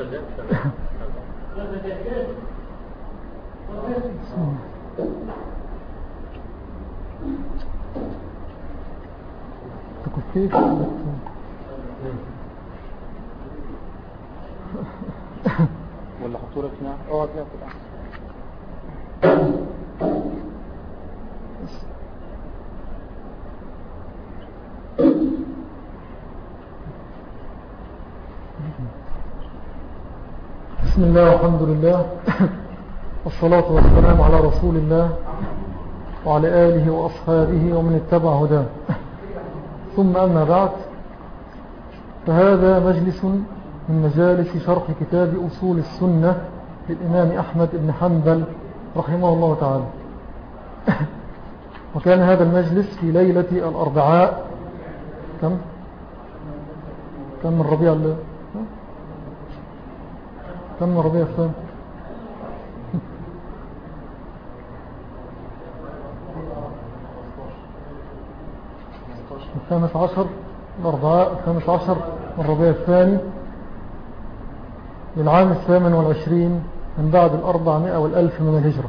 تكفيك ولا حطوا لك هنا اقعد لا كده. بسم الله والحمد لله والصلاة والسلام على رسول الله وعلى آله وأصحابه ومن اتبع هداه، ثم أما بعد، فهذا مجلس من مجالس شرح كتاب أصول السنة للإمام أحمد بن حنبل رحمه الله تعالى. وكان هذا المجلس في ليلة الأربعاء كم من ربيع كم من ربيع الثاني الخامس عشر، الأربعاء الخامس عشر من ربيع الثاني للعام 28 من بعد 400 والألف من الهجرة.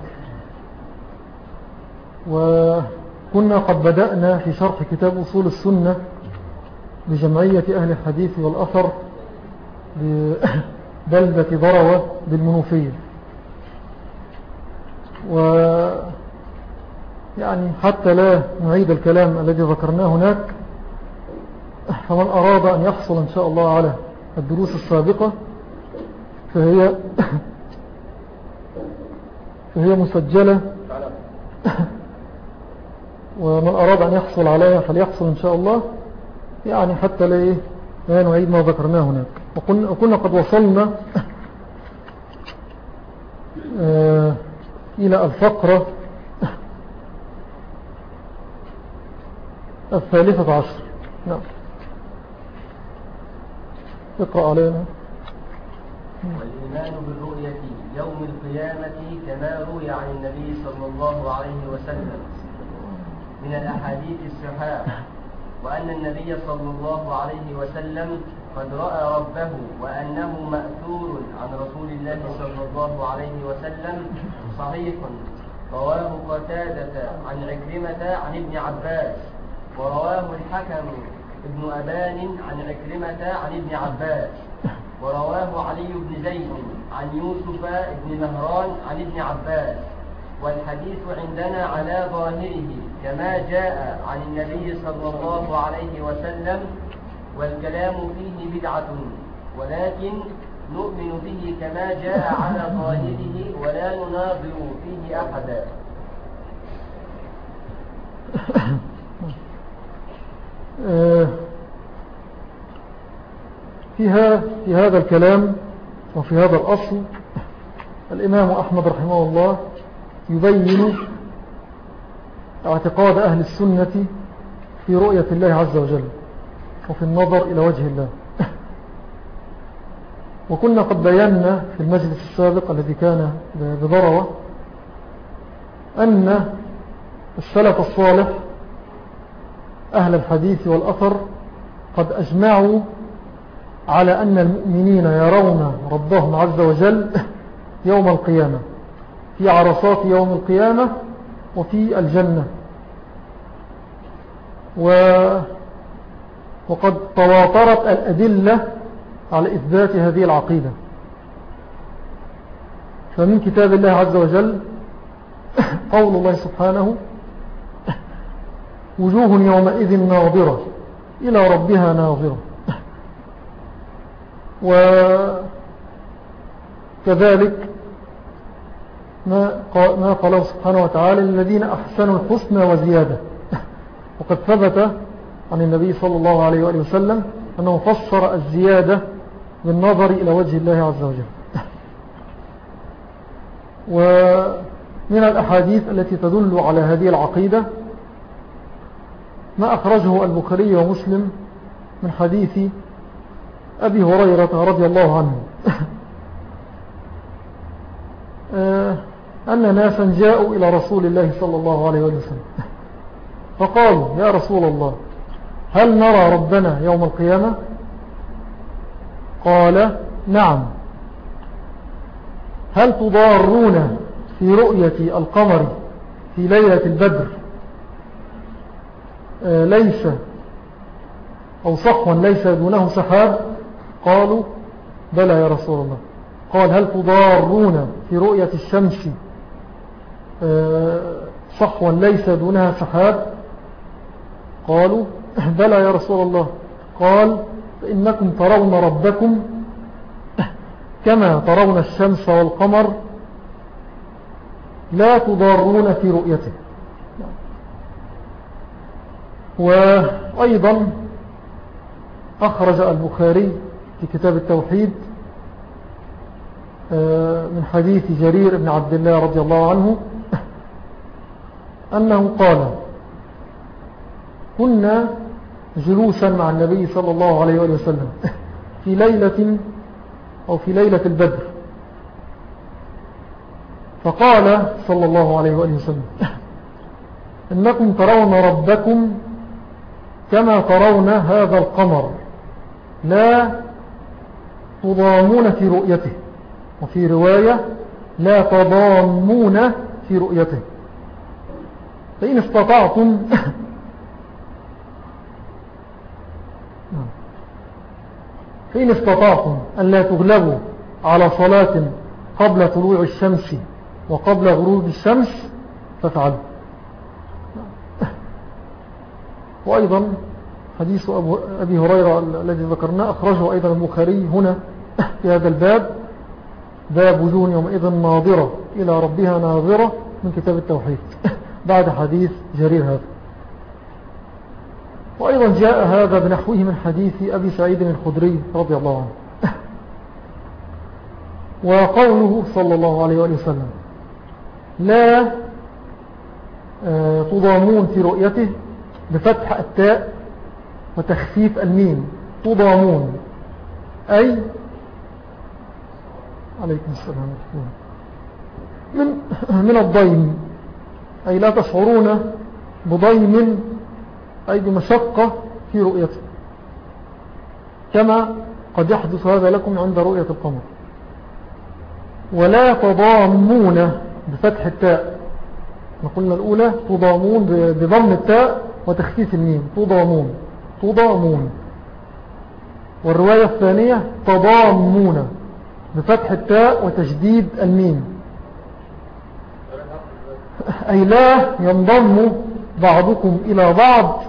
وكنا قد بدأنا في شرح كتاب أصول السنة بجمعية أهل الحديث والأثر ببلدة ضروة بالمنوفية، يعني حتى لا نعيد الكلام الذي ذكرناه هناك، فمن أراد أن يحصل إن شاء الله على الدروس السابقة فهي مسجلة، ومن أراد أن يحصل عليها فليحصل إن شاء الله، يعني حتى لا نعيد ما ذكرناه هناك. وكنا قد وصلنا إلى الفقرة 13. نعم، اقرأ علينا. والإيمان بالرؤية يوم القيامة كما روي عن النبي صلى الله عليه وسلم من الأحاديث الصحاح، وأن النبي صلى الله عليه وسلم قد رأى ربه، وأنه مأثور عن رسول الله صلى الله عليه وسلم صحيح، رواه قتادة عن عكرمة عن ابن عباس، ورواه الحكم ابن أبان عن عكرمة عن ابن عباس، ورواه علي بن زيد عن يوسف بن مهران عن ابن عباس. والحديث عندنا على ظاهره كما جاء عن النبي صلى الله عليه وسلم، والكلام فيه بدعة، ولكن نؤمن به كما جاء على ظاهره ولا نناظر فيه أحدا. في هذا الكلام وفي هذا الأصل الإمام أحمد رحمه الله يبين اعتقاد أهل السنة في رؤية الله عز وجل وفي النظر إلى وجه الله. وكنا قد بينا في المجلس السابق الذي كان بضروة أن السلف الصالح أهل الحديث والأثر قد أجمعوا على أن المؤمنين يرون ربهم عز وجل يوم القيامة، في عرصات يوم القيامة وفي الجنة. وقد تواترت الأدلة على إثبات هذه العقيدة، فمن كتاب الله عز وجل قول الله سبحانه: وجوه يومئذ ناظرة إلى ربها ناظرة. وكذلك ما قاله سبحانه وتعالى: الذين أحسنوا الحسنى وزيادة. وقد ثبت عن النبي صلى الله عليه وآله وسلم أنه فسر الزيادة بالنظر إلى وجه الله عز وجل. ومن الأحاديث التي تدل على هذه العقيدة ما أخرجه البخاري ومسلم من حديث أبي هريرة رضي الله عنه أن ناسا جاءوا إلى رسول الله صلى الله عليه وسلم فقالوا: يا رسول الله، هل نرى ربنا يوم القيامة؟ قال: نعم، هل تضارون في رؤية القمر في ليلة البدر ليس أو صحوا ليس دونه سحاب؟ قالوا بلى يا رسول الله. قال هل تضارون في رؤية الشمس صحوا ليس دونها سحاب؟ قالوا بلى يا رسول الله. قال فإنكم ترون ربكم كما ترون الشمس والقمر لا تضارون في رؤيته. وأيضا أخرج البخاري في كتاب التوحيد من حديث جرير بن عبد الله رضي الله عنه أنه قال كنا جلوسا مع النبي صلى الله عليه وسلم في ليلة أو في ليلة البدر، فقال صلى الله عليه وسلم إنكم ترون ربكم كما ترون هذا القمر لا تضامون في رؤيته، وفي رواية لا تضامون في رؤيته، فإن استطعتم أن لا تغلبوا على صلاة قبل طلوع الشمس وقبل غروب الشمس فافعلوا. وأيضا حديث أبي هريرة الذي ذكرناه أخرجه أيضا البخاري هنا في هذا الباب، باب وجوه يومئذ ناظرة إلى ربها ناظرة، من كتاب التوحيد بعد حديث جرير هذا. وأيضا جاء هذا بنحوه من حديث أبي سعيد الخدري رضي الله عنه. وقوله صلى الله عليه وسلم لا تضامون في رؤيته بفتح التاء وتخفيف الميم، تضامون أي عليكم السلام من الضيم، أي لا تشعرون بضيم أي بمشقة في رؤيته، كما قد يحدث هذا لكم عند رؤية القمر. ولا تضامون بفتح التاء، نقولنا الأولى تضامون بضم التاء وتخفيف الميم، تضامون. والرواية الثانية تضامون بفتح التاء وتشديد الميم، أي لا ينضم بعضكم إلى بعض،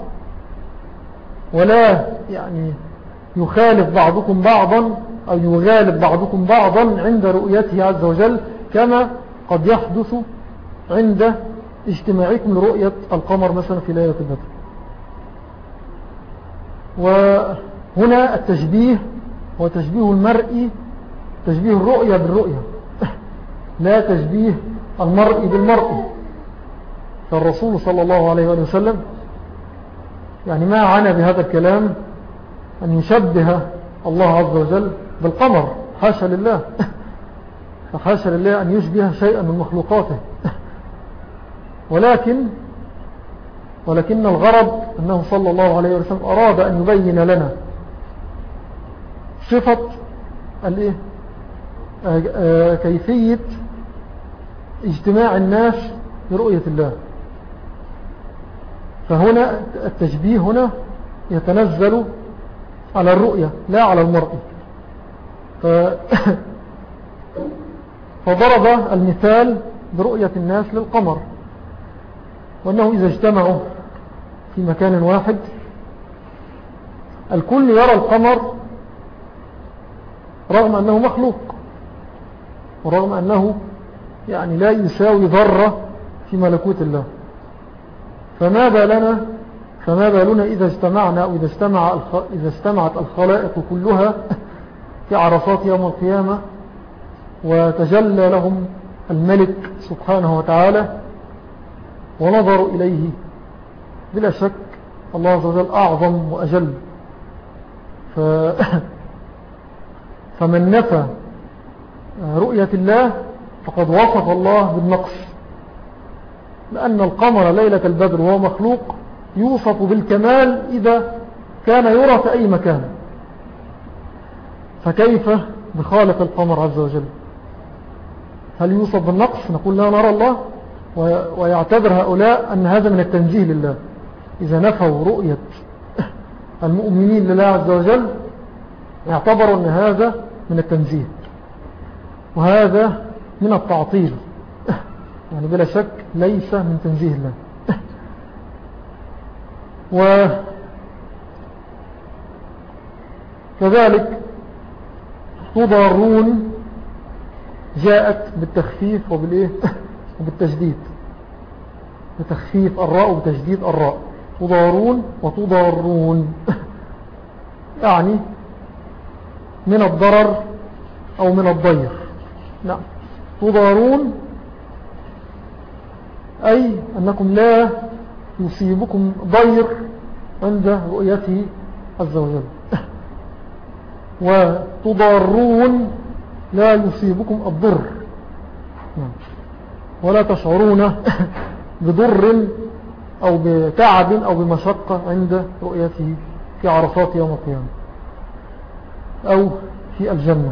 ولا يعني يخالف بعضكم بعضا أو يغالب بعضكم بعضا عند رؤيته عز وجل، كما قد يحدث عند اجتماعكم لرؤية القمر مثلا في ليلة البدر. وهنا التشبيه هو تشبيه المرء، تشبيه الرؤية بالرؤية، لا تشبيه المرء بالمرء. فالرسول صلى الله عليه وسلم يعني ما عنى بهذا الكلام أن يشبه الله عز وجل بالقمر، حاشا لله، فحاشا لله أن يشبه شيئا من مخلوقاته. ولكن الغرض أنه صلى الله عليه وسلم أراد أن يبين لنا صفة كيفية اجتماع الناس لرؤية الله. فهنا التشبيه هنا يتنزل على الرؤية لا على المرء. فضرب المثال برؤية الناس للقمر، وأنه إذا اجتمعوا في مكان واحد الكل يرى القمر رغم أنه مخلوق، ورغم أنه يعني لا يساوي ذرة في ملكوت الله. فما بالنا إذا اجتمعنا أو إذا اجتمعت الخلائق كلها في عرصات يوم القيامة وتجلى لهم الملك سبحانه وتعالى ونظروا إليه، بلا شك الله عز وجل أعظم وأجل. فمن نفى رؤية الله فقد وصف الله بالنقص، لأن القمر ليلة البدر وهو مخلوق يوصف بالكمال إذا كان يرى في أي مكان، فكيف بخالق القمر عز وجل؟ هل يوصف بالنقص؟ نقول لا نرى الله. ويعتبر هؤلاء أن هذا من التنزيه لله. إذا نفوا رؤية المؤمنين لله عز وجل يعتبروا أن هذا من التنزيه، وهذا من التعطيل، يعني بلا شك ليس من تنزيه الله. وكذلك تضارون جاءت بالتخفيف وبالتجديد، بتخفيف الراء وبتجديد الراء. تضارون وتضارون يعني من الضرر أو من الضير. نعم، تضارون أي أنكم لا يصيبكم ضير عند رؤيته عز وجل، وتضارون لا يصيبكم الضر، ولا تشعرون بضر أو بتعب أو بمشقة عند رؤيته في عرفات يوم القيامة أو في الجنة.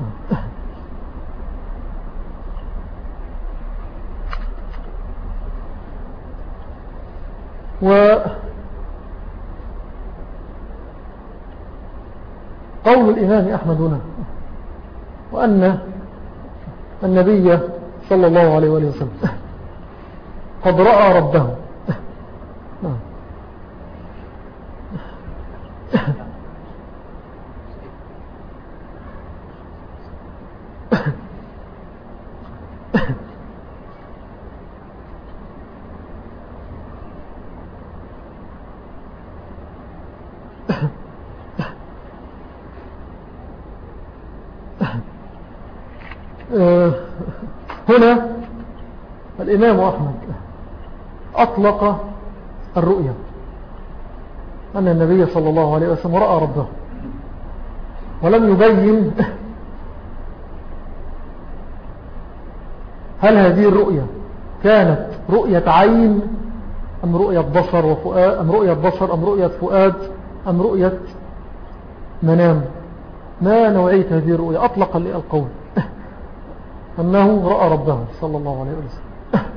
وقول الإمام أحمد هنا وأن النبي صلى الله عليه وسلم قد رأى ربه. هنا الإمام أحمد أطلق الرؤيا أن النبي صلى الله عليه وسلم رأى ربه، ولم يبين هل هذه الرؤيا كانت رؤية عين أم رؤية بصر وفؤاد أم رؤية فؤاد أم رؤية منام. ما نوعية هذه الرؤيا؟ أطلق القول أنه رأى ربه صلى الله عليه وسلم.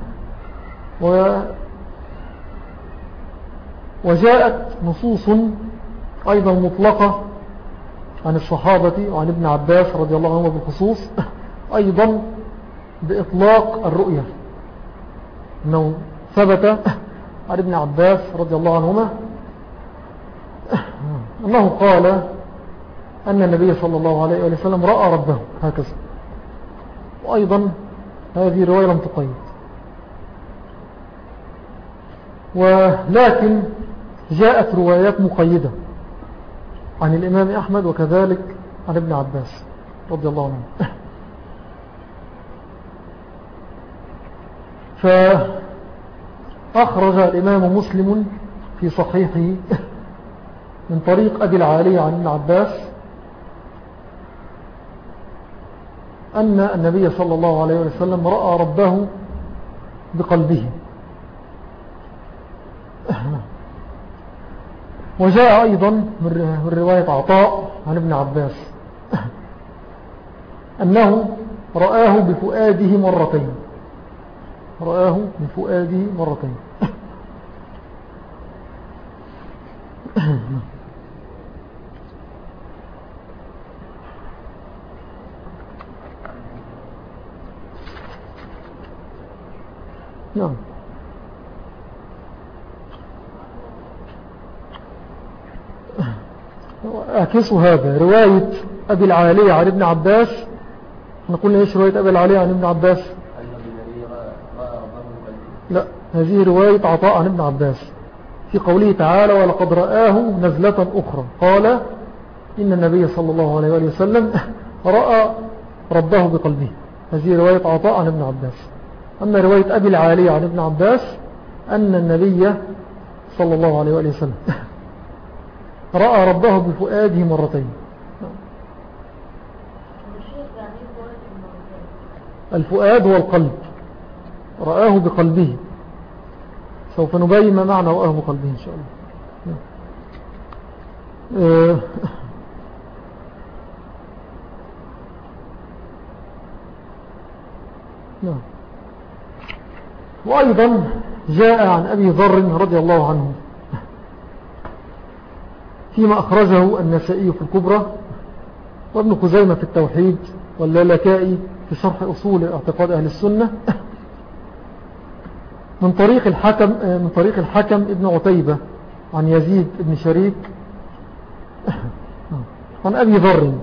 وجاءت نصوص أيضا مطلقة عن الصحابة وعن ابن عباس رضي الله عنه بالخصوص أيضا بإطلاق الرؤية، أنه ثبت عن ابن عباس رضي الله عنهما أنه قال أن النبي صلى الله عليه وسلم رأى ربه هكذا. وأيضا هذه رواية لم تقيد، ولكن جاءت روايات مقيدة عن الإمام أحمد وكذلك عن ابن عباس رضي الله عنه. فأخرج الإمام مسلم في صحيحه من طريق أبي العالي عن ابن عباس أن النبي صلى الله عليه وسلم رأى ربه بقلبه. وجاء أيضا من رواية عطاء عن ابن عباس أنه رآه بفؤاده مرتين، رآه بفؤاده مرتين. نعم. أعكس هذا رواية أبي العالي عن ابن عباس. نقول إيش رواية أبي العالي عن ابن عباس؟ لا، هذه رواية عطاء عن ابن عباس في قوله تعالى ولقد رآه نزلة أخرى قال إن النبي صلى الله عليه وسلم رأى ربه بقلبه. هذه رواية عطاء عن ابن عباس. أما رواية أبي العالي عن ابن عباس أن النبي صلى الله عليه وسلم رأى ربه بفؤاده مرتين. الفؤاد هو القلب، رآه بقلبه. سوف نبين ما معنى رآه بقلبه إن شاء الله. نعم. وأيضا جاء عن أبي ذر رضي الله عنه فيما أخرجه النسائي في الكبرى وابن خزيمة في التوحيد واللالكائي في شرح أصول اعتقاد أهل السنة من طريق الحكم ابن عتيبة عن يزيد ابن شريك عن أبي ذر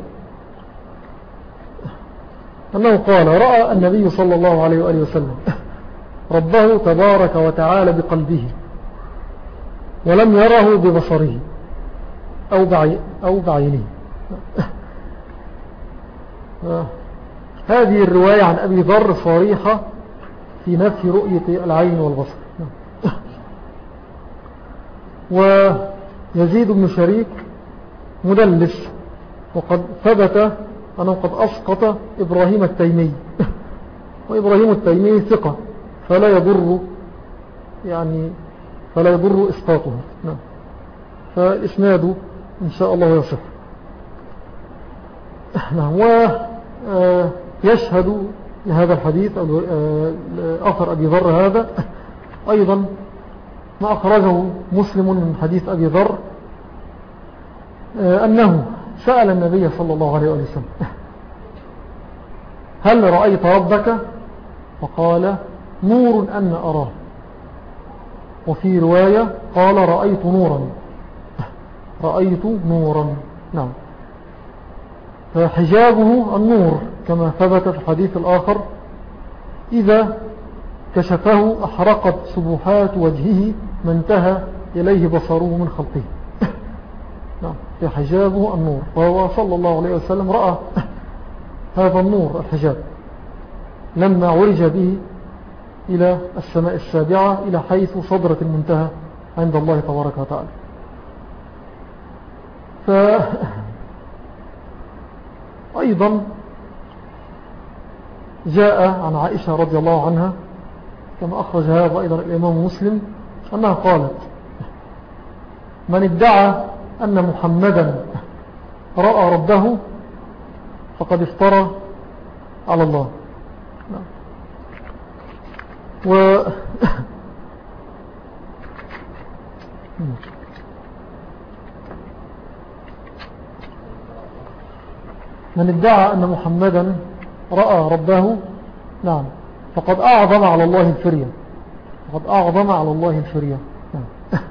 أنه قال رأى النبي صلى الله عليه وآله وسلم ربه تبارك وتعالى بقلبه ولم يره ببصره أو بعينه. هذه الرواية عن أبي ذر صريحة في نفي رؤية العين والبصر. ويزيد بن شريك مدلس وقد ثبت أنه قد أسقط إبراهيم التيمي وإبراهيم التيمي ثقة فلا يضر إسقاطه. فالإسناد إن شاء الله يصح. ويشهد لهذا الحديث أو أثر أبي ذر هذا أيضا ما أخرجه مسلم من حديث أبي ذر أنه سأل النبي صلى الله عليه وسلم هل رأيت ربك؟ فقال نور أن أراه. وفي رواية قال رأيت نورا. نعم. فحجابه النور كما ثبت في الحديث الآخر إذا كشفه أحرقت سبحات وجهه ما انتهى إليه بصره من خلقه. نعم. فحجابه النور وهو صلى الله عليه وسلم رأى هذا النور الحجاب لما عرج به إلى السماء السابعة إلى حيث صدرت المنتهى عند الله تبارك وتعالى. أيضا جاء عن عائشة رضي الله عنها كما أخرج هذا أيضا الإمام مسلم أنها قالت من ادعى أن محمدا رأى ربه فقد افترى على الله. من ادعى أن محمدا رأى ربه نعم فقد أعظم على الله الفرية. نعم.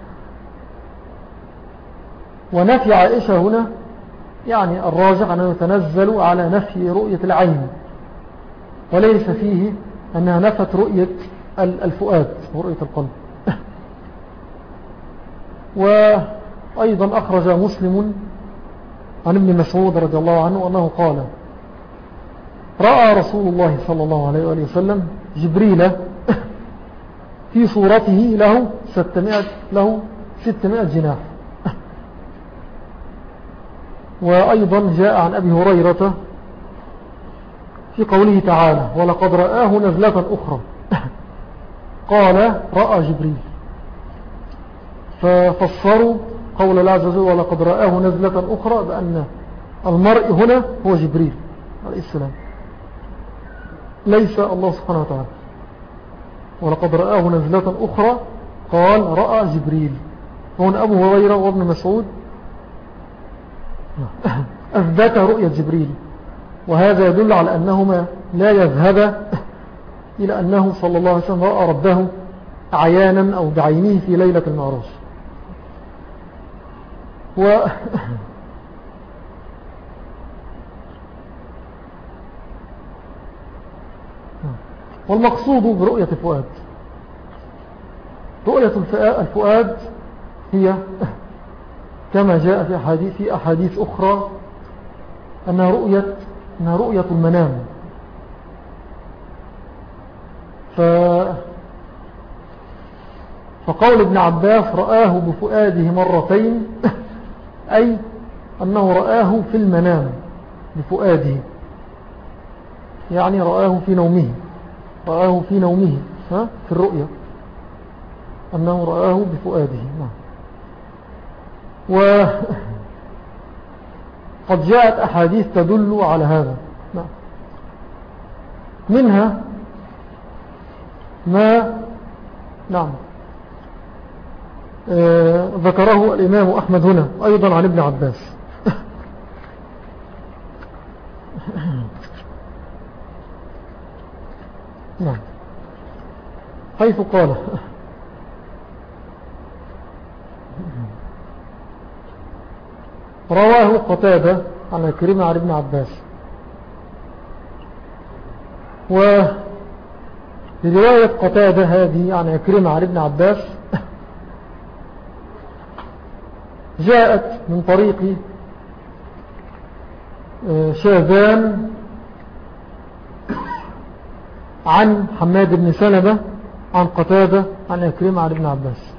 ونفي عائشة هنا يعني الراجع أنه يتنزل على نفي رؤية العين وليس فيه أنها نفت رؤية الفؤاد ورؤية القلب. وأيضا أخرج مسلم عن ابن مسعود رضي الله عنه أنه قال رأى رسول الله صلى الله عليه وآله وسلم جبريل في صورته له 600 جناح. وأيضا جاء عن أبي هريرة في قوله تعالى ولقد رآه نزلة أخرى قال رأى جبريل ففسروا قول الله عز وجل ولقد رآه نزلة أخرى بأن المرء هنا هو جبريل عليه السلام ليس الله سبحانه وتعالى. ولقد رآه نزلة أخرى قال رأى جبريل. هنا أبو هريرة وابن مسعود أثبت رؤية جبريل وهذا يدل على أنهما لا يذهب إلى أنه صلى الله عليه وسلم رأى ربه عيانا أو بعينه في ليلة المعراج. والمقصود برؤية الفؤاد رؤية الفؤاد هي كما جاء في أحاديث أخرى أنها رؤية المنام. فقول ابن عباس رآه بفؤاده مرتين أي أنه رآه في المنام بفؤاده يعني رآه في نومه في الرؤية أنه رآه بفؤاده. وقد جاءت أحاديث تدل على هذا منها ما نعم ذكره الإمام أحمد هنا أيضا عن ابن عباس. نعم حيث قال رواه قتادة عن كريم عن ابن عباس. ورواية قتادة هذه عن كريم عن ابن عباس جاءت من طريق شاذان عن حماد بن سلمة عن قتادة عن كريم عن ابن عباس.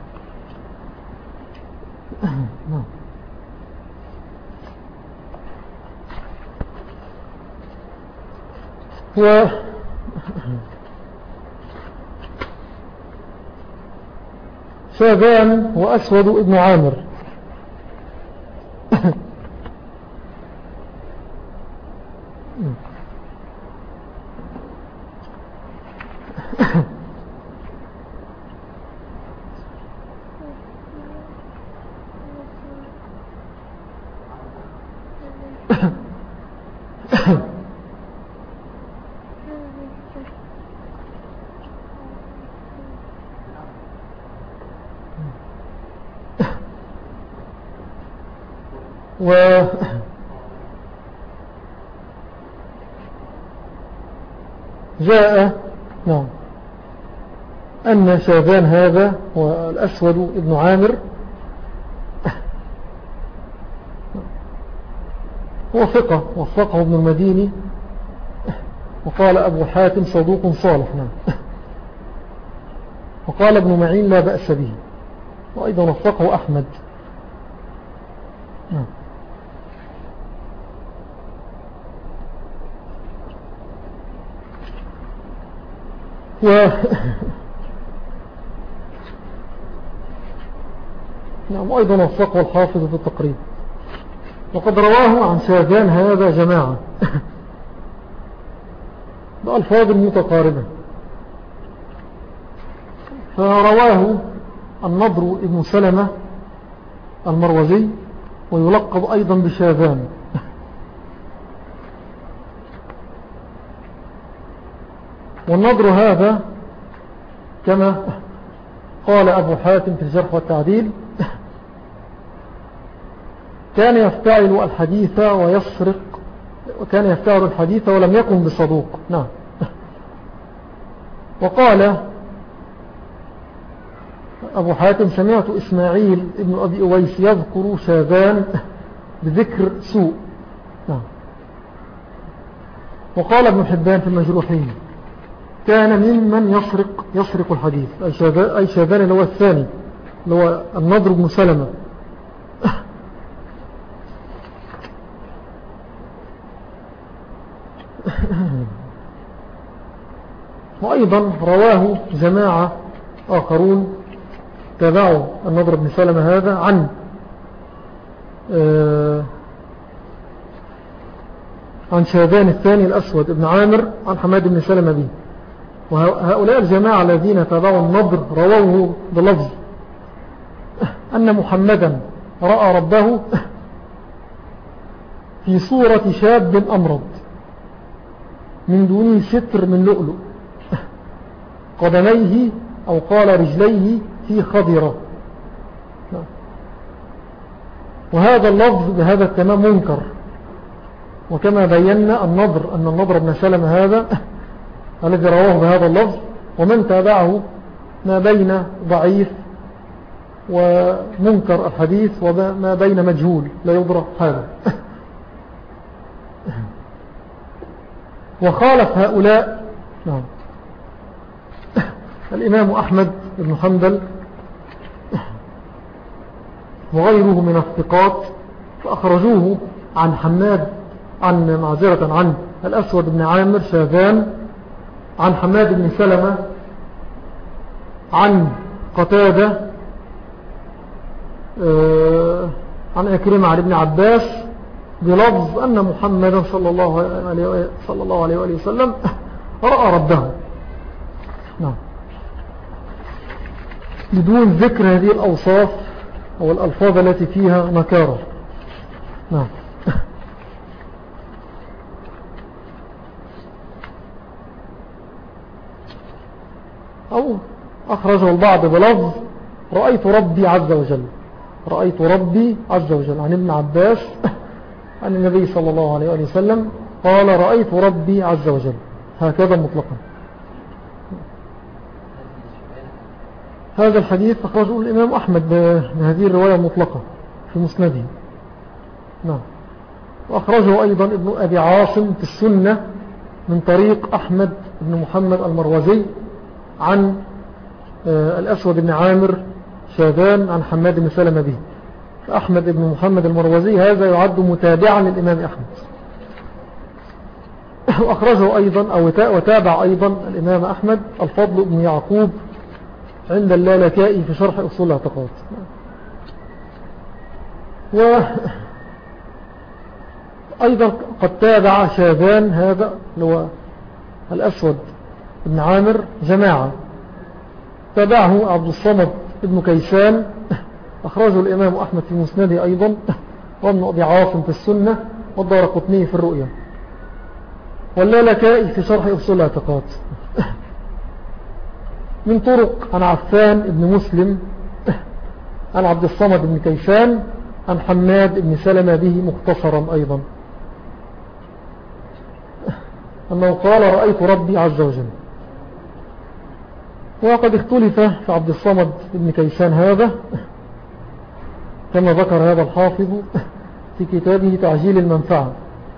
شاذان وأسود ابن عامر جاء نعم أن شاذان هذا والأسود ابن عامر هو ثقة وثقه ابن المديني وقال أبو حاتم صدوق صالح. نعم وقال ابن معين لا بأس به وأيضا وثقه أحمد. نعم نعم أيضا وثقه الحافظ في التقريب. وقد رواه عن شاذان هذا جماعة بألفاظ متقاربة. فرواه النضر ابن سلمة المروزي ويلقب أيضا بشاذان. والنضر هذا كما قال أبو حاتم في الجرح والتعديل كان يفتعل الحديث ويسرق وكان يفتعل الحديث ولم يكن بصدوق. نعم وقال أبو حاتم سمعت إسماعيل ابن أبي أويس يذكر شاذان بذكر سوء. نعم وقال ابن حبان في المجروحين كان ممن يسرق الحديث أي شاذان اللي هو الثاني اللي هو النضر بن سلمة. وأيضا رواه جماعة آخرون تابعوا النضر بن سلمة هذا عن شاذان الثاني الأسود ابن عامر عن حماد بن سلمة به. وهؤلاء الجماعة الذين تابعوا النضر رووه بلفظ أن محمدا رأى ربه في صورة شاب أمرض من دونه ستر من لؤلؤ قدميه أو قال رجليه في خضرة. وهذا اللفظ بهذا التمام منكر. وكما بينا أن النضر بن سلمة هذا الذي رواه بهذا اللفظ ومن تابعه ما بين ضعيف ومنكر الحديث وما بين مجهول لا يدرك هذا. وخالف هؤلاء نعم الإمام أحمد بن حنبل وغيره من الثقات فأخرجوه عن حماد عن الأسود بن عامر شاذان عن حماد بن سلمة عن قتادة عن أكرمة عن ابن عباس بلفظ أن محمدا صلى الله عليه وآله وسلم رأى ربه. نعم بدون ذكر هذه الأوصاف أو الألفاظ التي فيها نكارة. نعم. أو أخرجه البعض بلفظ رأيت ربي عز وجل، رأيت ربي عز وجل عن ابن عباس عن النبي صلى الله عليه وسلم قال رأيت ربي عز وجل، هكذا مطلقا. هذا الحديث أخرجه الإمام أحمد بهذه الرواية مطلقة في مسنده. نعم. وأخرجه أيضا ابن أبي عاصم في السنة من طريق أحمد بن محمد المروزي عن الأسود بن عامر شاذان عن حماد بن سلمة به. أحمد بن محمد المروزي هذا يعد متابعا للإمام أحمد. وأخرجه أيضا أو وتابع أيضا الإمام أحمد الفضل بن يعقوب عند اللالكائي في شرح أصول الاعتقاد. وأيضا قد تابع شاذان هذا هو الأسود بن عامر جماعة، تابعه عبد الصمد بن كيسان أخرجه الإمام أحمد في مسنده أيضا، وابن أبي عاصم في السنة، والدارقطني في الرؤيا، واللالكائي في شرح أصول الاعتقاد من طرق عن عفان بن مسلم عن عبد الصمد بن كيسان عن حماد بن سلمة به مختصرا أيضا أنه قال رأيت ربي عز وجل. وقد اختلف في عبد الصمد بن كيسان هذا كما ذكر هذا الحافظ في كتابه تعجيل المنفعة،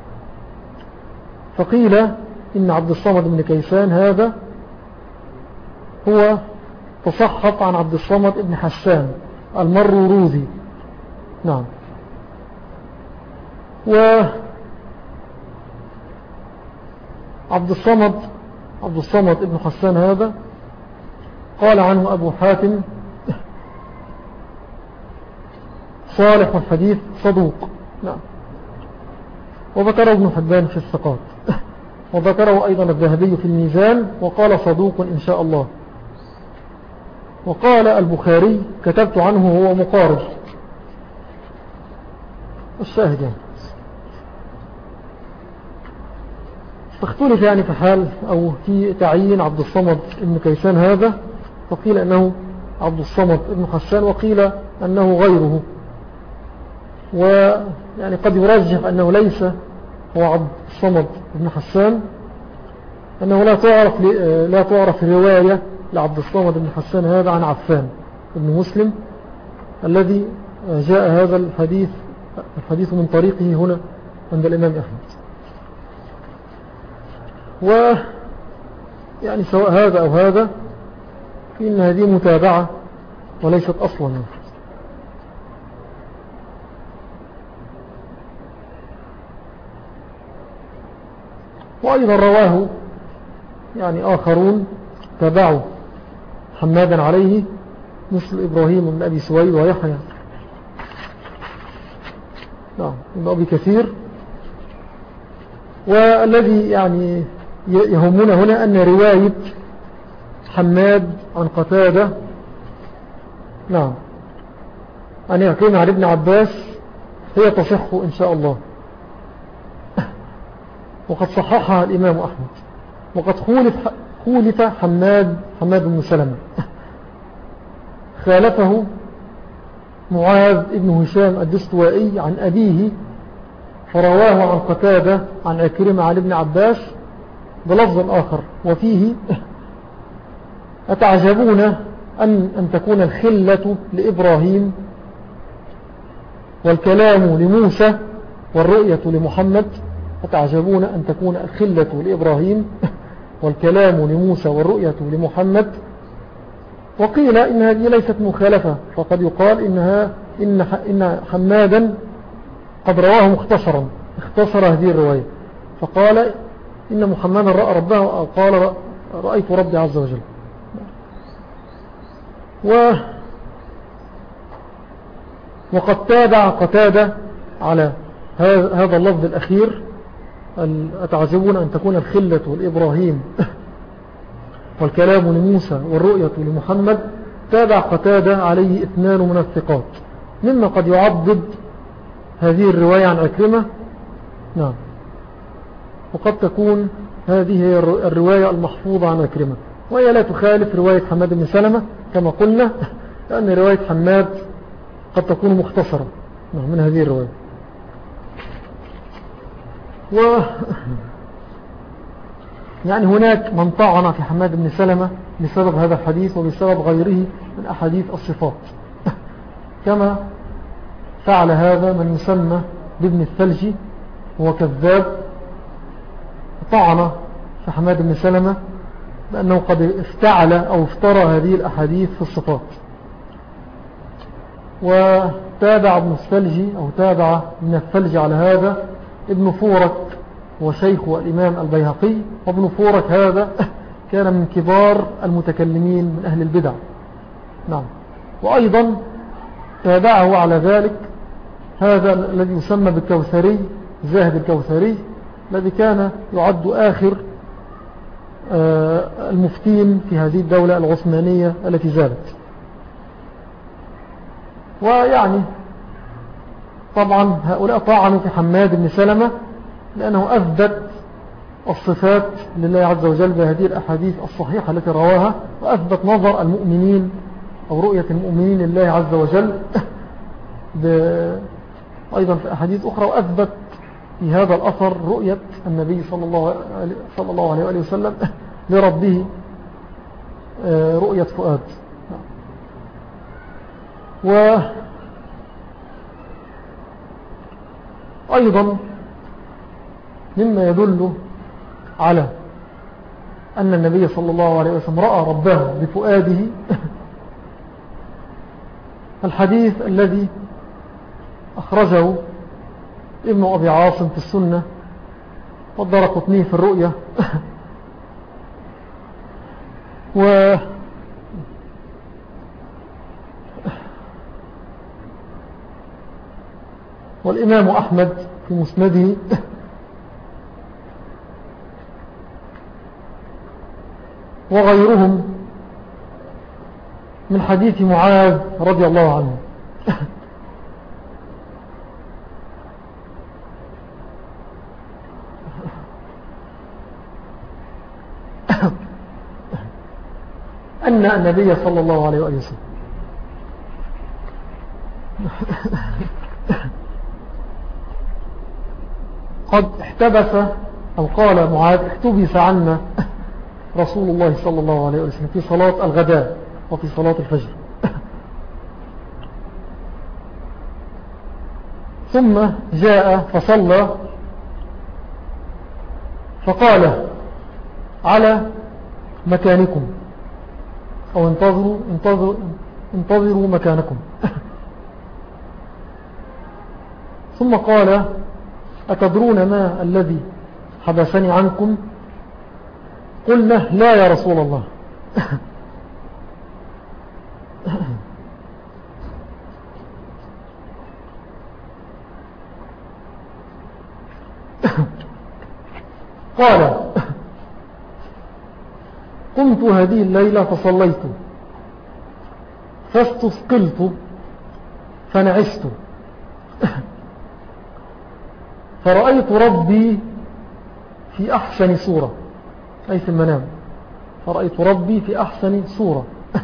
فقيل إن عبد الصمد بن كيسان هذا هو تصحف عن عبد الصمد بن حسان المروروذي. نعم. وعبد الصمد بن حسان هذا قال عنه أبو حاتم صالح الحديث صدوق. نعم. وذكره ابن حبان في الثقات، وذكره أيضا الذهبي في الميزان وقال صدوق إن شاء الله. وقال البخاري كتبت عنه هو مقارب الشاهد يعني. فاختلف يعني في حال أو في تعيين عبد الصمد بن كيسان هذا، فقيل أنه عبد الصمد بن حسان وقيل أنه غيره، ويعني قد يرجح أنه ليس هو عبد الصمد بن حسان، أنه لا تعرف رواية لعبد الصمد بن حسان هذا عن عفان بن مسلم الذي جاء هذا الحديث من طريقه هنا عند الإمام أحمد. ويعني سواء هذا أو هذا فإن هذه متابعة وليست أصلا. وأيضا رواه يعني آخرون تابعوا حمادا عليه مثل إبراهيم بن أبي سويد ويحيى بن أبي كثير. والذي يعني يهمنا هنا أن رواية حماد عن قتادة عن يعقوب عن ابن عباس هي تصح إن شاء الله، وقد صححها الإمام أحمد. وقد خولف حماد بن سلمة، خالفه معاذ ابن هشام الدستوائي عن أبيه فرواه عن قتادة عن عكرمة عن ابن عباس بلفظ آخر وفيه أتعجبون أن تكون الخلة لإبراهيم والكلام لموسى والرؤية لمحمد. أتعجبون أن تكون الخلة لإبراهيم والكلام لموسى والرؤية لمحمد. وقيل إن هذه ليست مخالفة، فقد يقال إن حمادا قد رواه مختصرا، اختصر هذه الرواية فقال إن محمدا رأى ربه أو قال رأيت ربي عز وجل. وقد تابع قتادة على هذا اللفظ الأخير أتعجبون أن تكون الخلة لإبراهيم والكلام لموسى والرؤية لمحمد، تابع قتادة عليه 2 من الثقات، مما قد يعضد هذه الرواية عن عكرمة. نعم. وقد تكون هذه هي الرواية المحفوظة عن عكرمة، وهي لا تخالف رواية حماد بن سلمة كما قلنا، لأن رواية حماد قد تكون مختصرة من هذه الرواية. يعني هناك من طعن في حماد بن سلمة بسبب هذا الحديث وبسبب غيره من أحاديث الصفات، كما فعل هذا من يسمى بابن الثلجي، هو كذاب، طعن في حماد بن سلمة بأنه قد افتعل أو افترى هذه الأحاديث في الصفات. وتابع ابن الثلجي أو تابع ابن الثلجي على هذا ابن فورك وشيخ الإمام البيهقي، وابن فورك هذا كان من كبار المتكلمين من أهل البدع. نعم. وأيضا تابعه على ذلك هذا الذي يسمى بالكوثري، زاهد الكوثري، الذي كان يعد آخر المفتين في هذه الدولة العثمانية التي زالت. ويعني طبعا هؤلاء طعنوا في حماد بن سلمة لأنه أثبت الصفات لله عز وجل بهذه الأحاديث الصحيحة التي رواها، وأثبت نظر المؤمنين أو رؤية المؤمنين لله عز وجل أيضا في أحاديث أخرى، وأثبت في هذا الأثر رؤية النبي صلى الله عليه وآله وسلم لربه رؤية فؤاد. وأيضا مما يدل على أن النبي صلى الله عليه وسلم رأى ربه بفؤاده الحديث الذي أخرجه ابن أبي عاصم في السنة والدرقطني في الرؤية والإمام أحمد في مسنده وغيرهم من حديث معاذ رضي الله عنه. أن النبي صلى الله عليه وسلم قد احتبس أو قال معاذ احتبس عنا رسول الله صلى الله عليه وسلم في صلاة الغداء وفي صلاة الفجر، ثم جاء فصلى فقال على مكانكم أو انتظروا مكانكم. ثم قال أتدرون ما الذي حبسني عنكم؟ قلنا لا يا رسول الله. قال قمت هذه الليلة فصليت فاستثقلت فنعست فرأيت ربي في أحسن صورة، أي في المنام، فرأيت ربي في أحسن صورة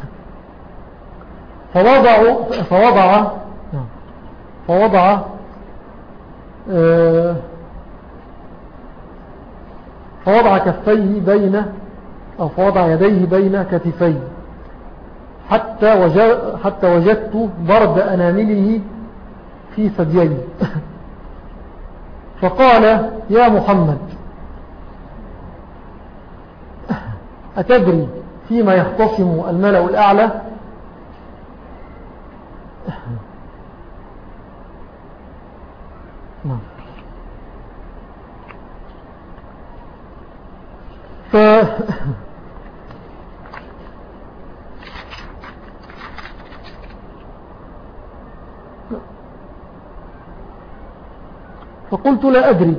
فوضع كفيه بين أو فوضع يديه بين كتفيه حتى وجدت برد أنامله في ثدييه فقال يا محمد أتدري فيما يختصم الملأ الأعلى؟ فقلت لا أدري.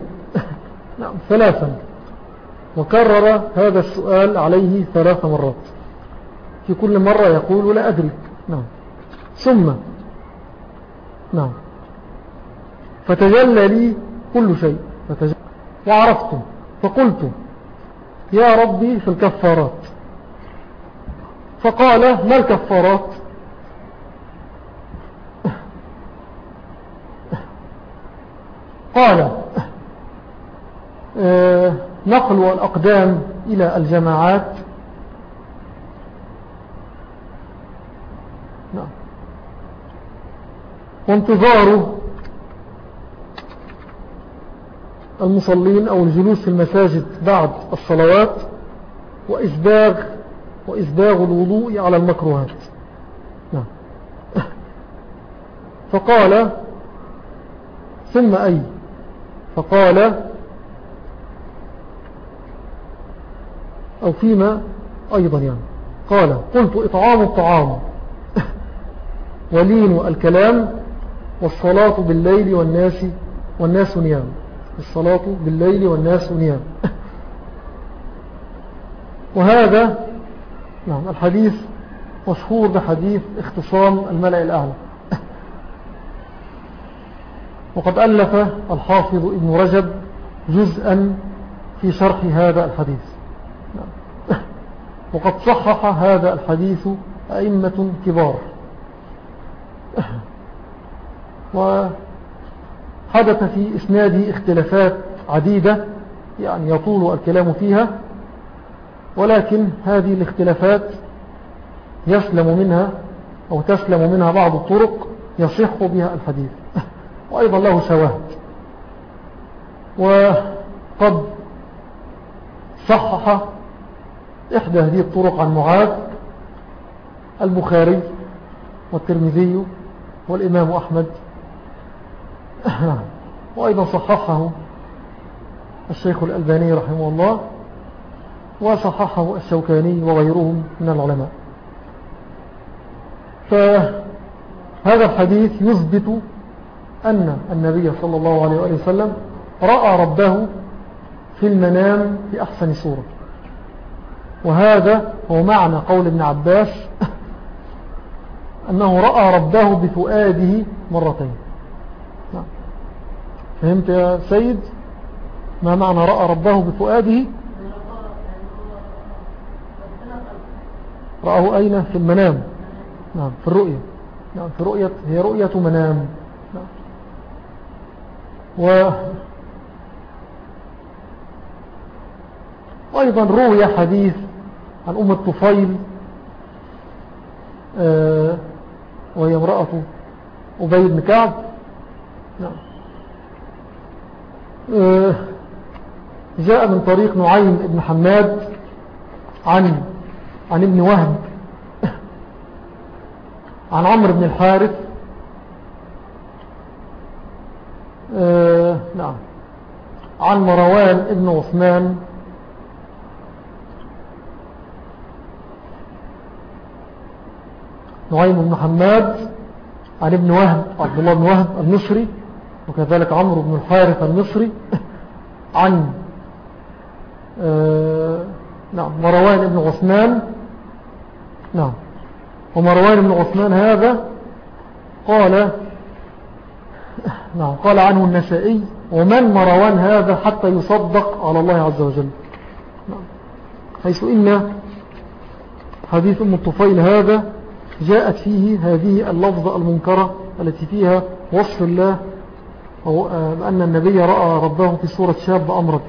ثلاثا، وكرر هذا السؤال عليه 3 مرات. في كل مرة يقول لا أدرك. نعم. ثم نعم فتجلى لي كل شيء وعرفت فقلت يا ربي في الكفارات. فقال ما الكفارات؟ قال نقل الأقدام إلى الجماعات. نعم. وانتظار المصلين أو الجلوس في المساجد بعد الصلوات وإسباغ الوضوء على المكروهات. نعم. فقال ثم أي؟ فقال أو فيما أيضا يعني قال قلت إطعام الطعام ولين الكلام والصلاة بالليل والناس نيام. الصلاة بالليل والناس نيام. وهذا نعم الحديث مشهور بحديث اختصام الملأ الأعلى. وقد ألف الحافظ ابن رجب جزءا في شرح هذا الحديث. وقد صحح هذا الحديث أئمة كبار. وحدث في إسناده اختلافات عديدة يعني يطول الكلام فيها، ولكن هذه الاختلافات يسلم منها أو تسلم منها بعض الطرق يصح بها الحديث، وأيضا له شواهد. وقد صحح إحدى هذه الطرق عن معاذ البخاري والترمذي والإمام أحمد، وأيضا صححه الشيخ الألباني رحمه الله، وصححه الشوكاني وغيرهم من العلماء. فهذا الحديث يثبت أن النبي صلى الله عليه وآله وسلم رأى ربه في المنام في أحسن صورة. وهذا هو معنى قول ابن عباس أنه رأى ربه بفؤاده مرتين. فهمت يا سيد ما معنى رأى ربه بفؤاده؟ رأه أين؟ في المنام. نعم في الرؤية. نعم في رؤية، هي رؤية منام. نعم. وأيضا روي حديث عن أم الطفيل وهي امرأة أبي بن كعب. نعم. جاء من طريق نعيم بن حماد عن ابن وهب عن عمرو بن الحارث نعم عن مروان ابن عثمان نعيم بن حماد عن ابن وهب عبد الله بن وهب المصري، وكذلك عمرو بن الحارث المصري عن نعم مروان بن عثمان. نعم. ومروان بن عثمان هذا قال عنه النسائي ومن مروان هذا حتى يصدق على الله عز وجل. نعم. حيث إن حديث أم الطفيل هذا جاءت فيه هذه اللفظة المنكرة التي فيها وصف الله أن النبي رأى ربه في صورة شاب أمرد.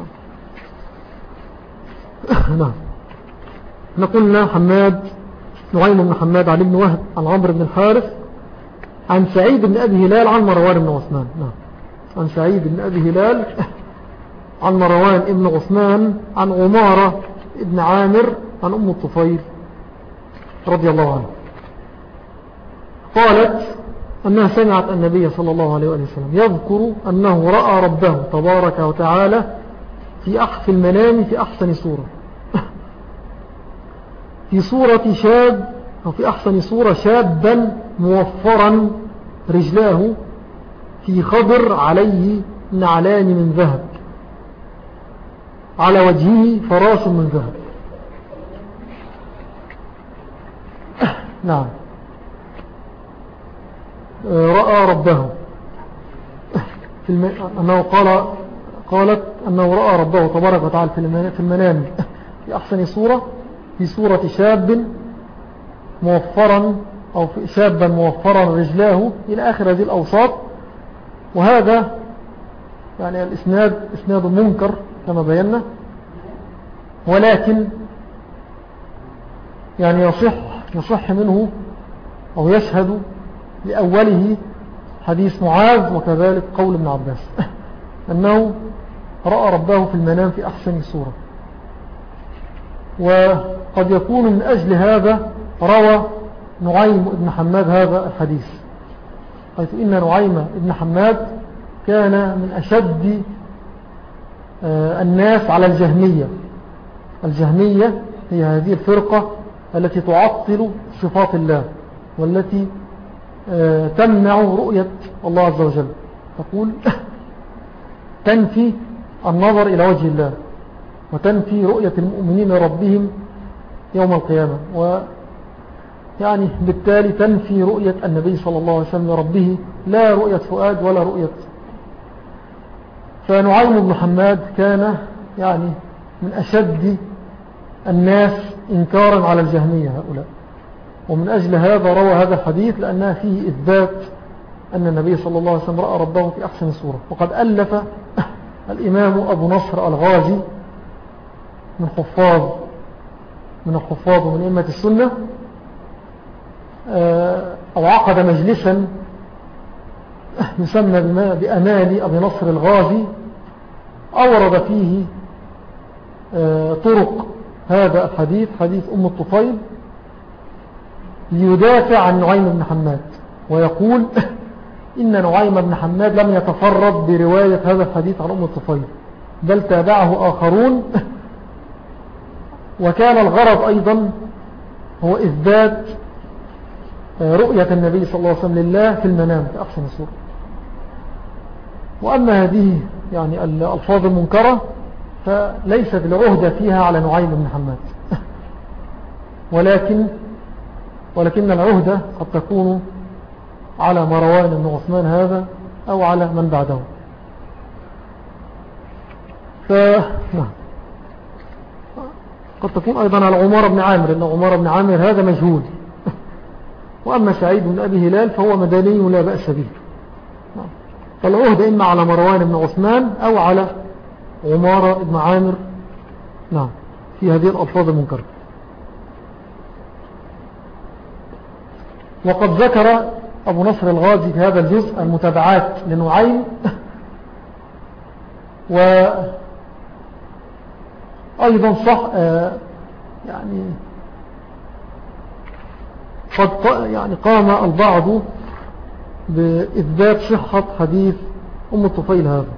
نعم. نقولنا حماد نعيم بن حماد عن ابن وهب عن عمرو بن الحارث عن سعيد بن أبي هلال عن مروان بن عثمان. نعم. عن سعيد بن أبي هلال عن مروان بن عثمان عن عمارة بن عامر عن أم الطفيل رضي الله عنه قالت أنها سمعت النبي صلى الله عليه وسلم يذكر أنه رأى ربه تبارك وتعالى في المنام في أحسن صورة في صورة شاب أو في أحسن صورة شابا موفرا رجلاه في خضر عليه نعلان من ذهب على وجهه فراش من ذهب. نعم رأى ربه أنه قالت أنه رأى ربه تبارك وتعالى في المنام في أحسن صورة، في صورة شاب موفرا أو شابا موفرا رجلاه إلى آخر هذه الأوساط. وهذا يعني الإسناد إسناد منكر كما بينا، ولكن يعني يصح منه أو يشهد لأوله حديث معاذ، وكذلك قول ابن عباس أنه رأى ربه في المنام في أحسن صورة. وقد يكون من أجل هذا روى نعيم بن حماد هذا الحديث، حيث إن نعيم بن حماد كان من أشد الناس على الجهمية. الجهمية هي هذه الفرقة التي تعطل صفات الله، والتي تمنع رؤية الله عز وجل، تقول تنفي النظر إلى وجه الله، وتنفي رؤية المؤمنين ربهم يوم القيامة، ويعني بالتالي تنفي رؤية النبي صلى الله عليه وسلم ربه، لا رؤية فؤاد ولا رؤية. فنعيم بن حماد كان يعني من أشد الناس إنكارا على الجهمية هؤلاء، ومن أجل هذا روى هذا الحديث، لأنها فيه إثبات أن النبي صلى الله عليه وسلم رأى ربه في أحسن صورة. وقد ألف الإمام أبو نصر الغازي من الحفاظ ومن أئمة السنة، أو عقد مجلسا يسمى بأمال أبي نصر الغازي، أورد فيه طرق هذا الحديث، حديث أم الطفيل، ليدافع عن نعيم بن حماد، ويقول إن نعيم بن حماد لم يتفرد برواية هذا الحديث عن أم الطفيل، بل تابعه آخرون. وكان الغرض أيضا هو إثبات رؤية النبي صلى الله عليه وسلم لله في المنام في أحسن صورة. وأما هذه يعني الألفاظ المنكرة فليست العهدة فيها على نعيم بن حماد، ولكن العهدة قد تكون على مروان بن عثمان هذا أو على من بعده. قد تكون أيضا على عمر بن عامر، إن عمر بن عامر هذا مجهول. وأما سعيد بن أبي هلال فهو مدني لا بأس به. فالعهدة إما على مروان بن عثمان أو على عمر بن عامر، نعم، في هذه الألفاظ المنكرة. وقد ذكر أبو نصر الغازي في هذا الجزء المتابعات لنعيم، وأيضا صح يعني قام البعض بإثبات صحة حديث أم الطفيل هذا،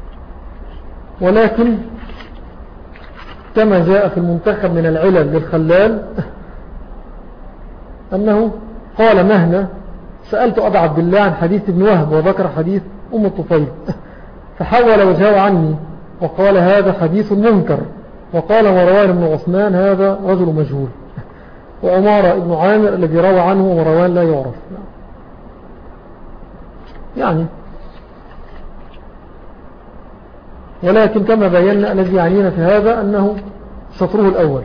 ولكن كما جاء في المنتخب من العلل للخلال أنه قال مهنا سألت أبا عبد الله عن حديث ابن وهب وذكر حديث أم الطفيل، فحول وجهه عني وقال هذا حديث منكر، وقال مروان بن عثمان هذا رجل مجهول، وعمارة ابن عامر الذي روى عنه ومروان لا يعرف. يعني ولكن كما بينا الذي يعنينا في هذا أنه سطره الأول.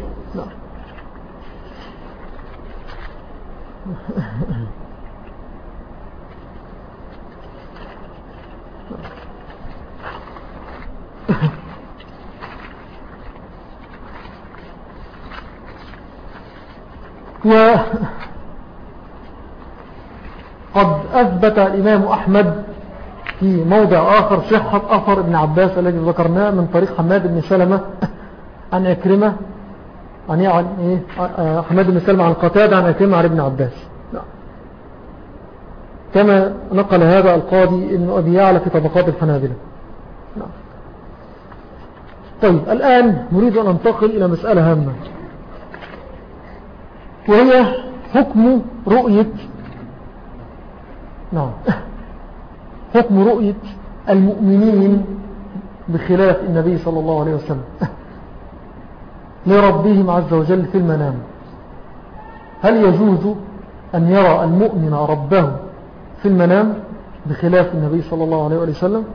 وقد أثبت الإمام أحمد في موضع آخر صحة أثر ابن عباس الذي ذكرناه من طريق حماد بن سلمة عن عكرمة، عن حماد بن سلمة عن قتادة عن عكرمة عن ابن عباس، كما نقل هذا القاضي ابن أبي يعلى في طبقات الحنابلة. طيب الآن نريد أن ننتقل إلى مسألة هامة، وهي حكم رؤية حكم رؤية المؤمنين بخلاف النبي صلى الله عليه وسلم لربهم عز وجل في المنام. هل يجوز أن يرى المؤمن ربه في المنام بخلاف النبي صلى الله عليه وسلم.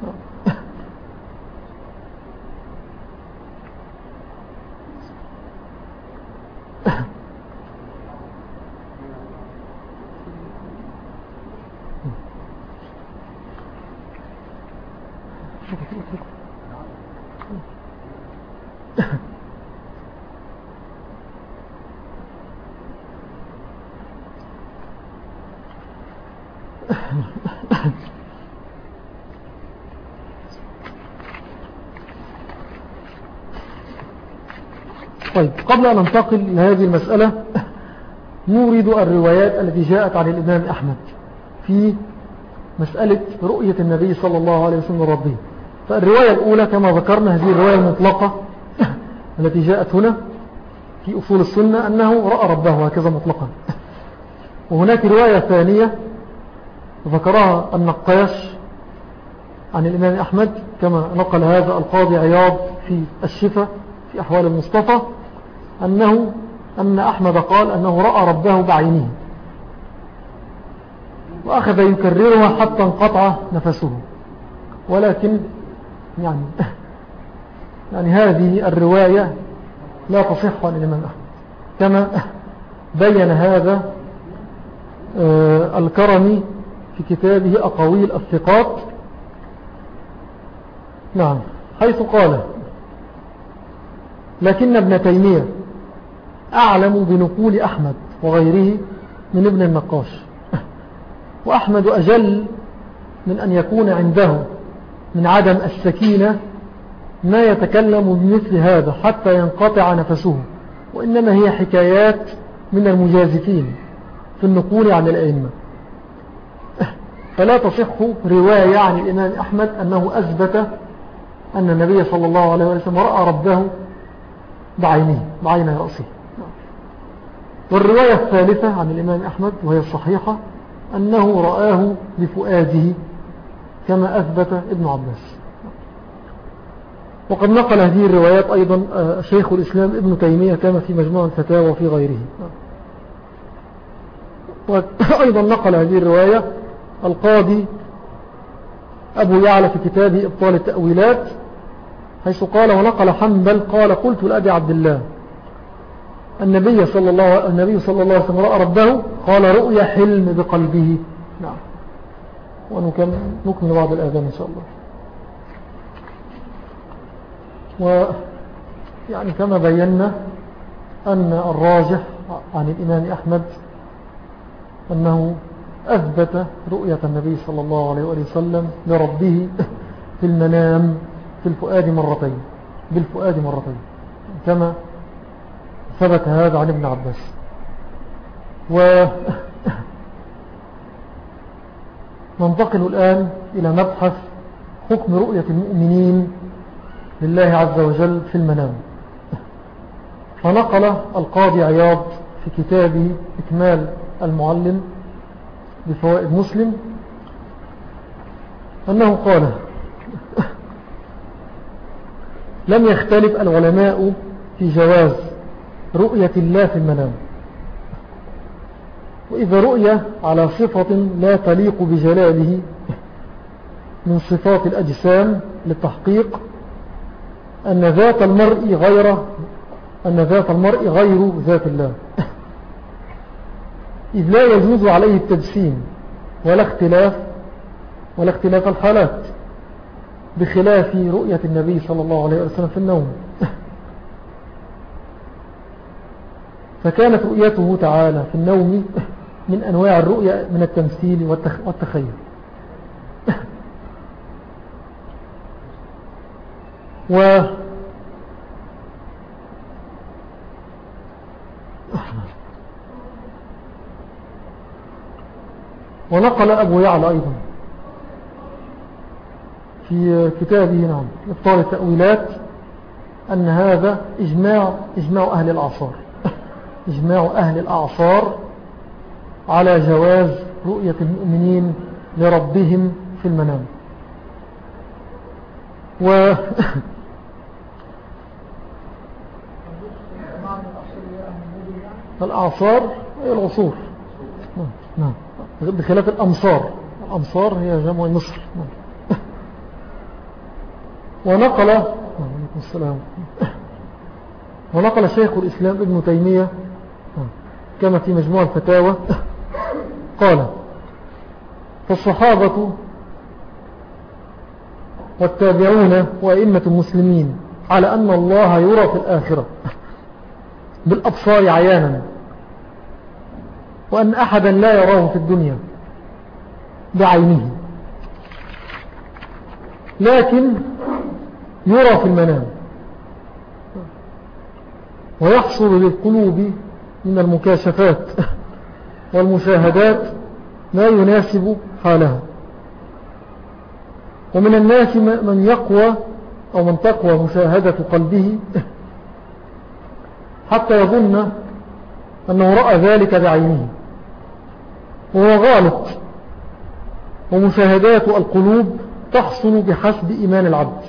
طيب، قبل أن ننتقل لهذه المسألة نورد الروايات التي جاءت عن الإمام أحمد في مسألة رؤية النبي صلى الله عليه وسلم ربه. فالرواية الأولى كما ذكرنا هذه الرواية المطلقة التي جاءت هنا في أصول السنة أنه رأى ربه هكذا مطلقا. وهناك رواية ثانية ذكرها النقاش عن الإمام أحمد كما نقل هذا القاضي عياض في الشفا في أحوال المصطفى أن أحمد قال أنه رأى ربه بعينه، وأخذ يكررها حتى انقطع نفسه. ولكن يعني هذه الرواية لا تصح عن الإمام أحمد كما بين هذا الكرمي في كتابه أقاويل الثقات، نعم، حيث قال: لكن ابن تيمية أعلم بنقول أحمد وغيره من ابن النقاش، وأحمد أجل من أن يكون عنده من عدم السكينة ما يتكلم بمثل هذا حتى ينقطع نفسه، وإنما هي حكايات من المجازفين في النقول عن الأئمة. فلا تصح رواية عن الإمام أحمد أنه أثبت أن النبي صلى الله عليه وسلم رأى ربه بعين رأسه. والرواية الثالثة عن الإمام أحمد وهي الصحيحة أنه رآه بفؤاده كما أثبت ابن عباس. وقد نقل هذه الروايات أيضا شيخ الإسلام ابن تيمية كما في مجموع الفتاوى وفي غيره. وأيضا نقل هذه الرواية القاضي أبو يعلى في كتابه إبطال التأويلات، حيث قال: ونقل حنبل قال: قلت لأبي عبد الله النبي صلى الله عليه وسلم رأى ربه، قال: رؤيا حلم بقلبه. نعم. ونكمل بعض الآذان إن شاء الله. ويعني كما بينا أن الراجح عن الإمام أحمد أنه أثبت رؤية النبي صلى الله عليه وسلم لربه في المنام بالفؤاد مرتين كما ثبت هذا عن ابن عباس. وننتقل الآن إلى مبحث حكم رؤية المؤمنين لله عز وجل في المنام. فنقل القاضي عياض في كتابه إكمال المعلم بفوائد مسلم أنه قال: لم يختلف العلماء في جواز رؤية الله في المنام، وإذا رؤية على صفة لا تليق بجلاله من صفات الأجسام للتحقيق أن ذات المرء غير ذات الله، إذ لا يجوز عليه التجسيم ولا اختلاف الحالات، بخلاف رؤية النبي صلى الله عليه وسلم في النوم. فكانت رؤيته تعالى في النوم من أنواع الرؤية من التمثيل والتخيل. ونقل أبو يعلى أيضا في كتابه نعم إبطال التأويلات أن هذا إجماع أهل الأعصار إجماع أهل الأعصار على جواز رؤية المؤمنين لربهم في المنام. الأعصار هي العصور نعم. بخلاف الأمصار. الأمصار هي جمع مصر. ونقل ونقل شيخ الإسلام ابن تيمية كما في مجموع الفتاوى قال: فالصحابة والتابعون وأئمة المسلمين على أن الله يرى في الآخرة بالأبصار عيانا، وأن أحدا لا يراه في الدنيا بعينه، لكن يرى في المنام، ويحصل للقلوب من المكاشفات والمشاهدات ما يناسب حالها. ومن الناس من يقوى أو من تقوى مشاهدة قلبه حتى يظن أنه رأى ذلك بعينه، وهو غالط. ومشاهدات القلوب تحصل بحسب إيمان العبد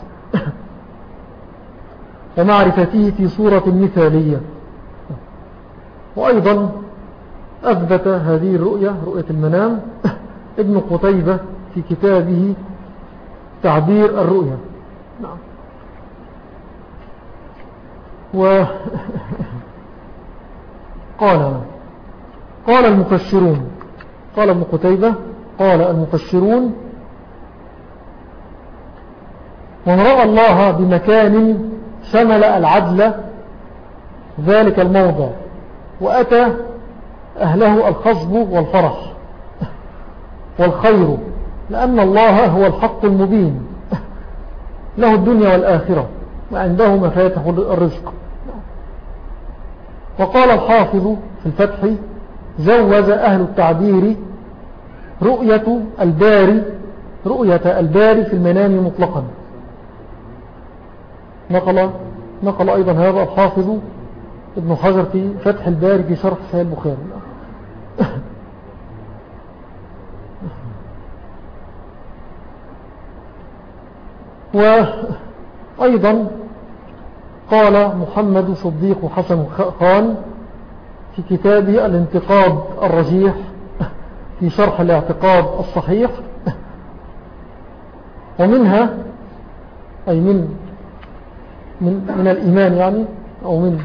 ومعرفته في صورة مثالية. وأيضا أثبت هذه الرؤية، رؤية المنام، ابن قتيبة في كتابه تعبير الرؤية. نعم. قال المفسرون، قال ابن قتيبة، قال المفسرون: من رأى الله بمكان شمل العدل ذلك الموضع، وأتى أهله الخصب والفرح والخير، لأن الله هو الحق المبين، له الدنيا والآخرة، وعنده مفاتح الرزق. وقال الحافظ في الفتح: زوز أهل التعبير رؤية الباري في المنام مطلقا. نقل أيضا هذا الحافظ ابن حجر في فتح الباري في شرح صحيح البخاري. وأيضا قال محمد صديق حسن خان في كتابه الانتقاد الرجيح في شرح الاعتقاد الصحيح، ومنها أي من الإيمان يعني، أو من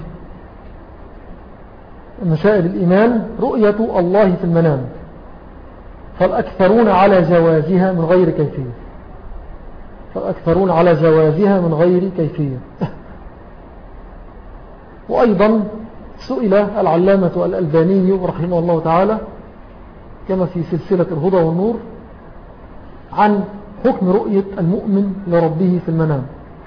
مسائل الإيمان رؤية الله في المنام، فالأكثرون على جوازها من غير كيفية، فالأكثرون على جوازها من غير كيفية. وأيضا سئل العلامة الألباني رحمه الله تعالى كما في سلسلة الهدى والنور عن حكم رؤية المؤمن لربه في المنام،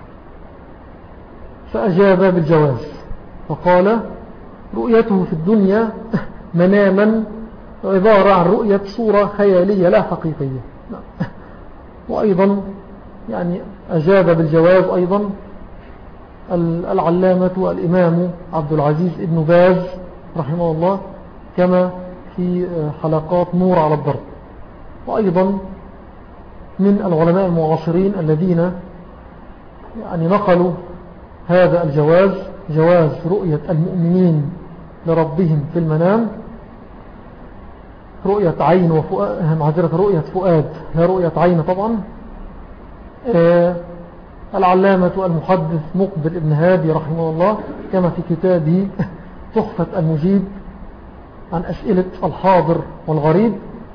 فأجاب بالجواز، فقال: رؤيته في الدنيا مناما عبارة عن رؤية صورة خيالية لا حقيقية. وأيضا يعني أجاب بالجواز أيضا العلامة الإمام عبد العزيز ابن باز رحمه الله كما في حلقات نور على الضرب. وأيضا من العلماء المعاصرين الذين يعني نقلوا هذا الجواز، جواز رؤية المؤمنين لربهم في المنام، رؤية عين وفؤاد، معذرة رؤية فؤاد لا رؤية عين طبعا. العلامة المحدث مقبل ابن هادي رحمه الله كما في كتابه تحفة المجيب عن أسئلة الحاضر والغريب.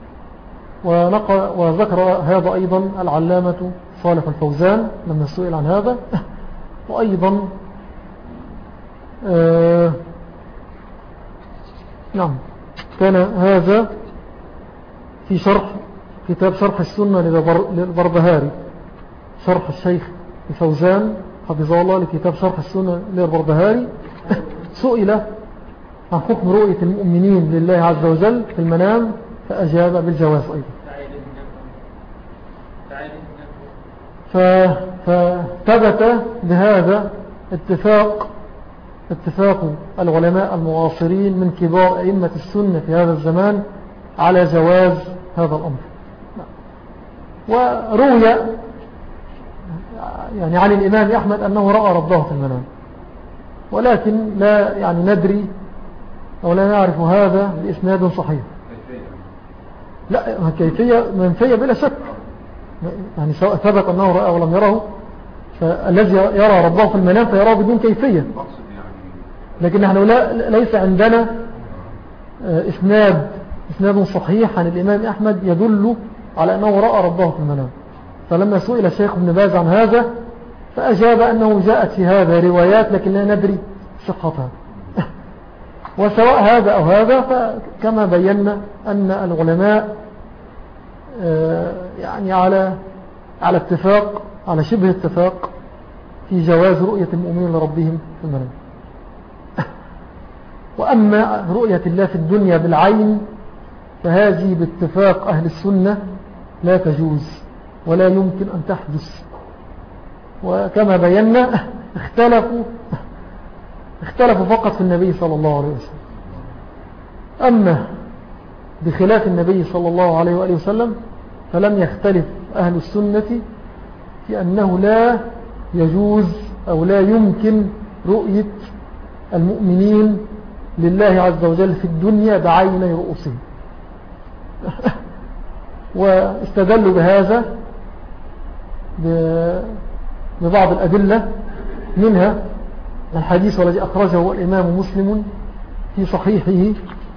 وذكر هذا أيضا العلامة صالح الفوزان لما سئل عن هذا. وأيضا نعم كان هذا في شرح كتاب شرح السنة للبربهاري، شرح الشيخ الفوزان حفظه الله لكتاب شرح السنة للبربهاري. سئل عن حكم رؤية المؤمنين لله عز وجل في المنام، فأجاب بالجواز أيضا. فثبت بهذا اتفاق العلماء المعاصرين من كبار أئمة السنة في هذا الزمان على جواز هذا الأمر. وروي يعني عن الإمام أحمد أنه رأى ربه في المنام، ولكن لا يعني ندري أو لا نعرف هذا بإسناد صحيح. لا كيفية منفية بلا شك، يعني سواء ثبت أنه رأى أو لم يره، فالذي يرى ربه في المنام فيراه بدون كيفية. لكن نحن ليس عندنا إسناد صحيح عن الإمام أحمد يدل على أنه رأى ربه في المنام. فلما سئل الشيخ ابن باز عن هذا فأجاب أنه جاءت في هذا روايات لكن لا ندري صحتها. وسواء هذا أو هذا، فكما بينا أن العلماء يعني على اتفاق، على شبه اتفاق في جواز رؤية المؤمنين لربهم في المنام. وأما رؤية الله في الدنيا بالعين فهذه باتفاق أهل السنة لا تجوز ولا يمكن أن تحدث. وكما بينا اختلفوا فقط في النبي صلى الله عليه وسلم. أما بخلاف النبي صلى الله عليه وآله وسلم فلم يختلف أهل السنة في أنه لا يجوز أو لا يمكن رؤية المؤمنين لله عز وجل في الدنيا بعيني رؤوسهم. واستدلوا بهذا ببعض الأدلة، منها الحديث الذي أخرجه الإمام مسلم في صحيحه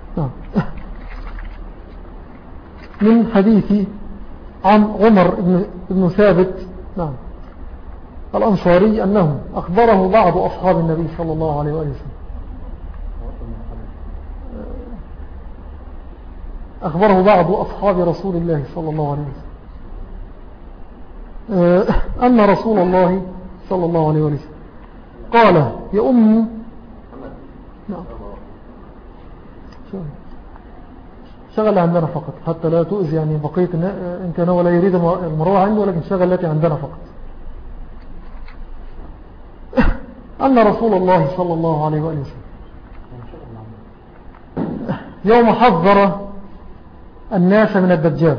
من حديث عن عمر بن ثابت الأنصاري أنه أخبره بعض أصحاب النبي صلى الله عليه وآله وسلم، أخبره بعض أصحاب رسول الله صلى الله عليه وسلم أن رسول الله صلى الله عليه وسلم قال يا أم شغل عندنا فقط حتى لا تؤذي يعني بقية إن كان ولا يريد المروع عنده، ولكن شغل التي عندنا فقط. أن رسول الله صلى الله عليه وآله وسلم يوم حذر الناس من الدجال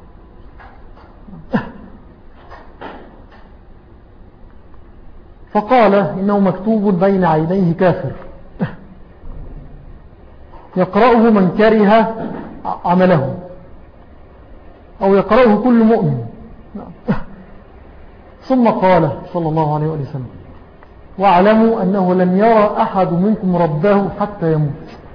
فقال إنه مكتوب بين عينيه كافر يقرأه من كره عمله أو يقرأه كل مؤمن. ثم قال صلى الله عليه وسلم واعلموا أنه لن يرى أحد منكم ربه حتى يموت.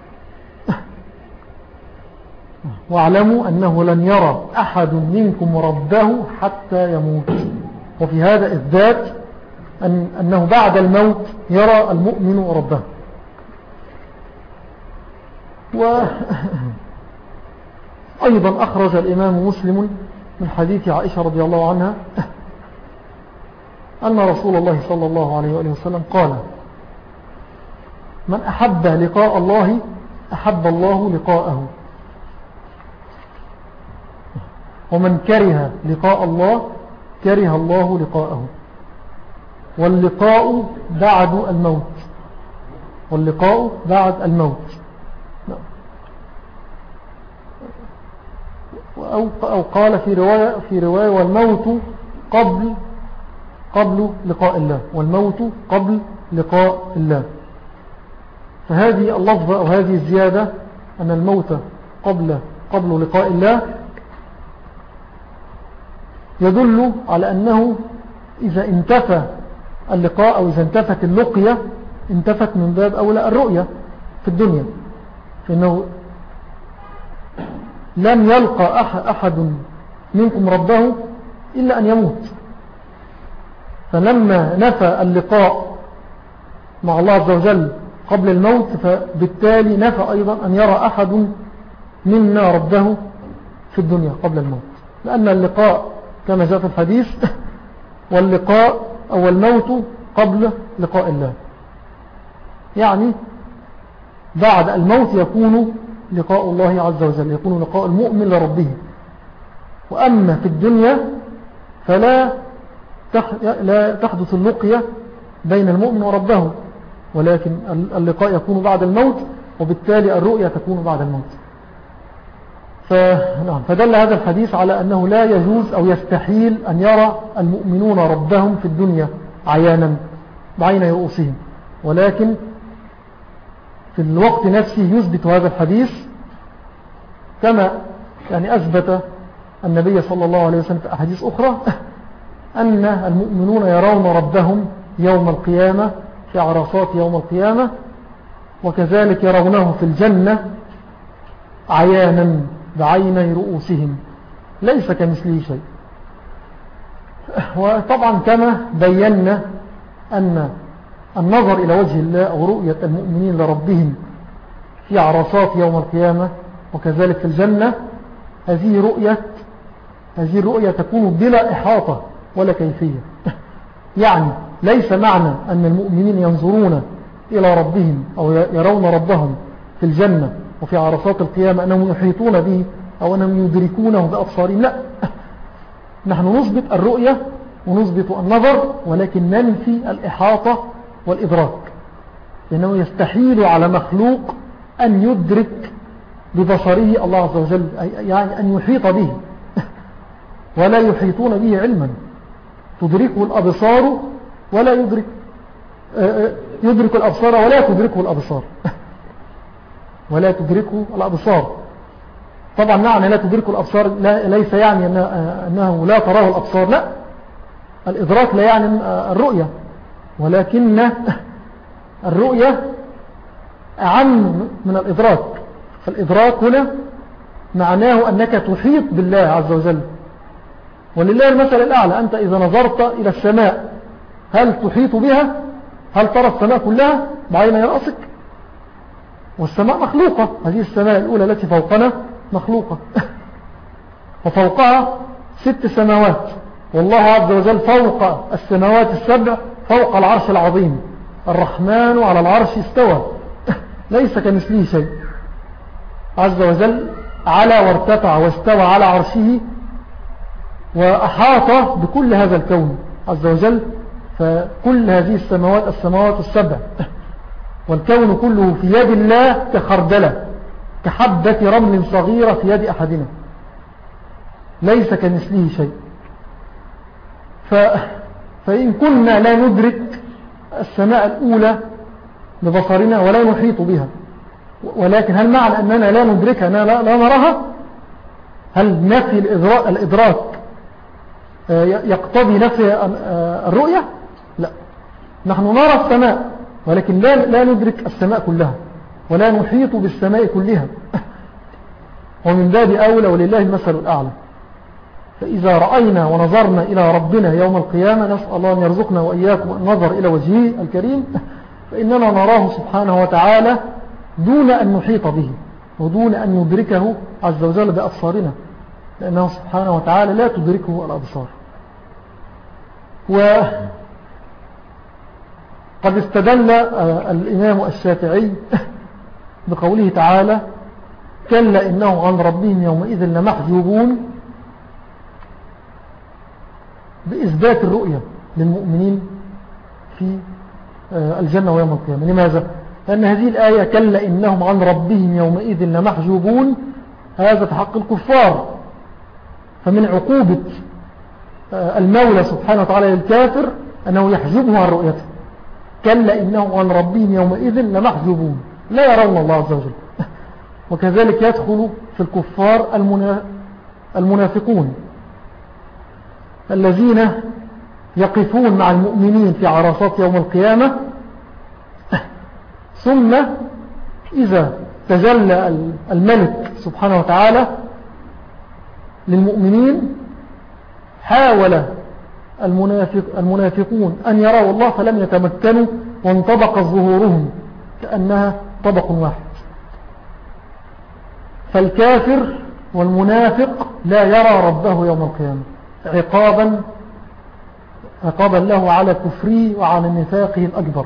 واعلموا أنه لن يرى أحد منكم ربه حتى يموت. وفي هذا إثبات أنه بعد الموت يرى المؤمن ربه. وأيضا أخرج الإمام مسلم من حديث عائشة رضي الله عنها أن رسول الله صلى الله عليه وآله وسلم قال من أحب لقاء الله أحب الله لقاءه، ومن كره لقاء الله كره الله لقاءه. واللقاء بعد الموت، واللقاء بعد الموت. أو قال في رواية والموت قبل لقاء الله، والموت قبل لقاء الله. فهذه اللفظة أو هذه الزيادة أن الموت قبل لقاء الله يدل على أنه إذا انتفى اللقاء أو إذا انتفت اللقية انتفت من باب أولى الرؤية في الدنيا، فإنه لن يلقى أحد منكم ربه إلا أن يموت. فلما نفى اللقاء مع الله عز وجل قبل الموت فبالتالي نفى أيضا أن يرى أحد منا ربه في الدنيا قبل الموت، لأن اللقاء كما جاء في الحديث واللقاء أو الموت قبل لقاء الله، يعني بعد الموت يكون لقاء الله عز وجل، يكون لقاء المؤمن لربه. وأما في الدنيا فلا تحدث اللقية بين المؤمن وربه، ولكن اللقاء يكون بعد الموت، وبالتالي الرؤية تكون بعد الموت. فدل هذا الحديث على أنه لا يجوز أو يستحيل أن يرى المؤمنون ربهم في الدنيا عيانا بعين رؤوسهم، ولكن في الوقت نفسه يثبت هذا الحديث كما يعني أثبت النبي صلى الله عليه وسلم في أحاديث أخرى أن المؤمنون يرون ربهم يوم القيامة في عرصات يوم القيامة، وكذلك يرونه في الجنة عيانا بعيني رؤوسهم ليس كمثله شيء. وطبعا كما بينا أن النظر إلى وجه الله أو رؤية المؤمنين لربهم في عرصات يوم القيامة وكذلك في الجنة، هذه الرؤية تكون بلا إحاطة ولا كيفية. يعني ليس معنى أن المؤمنين ينظرون إلى ربهم أو يرون ربهم في الجنة وفي عرصات القيامة أنهم يحيطون به أو أنهم يدركونه بأبصارهم، لا، نحن نثبت الرؤية ونثبت النظر، ولكن ننفي الإحاطة والإدراك، لأنه يستحيل على مخلوق أن يدرك ببصره الله عز وجل، يعني أن يحيط به ولا يحيطون به علما، تدركه الأبصار ولا يدرك الأبصار ولا تدركه الأبصار ولا تدركه الأبصار. طبعا معنى لا تدركه الأبصار ليس يعني أنه لا تراه الأبصار، لا، الإدراك لا يعني الرؤية، ولكن الرؤية أعم من الإدراك. فالإدراك هنا معناه أنك تحيط بالله عز وجل، ولله المثل الأعلى. أنت إذا نظرت إلى السماء هل تحيط بها؟ هل ترى السماء كلها بعين رأسك؟ والسماء مخلوقة، هذه السماء الأولى التي فوقنا مخلوقة وفوقها 6 سماوات، والله عز وجل فوق السماوات السبع فوق العرش العظيم، الرحمن على العرش استوى ليس كمثله شيء، عز وجل على وارتفع واستوى على عرشه وأحاط بكل هذا الكون عز وجل. فكل هذه السماوات السبع والكون كله في يد الله كخردلة، كحبة رمل صغيرة في يد أحدنا، ليس كمثله شيء. فإن كنا لا ندرك السماء الأولى ببصرنا ولا نحيط بها، ولكن هل معنى أننا لا ندركها أننا لا نراها؟ هل نفي الإدراك يقتضي نفي الرؤية؟ لا، نحن نرى السماء ولكن لا ندرك السماء كلها ولا نحيط بالسماء كلها ومن باب أولى ولله المثل الأعلى. فإذا رأينا ونظرنا إلى ربنا يوم القيامة، نسأل الله أن يرزقنا وإياكم النظر إلى وجهه الكريم، فإننا نراه سبحانه وتعالى دون أن نحيط به ودون أن ندركه عز وجل بأبصارنا، لأنه سبحانه وتعالى لا تدركه الأبصار. وقد استدل الإمام الشافعي بقوله تعالى: كلا إنه عن ربهم يومئذ لمحجوبون، بإثبات الرؤية للمؤمنين في الجنة ويوم القيامة. لماذا؟ لأن هذه الآية كلا إنهم عن ربهم يومئذ لمحجوبون، هذا في حق الكفار، فمن عقوبة المولى سبحانه وتعالى للكافر أنه يحجبه عن رؤيته. كلا إنهم عن ربهم يومئذ لمحجوبون، لا يرون الله عز وجل. وكذلك يدخل في الكفار المنافقون الذين يقفون مع المؤمنين في عرصات يوم القيامة، ثم إذا تجلى الملك سبحانه وتعالى للمؤمنين حاول المنافقون أن يروا الله فلم يتمكنوا، وانطبق ظهورهم كأنها طبق واحد. فالكافر والمنافق لا يرى ربه يوم القيامة عقابا له على كفره وعلى نفاقه الأكبر.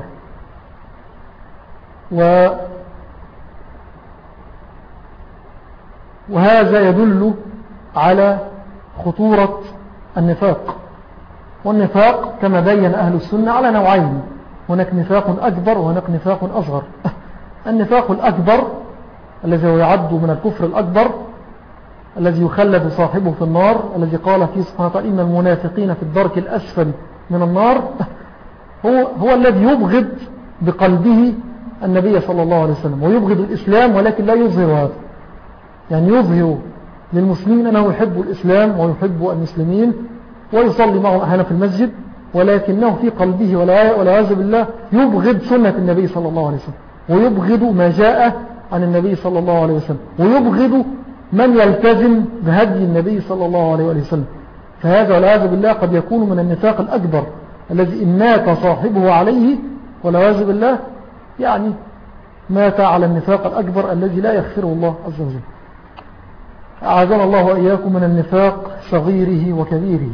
وهذا يدل على خطورة النفاق. والنفاق كما بين أهل السنة على نوعين: هناك نفاق أكبر وهناك نفاق أصغر. النفاق الأكبر الذي هو يعد من الكفر الأكبر الذي يخلد صاحبه في النار، الذي قال فيه سبحانه وتعالى: إن المنافقين في الدرك الأسفل من النار، هو الذي يبغض بقلبه النبي صلى الله عليه وسلم ويبغض الإسلام، ولكن لا يظهر هذا، يعني يظهر للمسلمين أنه يحب الإسلام ويحب المسلمين ويصلي معهم أحيانا في المسجد، ولكنه في قلبه والعياذ بالله يبغض سنة النبي صلى الله عليه وسلم، ويبغض ما جاء عن النبي صلى الله عليه وسلم، ويبغض من يلتزم بهدي النبي صلى الله عليه وسلم. فهذا والعياذ بالله قد يكون من النفاق الأكبر الذي إن مات صاحبه عليه والعياذ بالله يعني مات على النفاق الأكبر الذي لا يغفره الله عز وجل. أعاذنا الله وإياكم من النفاق صغيره وكبيره.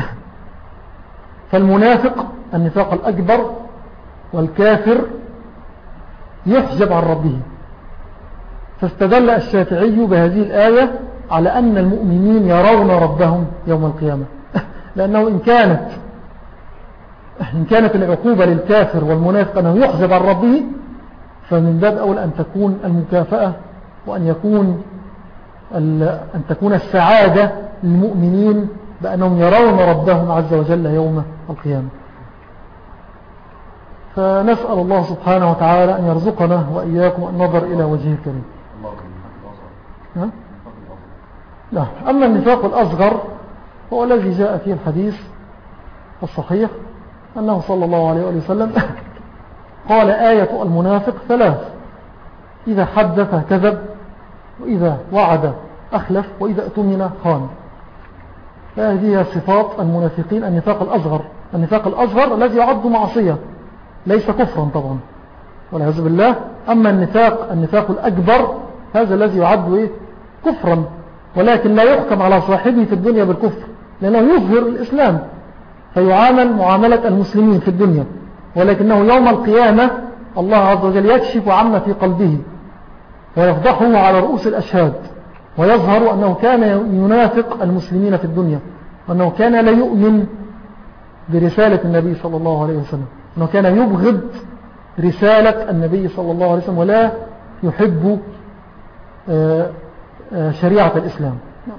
فالمنافق النفاق الأكبر والكافر يحجب عن ربه. فاستدل الشافعي بهذه الآية على أن المؤمنين يرون ربهم يوم القيامة. لأنه إن كانت العقوبة للكافر والمنافق أنه يحجب عن ربه، فمن باب أول أن تكون المكافأة وأن تكون السعادة للمؤمنين بأنهم يرون ربهم عز وجل يوم القيامة. فنسأل الله سبحانه وتعالى أن يرزقنا وإياكم النظر إلى وجهه الكريم. لا، أما النفاق الأصغر هو الذي جاء فيه الحديث الصحيح أنه صلى الله عليه وسلم قال آية المنافق ثلاث: إذا حدث كذب، وإذا وعد أخلف، وإذا اؤتمن خان. هذه صفات المنافقين. النفاق الأصغر الذي يعد معصية ليس كفرا طبعا والعياذ بالله. أما النفاق الأكبر هذا الذي يعد كفرا، ولكن لا يحكم على صاحبه في الدنيا بالكفر، لأنه يظهر الإسلام فيعامل معاملة المسلمين في الدنيا، ولكنه يوم القيامة الله عز وجل يكشف عما في قلبه ويفضحه على رؤوس الأشهاد، ويظهر أنه كان ينافق المسلمين في الدنيا، وأنه كان لا يؤمن برسالة النبي صلى الله عليه وسلم، أنه كان يبغض رسالة النبي صلى الله عليه وسلم ولا يحب شريعة الإسلام.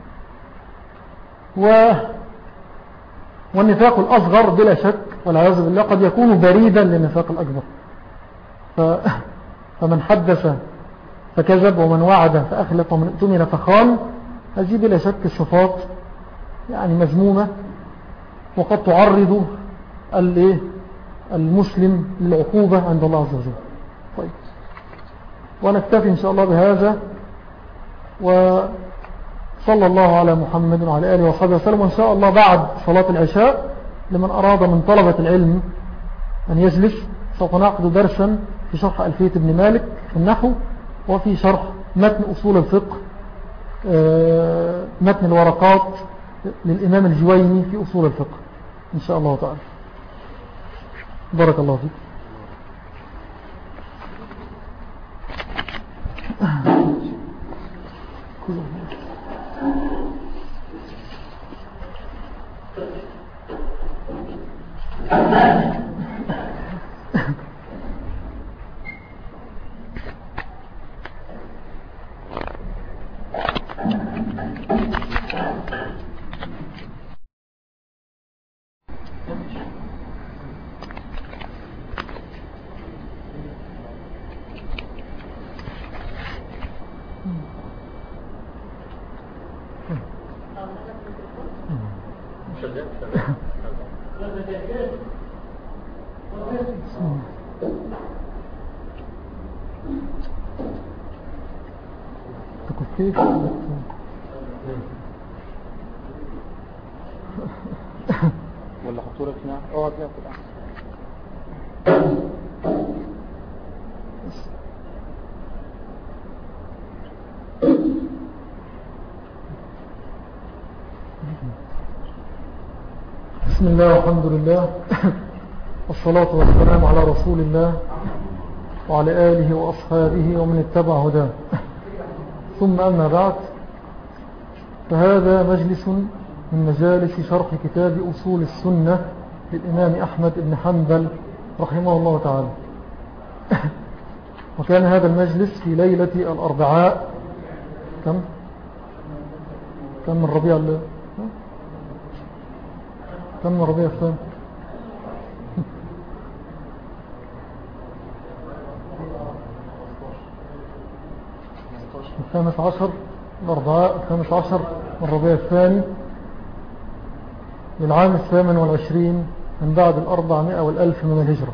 والنفاق الأصغر بلا شك والعياذ بالله قد يكون بريدا للنفاق الأكبر. فمن حدث فكذب، ومن وعد فأخلف، ومن اؤتمن فخان. هذه بلا شك الصفات يعني مذمومة، وقد تعرض المسلم للعقوبة عند الله عز وجل. طيب، ونكتفي إن شاء الله بهذا، وصلى الله على محمد وعلى آله وصحبه وسلم. وإن شاء الله بعد صلاة العشاء لمن أراد من طلبة العلم أن يجلس سوف نعقد درسا في شرح ألفية ابن مالك في النحو، وفي شرح متن أصول الفقه، متن الورقات للإمام الجويني في أصول الفقه إن شاء الله تعالى. بارك الله فيك. ولا حطوا لك هنا اقعد هنا كده. بسم الله والحمد لله والصلاة والسلام على رسول الله وعلى آله وأصحابه ومن اتبع هداه، ثم أما بعد، فهذا مجلس من مجالس شرح كتاب أصول السنة للإمام أحمد بن حنبل رحمه الله تعالى. وكان هذا المجلس في ليلة الأربعاء كم من ربيع الثاني 15 الأربعاء 15 من ربيع الثاني للعام 28 من بعد 400 والألف من الهجرة.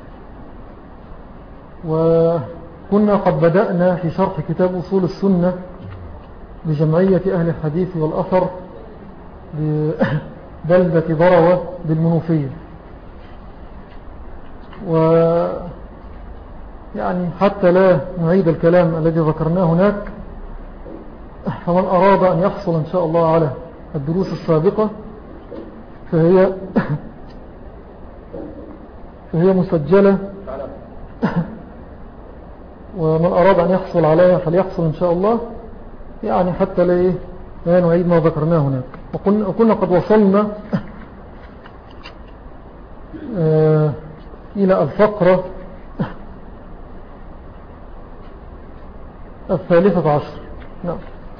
وكنا قد بدأنا في شرح كتاب أصول السنة بجمعية أهل الحديث والأثر ببلدة ضروة بالمنوفية. يعني حتى لا نعيد الكلام الذي ذكرناه هناك، فمن أراد أن يحصل إن شاء الله على الدروس السابقة فهي مسجلة، ومن أراد أن يحصل عليها فليحصل إن شاء الله، يعني حتى لا نعيد ما ذكرناه هناك. وكنا قد وصلنا إلى الفقرة 13. نعم،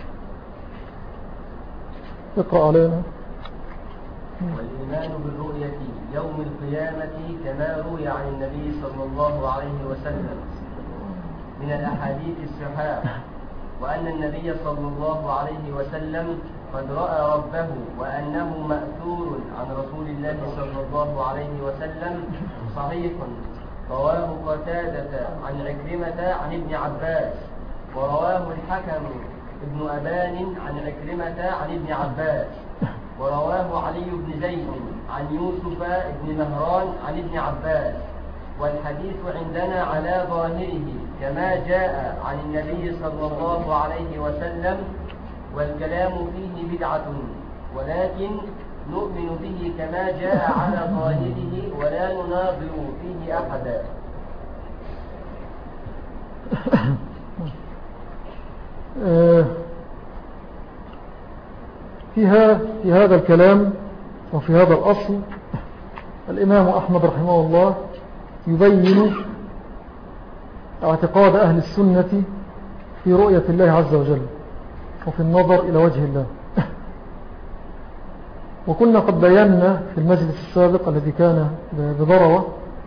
اقرأ علينا. والإيمان بالرؤية يوم القيامة كما روي عن النبي صلى الله عليه وسلم من الأحاديث الصحاح، وأن النبي صلى الله عليه وسلم قد رأى ربه وأنه مأثور عن رسول الله صلى الله عليه وسلم صحيح، رواه قتادة عن عكرمة عن ابن عباس، ورواه الحكم ابن أبان عن عكرمة عن ابن عباس، ورواه علي بن زيد عن يوسف بن مهران عن ابن عباس. والحديث عندنا على ظاهره كما جاء عن النبي صلى الله عليه وسلم، والكلام فيه بدعة، ولكن نؤمن به كما جاء على ظاهره ولا نناظر فيه أحدا. في هذا الكلام وفي هذا الأصل الإمام أحمد رحمه الله يبين اعتقاد أهل السنة في رؤية الله عز وجل وفي النظر إلى وجه الله. وكنا قد بينا في المجلس السابق الذي كان بضروة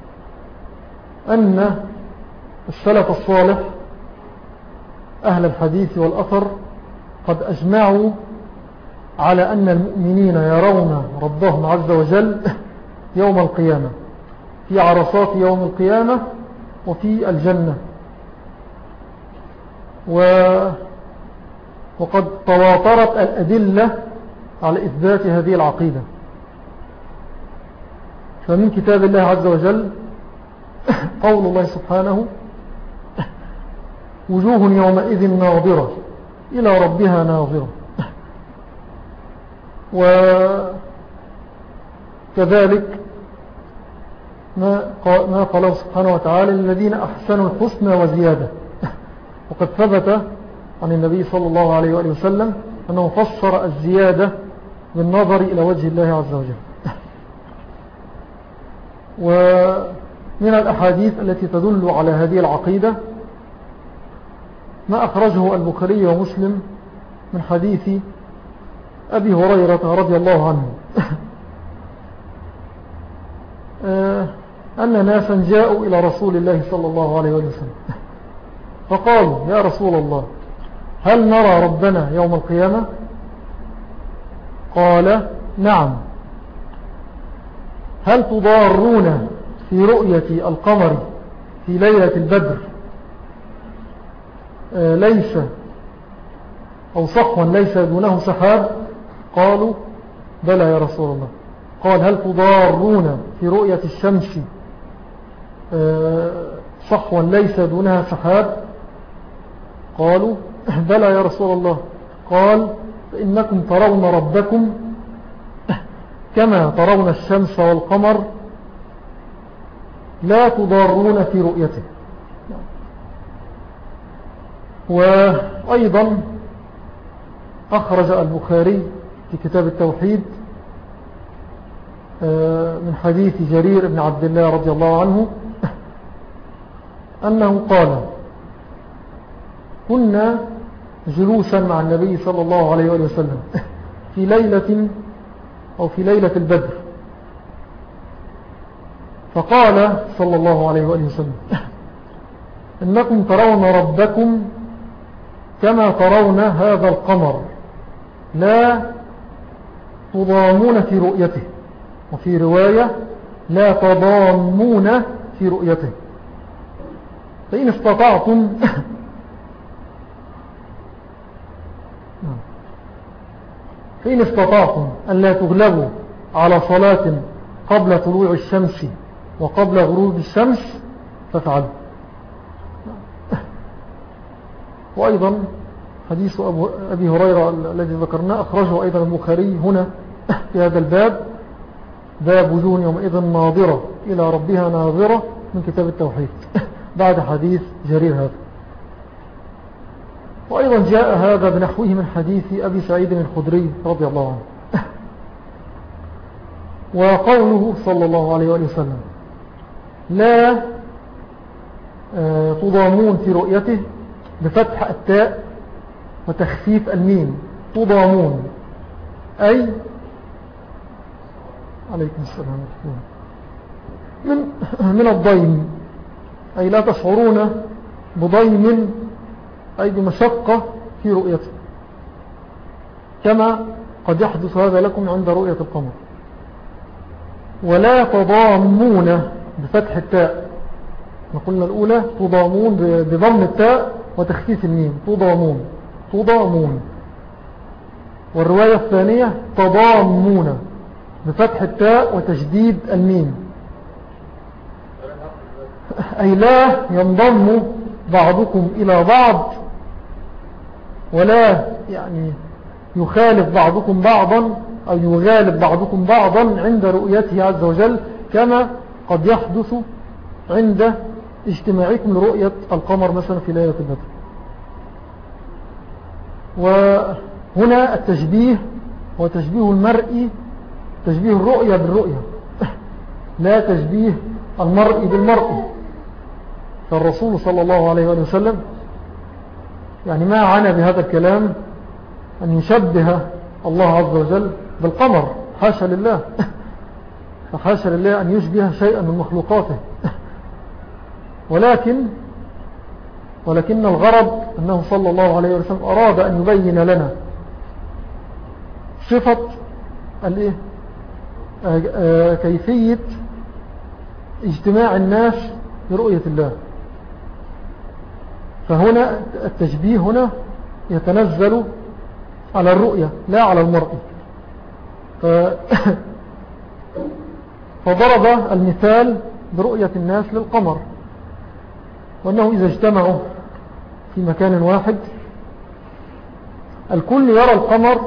أن السلف الصالح أهل الحديث والأثر قد أجمعوا على أن المؤمنين يرون ربهم عز وجل يوم القيامة، في عرصات يوم القيامة وفي الجنة. وقد تواترت الأدلة على إثبات هذه العقيدة، فمن كتاب الله عز وجل قول الله سبحانه: وجوه يومئذ ناظرة إلى ربها ناظرة. وكذلك ما قاله سبحانه وتعالى: الذين أحسنوا الحسنى وزيادة. وقد ثبت عن النبي صلى الله عليه وآله وسلم أنه فسر الزيادة بالنظر إلى وجه الله عز وجل. ومن الأحاديث التي تدل على هذه العقيدة ما أخرجه البخاري ومسلم من حديث أبي هريرة رضي الله عنه أن ناسا جاءوا إلى رسول الله صلى الله عليه وسلم فقالوا: يا رسول الله، هل نرى ربنا يوم القيامة؟ قال: نعم. هل تضارون في رؤية القمر في ليلة البدر ليس أو صحوا ليس دونه سحاب؟ قالوا: بلى يا رسول الله. قال: هل تضارون في رؤية الشمس صحوا ليس دونها سحاب؟ قالوا: بلى يا رسول الله. قال: فإنكم ترون ربكم كما ترون الشمس والقمر لا تضارون في رؤيته. وأيضا أخرج البخاري في كتاب التوحيد من حديث جرير بن عبد الله رضي الله عنه أنه قال: كنا جلوسا مع النبي صلى الله عليه وسلم في ليلة أو في ليلة البدر، فقال صلى الله عليه وسلم: إنكم ترون ربكم كما ترون هذا القمر لا تضامون في رؤيته، وفي رواية لا تضامون في رؤيته. فإن استطعتم أن لا تغلبوا على صلاة قبل طلوع الشمس وقبل غروب الشمس فافعلوا. وأيضا حديث أبي هريرة الذي ذكرناه أخرجه أيضا البخاري هنا في هذا الباب، باب وجوه يومئذ ناظرة إلى ربها ناظرة، من كتاب التوحيد بعد حديث جرير هذا. وأيضا جاء هذا بنحوه من حديث أبي سعيد الخدري رضي الله عنه. وقوله صلى الله عليه وآله وسلم لا تضامون في رؤيته بفتح التاء وتخفيف الميم، تضامون أي عليكم السلام من الضيم، أي لا تشعرون بضيم أي بمشقة في رؤيته، كما قد يحدث هذا لكم عند رؤية القمر. ولا تضامون بفتح التاء، نقولنا الأولى تضامون بضم التاء وتخفيف الميم، تضامون. والرواية الثانية تضامون بفتح التاء وتشديد الميم، أي لا ينضم بعضكم إلى بعض، ولا يعني يخالف بعضكم بعضا أو يغالب بعضكم بعضا عند رؤيته عز وجل، كما قد يحدث عند اجتماعكم لرؤية القمر مثلا في ليلة البدر. وهنا التشبيه هو تشبيه المرء، تشبيه الرؤية بالرؤية، لا تشبيه المرء بالمرء. فالرسول صلى الله عليه وسلم يعني ما عنى بهذا الكلام أن يشبه الله عز وجل بالقمر، حاشا لله فحاشا لله أن يشبه شيئا من مخلوقاته. ولكن الغرض أنه صلى الله عليه وسلم أراد أن يبين لنا صفة كيفية اجتماع الناس لرؤية الله. فهنا التشبيه هنا يتنزل على الرؤية لا على المرء. فضرب المثال برؤية الناس للقمر، وأنه إذا اجتمعوا في مكان واحد الكل يرى القمر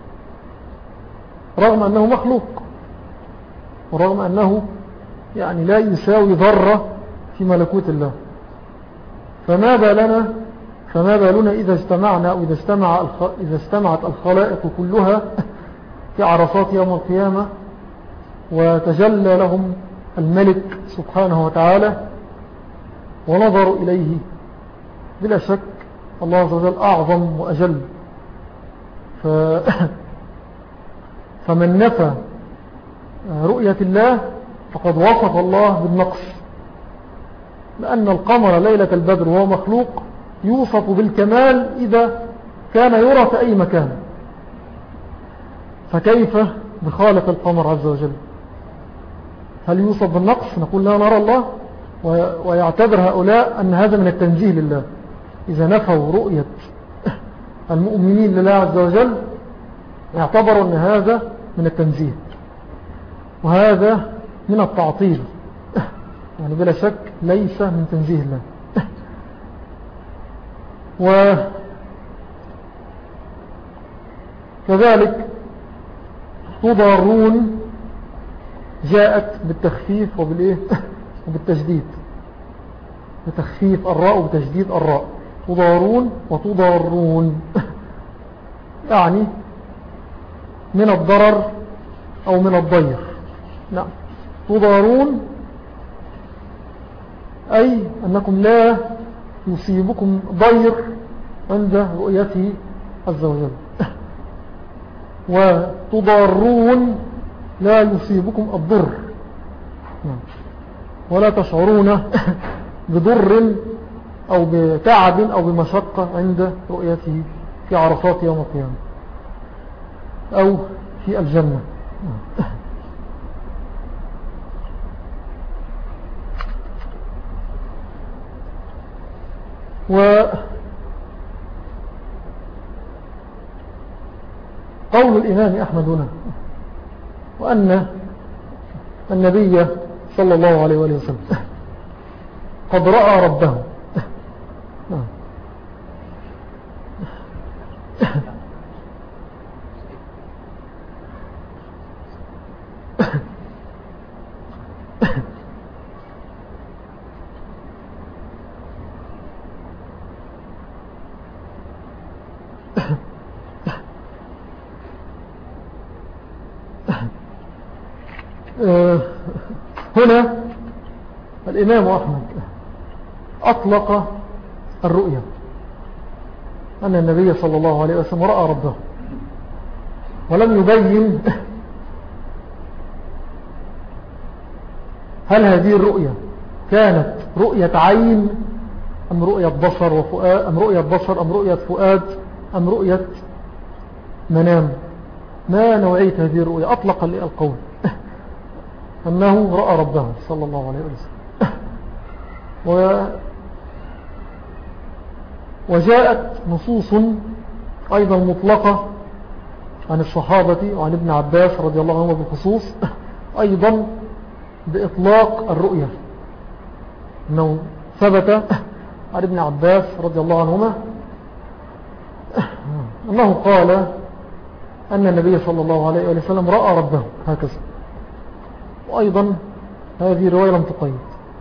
رغم أنه مخلوق، ورغم أنه يعني لا يساوي ذرة في ملكوت الله. فما بالنا إذا اجتمعنا أو إذا اجتمعت الخلائق كلها في عرصات يوم القيامة وتجلى لهم الملك سبحانه وتعالى ونظروا إليه، بلا شك الله عز وجل أعظم وأجل. فمن نفى رؤية الله فقد وصف الله بالنقص، لأن القمر ليلة البدر وهو مخلوق يوصف بالكمال إذا كان يرى في أي مكان، فكيف بخالق القمر عز وجل؟ هل يوصف بالنقص؟ نقول لا نرى الله، ويعتبر هؤلاء أن هذا من التنزيه لله. إذا نفوا رؤية المؤمنين لله عز وجل يعتبروا أن هذا من التنزيه، وهذا من التعطيل، يعني بلا شك ليس من تنزيه الله. وكذلك تضارون جاءت بالتخفيف وبالتجديد، بتخفيف الراء وبتجديد الراء، تضارون وتضارون، يعني من الضرر أو من الضير. نعم، تضارون أي أنكم لا يصيبكم ضير عند رؤيته عز وجل، وتضارون لا يصيبكم الضر، ولا تشعرون بضر أو بتعب أو بمشقة عند رؤيته في عرفات يوم القيامة أو في الجنة. وقول الإمام أحمد هنا وأن النبي صلى الله عليه وسلم قد رأى ربه. هنا الإمام أحمد أطلق الرؤيا أن النبي صلى الله عليه وسلم رأى ربه، ولم يبين هل هذه الرؤيا كانت رؤية عين أم رؤية بصر وفؤاد أم رؤية بصر أم رؤية فؤاد أم رؤية منام. ما نوعية هذه الرؤيا؟ أطلق القول أنه رأى ربه صلى الله عليه وسلم. وجاءت نصوص أيضا مطلقة عن الصحابة وعن ابن عباس رضي الله عنه بالخصوص أيضا بإطلاق الرؤية، أنه ثبت عن ابن عباس رضي الله عنهما أنه قال أن النبي صلى الله عليه وسلم رأى ربه هكذا. وأيضا هذه رواية لم تقيد،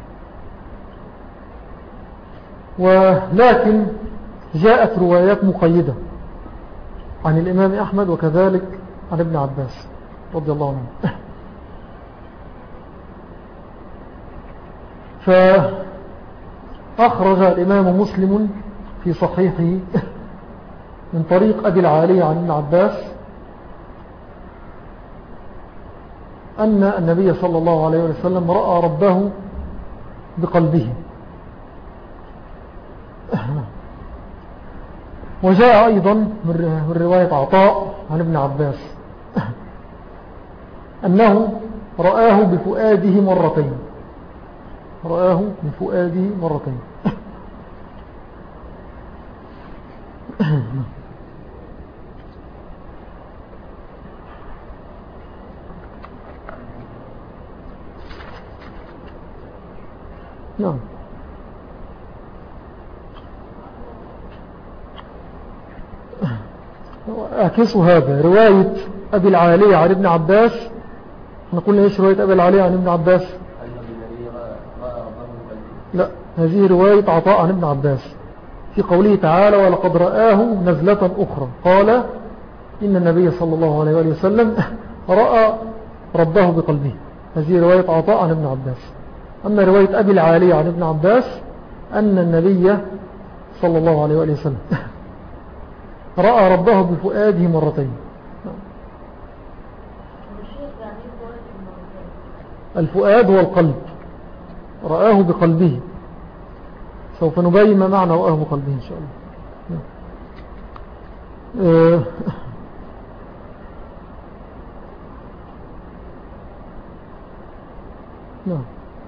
ولكن جاءت روايات مقيدة عن الإمام أحمد وكذلك عن ابن عباس رضي الله عنه. فأخرج الإمام مسلم في صحيحه من طريق أبي العالي عن ابن عباس أن النبي صلى الله عليه وسلم رأى ربه بقلبه. وجاء أيضا من رواية عطاء عن ابن عباس أنه رآه بفؤاده مرتين، رآه بفؤاده مرتين. نعم. أعكس هذا رواية أبي العالي عن ابن عباس. نقول إيش رواية أبي العالي عن ابن عباس؟ لا، هذه رواية عطاء عن ابن عباس في قوله تعالى ولقد رآه نزلة أخرى قال إن النبي صلى الله عليه وسلم رأى ربه بقلبه. هذه رواية عطاء عن ابن عباس. أما رواية أبي العالي عن ابن عباس أن النبي صلى الله عليه وسلم رأى ربه بفؤاده مرتين. الفؤاد هو القلب، رآه بقلبه. سوف نبين ما معنى رآه بقلبه إن شاء الله. نعم.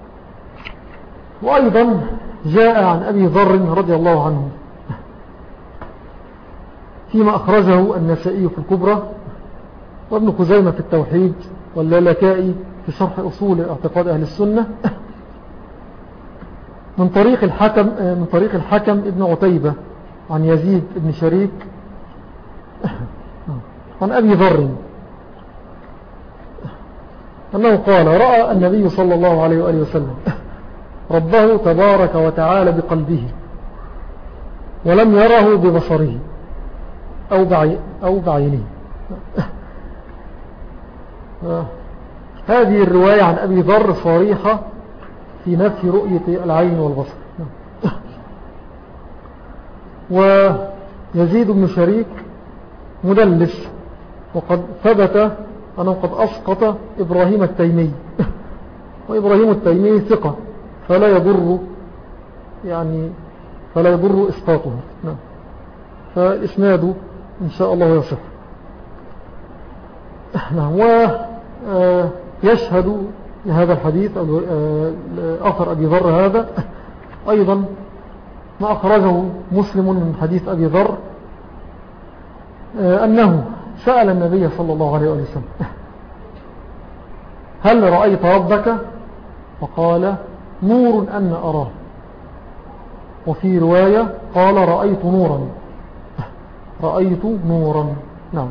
وأيضا جاء عن أبي ذر رضي الله عنه فيما أخرجه النسائي في الكبرى وابن خزيمة في التوحيد واللالكائي في شرح أصول اعتقاد أهل السنة من طريق الحكم ابن عتيبة عن يزيد بن شريك عن أبي ذر أنه قال رأى النبي صلى الله عليه وآله وسلم ربه تبارك وتعالى بقلبه ولم يره ببصره أو بعينه. هذه الرواية عن أبي ذر صريحة في نفي رؤية العين والبصر. ويزيد بن شريك مدلس، وقد ثبت أنه قد أسقط إبراهيم التيمي وإبراهيم التيمي ثقة فلا يضر يعني فلا يضر إسقاطه. نعم. فالإسناد إن شاء الله يصح. نعم. ويشهد لهذا الحديث أثر أبي ذر هذا أيضا ما أخرجه مسلم من حديث أبي ذر أنه سأل النبي صلى الله عليه وسلم هل رأيت ربك؟ فقال نور أن أراه. وفي رواية قال رأيت نورا. رأيت نورا. نعم.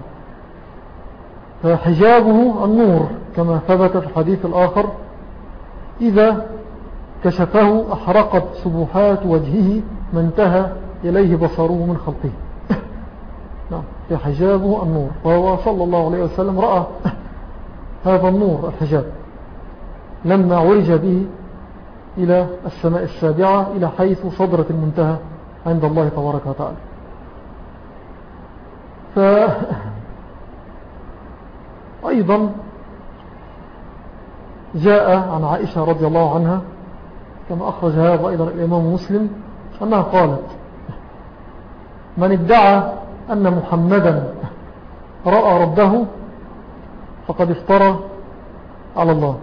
فحجابه النور كما ثبت في الحديث الآخر إذا كشفه أحرقت سبحات وجهه ما انتهى إليه بصره من خلقه. نعم. فحجابه النور. وهو صلى الله عليه وسلم رأى هذا النور الحجاب لما عرج به إلى السماء السابعة إلى حيث صدرت المنتهى عند الله تبارك وتعالى. أيضا جاء عن عائشة رضي الله عنها كما أخرج هذا أيضا الإمام مسلم أنها قالت من ادعى أن محمدا رأى ربه فقد افترى على الله.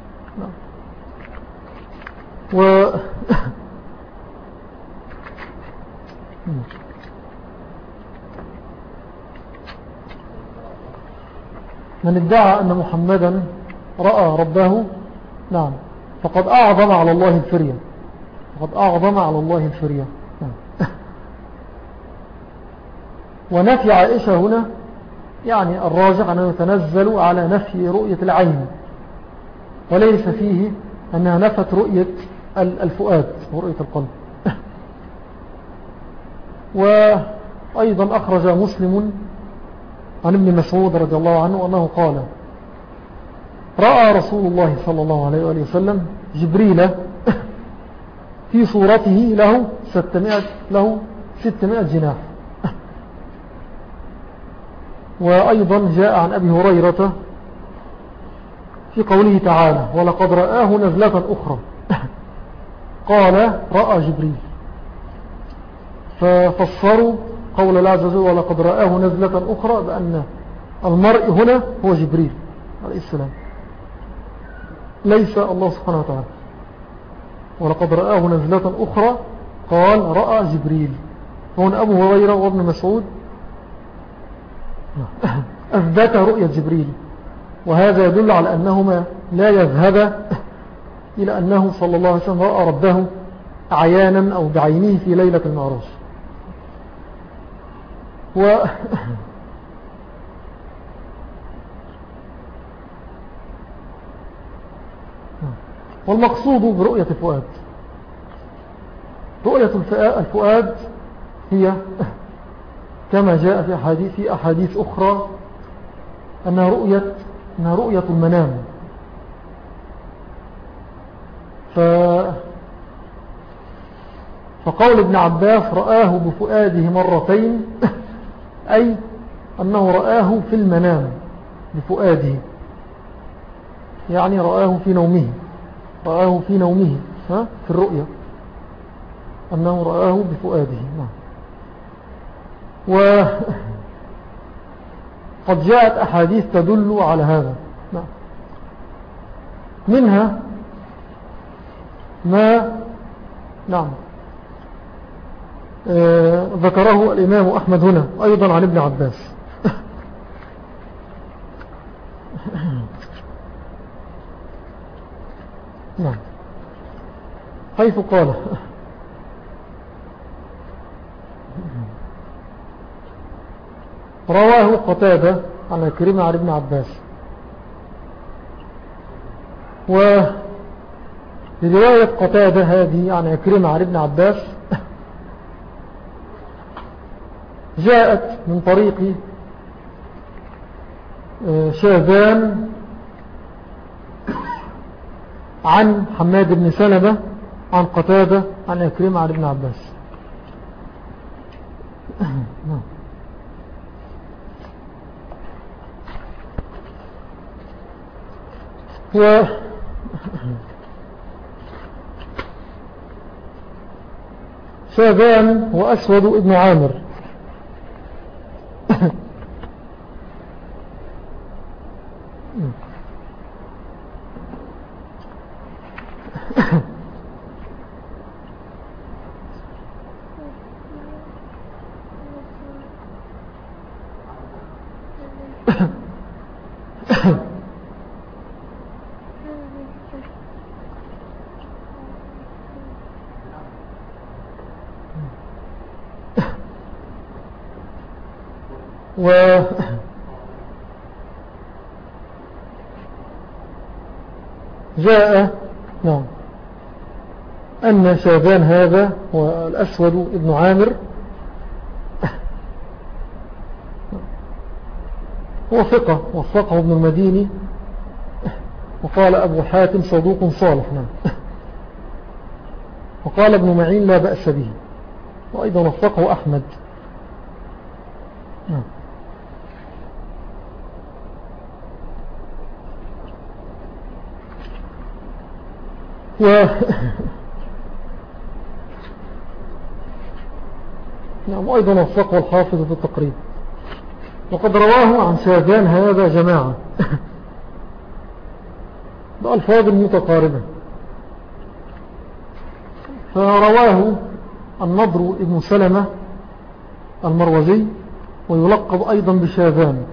من ادعى أن محمدا رأى ربه نعم فقد أعظم على الله الفرية. فقد أعظم على الله الفرية. نعم. ونفي عائشة هنا يعني الراجح أنه يتنزل على نفي رؤية العين وليس فيه أنها نفت رؤية الفؤاد ورؤية القلب. وأيضا أخرج مسلم عن ابن مسعود رضي الله عنه أنه قال رأى رسول الله صلى الله عليه وآله وسلم جبريل في صورته له 600 جناح. وأيضا جاء عن أبي هريرة في قوله تعالى ولقد رآه نزلة أخرى قال رأى جبريل. ففسروا قول الله عز وجل ولقد رآه نزلة أخرى بأن المرء هنا هو جبريل عليه السلام ليس الله سبحانه وتعالى. ولقد رآه نزلة أخرى قال رأى جبريل. هنا أبو هريرة وابن مسعود أثبت رؤية جبريل وهذا يدل على أنهما لا يذهب إلى أنه صلى الله عليه وسلم رأى ربه عيانا أو بعينه في ليلة المعراج. والمقصود برؤية الفؤاد رؤية الفؤاد هي كما جاء في أحاديث أخرى أنها رؤية المنام. فقول ابن عباس رآه بفؤاده مرتين أي أنه رآه في المنام بفؤاده يعني رآه في نومه في الرؤية أنه رآه بفؤاده. وقد جاءت أحاديث تدل على هذا منها ما ذكره الإمام أحمد هنا أيضا عن ابن عباس حيث قال رواه قتادة عن كريم عن ابن عباس. ورواية قتادة هذه عن كريم عن ابن عباس جاءت من طريق شاذان عن حماد بن سلمة عن قتادة عن كريم عن ابن عباس. شاذان وأسود ابن عامر. جاء نعم أن شاذان هذا والأسود ابن عامر هو ثقة وثقه ابن المديني، وقال أبو حاتم صدوق صالح. نعم. وقال ابن معين لا بأس به، وأيضا وثقه أحمد. نعم. نعم. وأيضا وثقه الحافظ في التقريب. وقد رواه عن شاذان هذا جماعة بألفاظ متقاربة. فرواه النضر ابن سلمة المروزي، ويلقب أيضا بشاذان.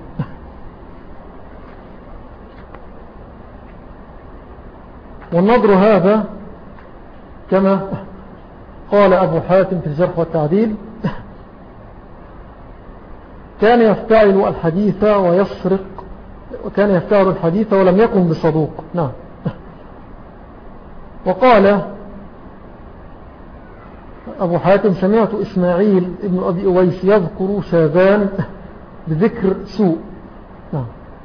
والنضر هذا كما قال أبو حاتم في الجرح والتعديل كان يفتعل الحديث ويسرق، وكان يفتعل الحديث ولم يكن بصدوق. نعم. وقال أبو حاتم سمعت إسماعيل ابن أبي أويس يذكر شاذان بذكر سوء. نعم.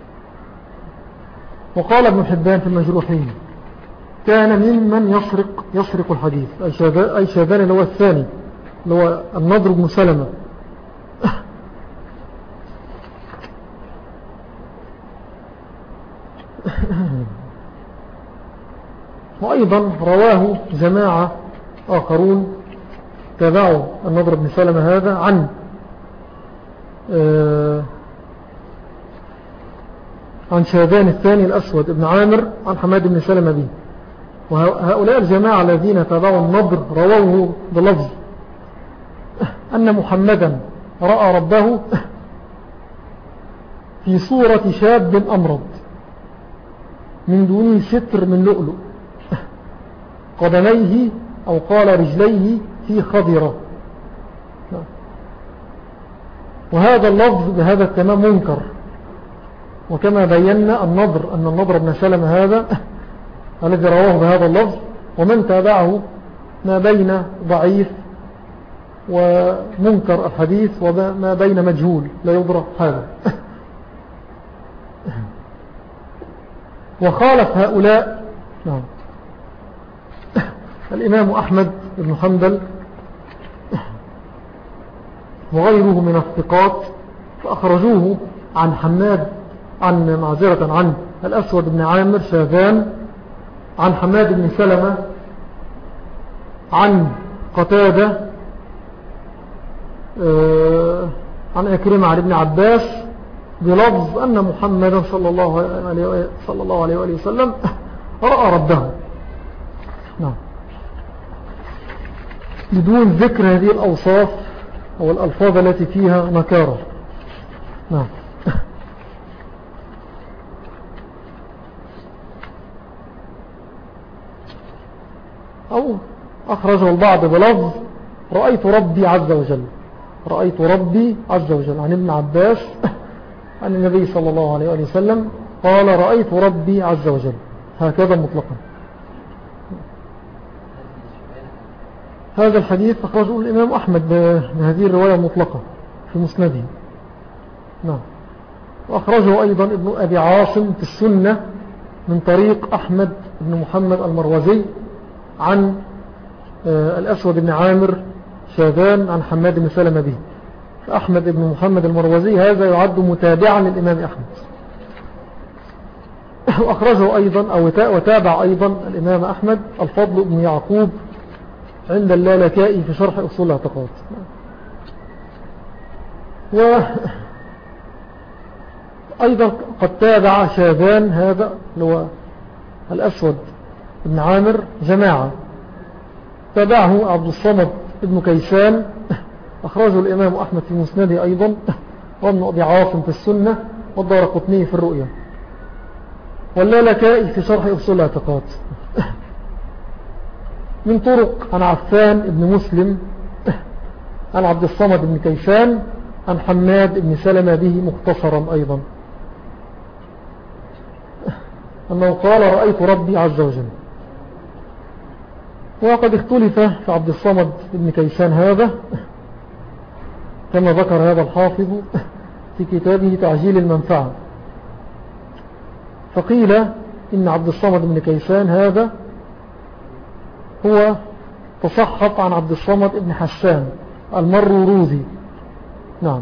وقال ابن حبان في المجروحين كان ممن يسرق الحديث، أي شاذان اللي هو الثاني اللي هو النضر بن سلمة. وأيضا رواه جماعة آخرون تابعوا النضر بن سلمة هذا عن شاذان الثاني الأسود ابن عامر عن حماد بن سلمة به. وهؤلاء الجماعة الذين تابعوا النضر رووه بلفظ أن محمدا رأى ربه في صورة شاب أمرض من دونه ستر من لؤلؤ، قدميه أو قال رجليه في خضرة. وهذا اللفظ بهذا التمام منكر. وكما بينا أن النضر بن سلمة هذا الذي رواه بهذا اللفظ ومن تابعه ما بين ضعيف ومنكر الحديث وما بين مجهول لا يدرك هذا. وخالف هؤلاء نعم الإمام أحمد بن حنبل وغيره من الثقات، فأخرجوه عن الأسود بن عامر شاذان عن حماد بن سلمة عن قتادة عن أكرمة عن ابن عباس بلفظ أن محمدا صلى الله عليه وآله وسلم رأى ربه. نعم. بدون ذكر هذه الأوصاف أو الألفاظ التي فيها نكارة. نعم. أو أخرجه البعض بلفظ رأيت ربي عز وجل، رأيت ربي عز وجل عن ابن عباس عن النبي صلى الله عليه وسلم قال رأيت ربي عز وجل، هكذا مطلقا. هذا الحديث أخرجه الإمام أحمد بهذه الرواية المطلقة في مسنده. نعم. وأخرجه أيضا ابن أبي عاصم في السنة من طريق أحمد بن محمد المروزي عن الأسود بن عامر شاذان عن حماد بن سلمة به. فأحمد بن محمد المروزي هذا يعد متابعا للإمام أحمد. وأخرجه أيضا أو وتابع أيضا الإمام أحمد الفضل بن يعقوب عند اللالكائي في شرح أصول الاعتقاد. وأيضا قد تابع شاذان هذا اللي هو الأسود بن عامر جماعة، تابعه عبد الصمد بن كيسان، أخرجه الإمام أحمد في مسنده أيضا، وابن أبي عاصم في السنة، والدارقطني في الرؤيا، واللالكائي في شرح أصول الاعتقاد، من طرق عن عفان بن مسلم عن عبد الصمد بن كيسان عن حماد بن سلمة به مختصرا أيضا، أنه قال رأيت ربي عز وجل. وقد اختلف في عبد الصمد بن كيسان هذا كما ذكر هذا الحافظ في كتابه تعجيل المنفعة، فقيل إن عبد الصمد بن كيسان هذا هو تصحف عن عبد الصمد بن حسان المروروذي. نعم.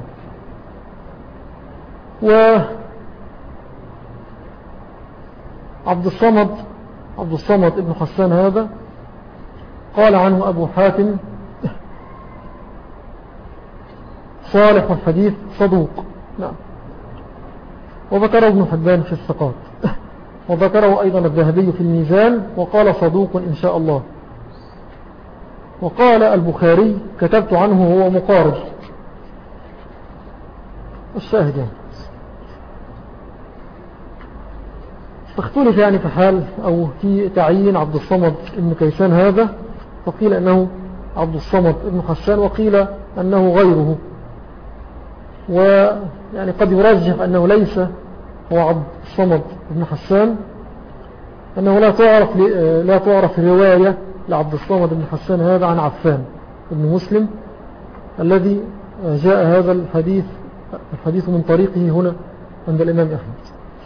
عبد الصمد بن حسان هذا قال عنه أبو حاتم صالح الحديث صدوق. نعم. وذكره ابن حبان في الثقات، وذكره أيضا الذهبي في الميزان وقال صدوق إن شاء الله. وقال البخاري كتبت عنه هو مقارب الشاهد يعني. فاختلف يعني في حال أو في تعيين عبد الصمد بن كيسان هذا، فقيل أنه عبد الصمد بن حسان وقيل أنه غيره، ويعني قد يرجح أنه ليس هو عبد الصمد بن حسان، أنه لا تعرف رواية لعبد الصمد بن حسان هذا عن عفان بن مسلم الذي جاء هذا الحديث من طريقه هنا عند الإمام أحمد.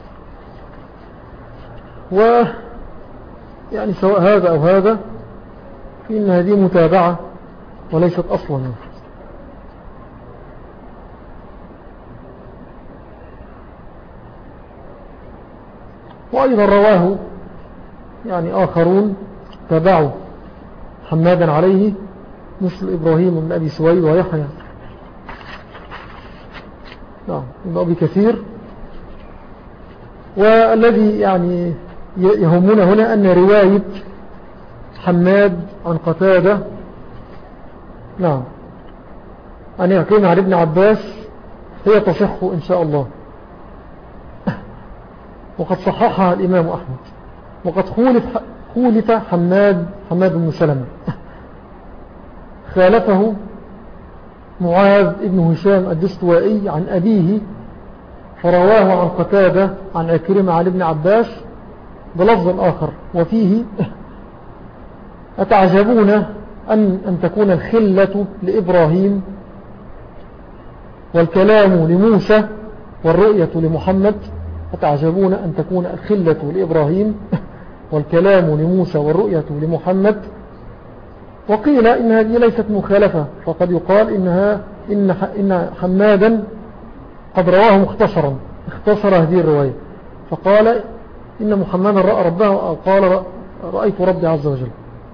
ويعني سواء هذا أو هذا فإن هذه متابعة وليست أصلا. وأيضا رواه يعني آخرون تابعوا حمادا عليه مثل إبراهيم بن أبي سويد ويحيى نعم بن أبي كثير. والذي يعني يهمنا هنا أن رواية حماد عن قتادة نعم أن يعكرنا عن ابن عباس هي تصح إن شاء الله، وقد صححها الإمام أحمد. وقد خولف حماد بن سلمة، خالفه معاذ ابن هشام الدستوائي عن أبيه فرواه عن قتادة عن عكرمة عن ابن عباس بلفظ آخر وفيه أتعجبون أن تكون الخلة لإبراهيم والكلام لموسى والرؤية لمحمد. أتعجبون أن تكون الخلة لإبراهيم والكلام لموسى والرؤية لمحمد. وقيل إن هذه ليست مخالفة، فقد يقال إن حمادا قد رواه مختصرا، اختصر هذه الرواية فقال إن محمدا رأى ربه أو قال رأيت ربي عز وجل.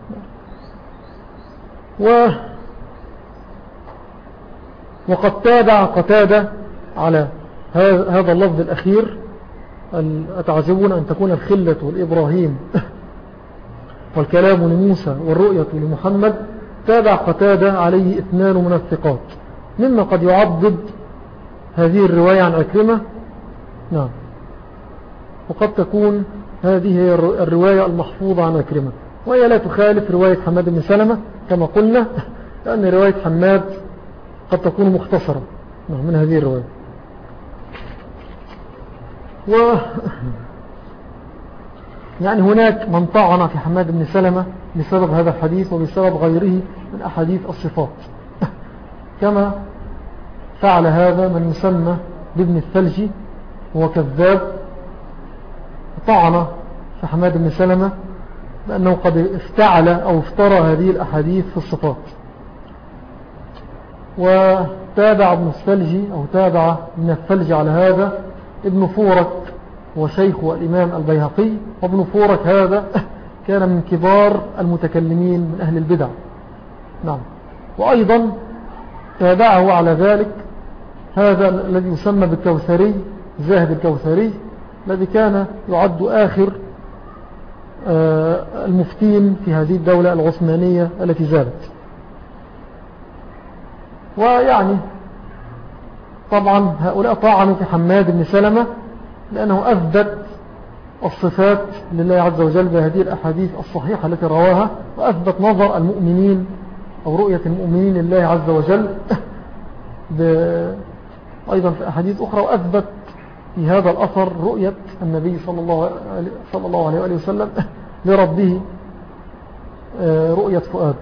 وقد تابع قتادة على هذا اللفظ الأخير أتعجبون أن تكون الخلة والإبراهيم والكلام لموسى والرؤية لمحمد. تابع قتادة عليه 2 من الثقات مما قد يعضد هذه الرواية عن عكرمة. نعم. وقد تكون هذه هي الرواية المحفوظة عن عكرمة، وهي لا تخالف رواية حماد بن سلمة كما قلنا، لأن رواية حماد قد تكون مختصرة من هذه الرواية. يعني هناك من طعن في حماد بن سلمة بسبب هذا الحديث وبسبب غيره من أحاديث الصفات، كما فعل هذا من يسمى بابن الثلجي هو كذاب، طعن في حماد بن سلمة بأنه قد افتعل أو افترى هذه الأحاديث في الصفات. وتابع ابن الثلجي أو تابع من الثلجي على هذا ابن فورك وشيخه الإمام البيهقي. وابن فورك هذا كان من كبار المتكلمين من أهل البدع، نعم. وأيضا تابعه على ذلك هذا الذي يسمى بالكوثري، زاهد الكوثري، الذي كان يعد آخر المفتين في هذه الدولة العثمانية التي زالت. ويعني طبعا هؤلاء طعنوا في حماد بن سلمة لأنه أثبت الصفات لله عز وجل بهذه الأحاديث الصحيحة التي رواها، وأثبت نظر المؤمنين أو رؤية المؤمنين لله عز وجل أيضا في أحاديث أخرى، وأثبت في هذا الأثر رؤية النبي صلى الله عليه وآله وسلم لربه رؤية فؤاد.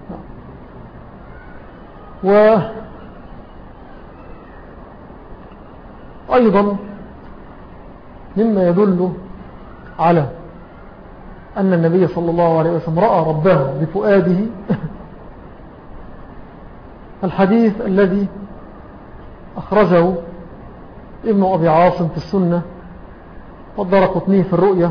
وأيضا مما يدل على أن النبي صلى الله عليه وسلم رأى ربه بفؤاده الحديث الذي أخرجه ابن أبي عاصم في السنة والدرقطني في الرؤية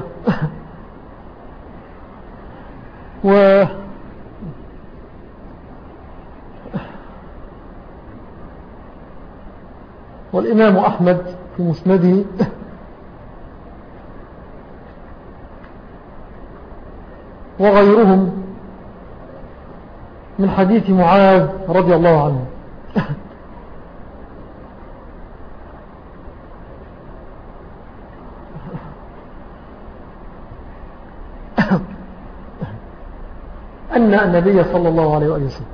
والإمام أحمد في مسنده وغيرهم من حديث معاذ رضي الله عنه. أن النبي صلى الله عليه وسلم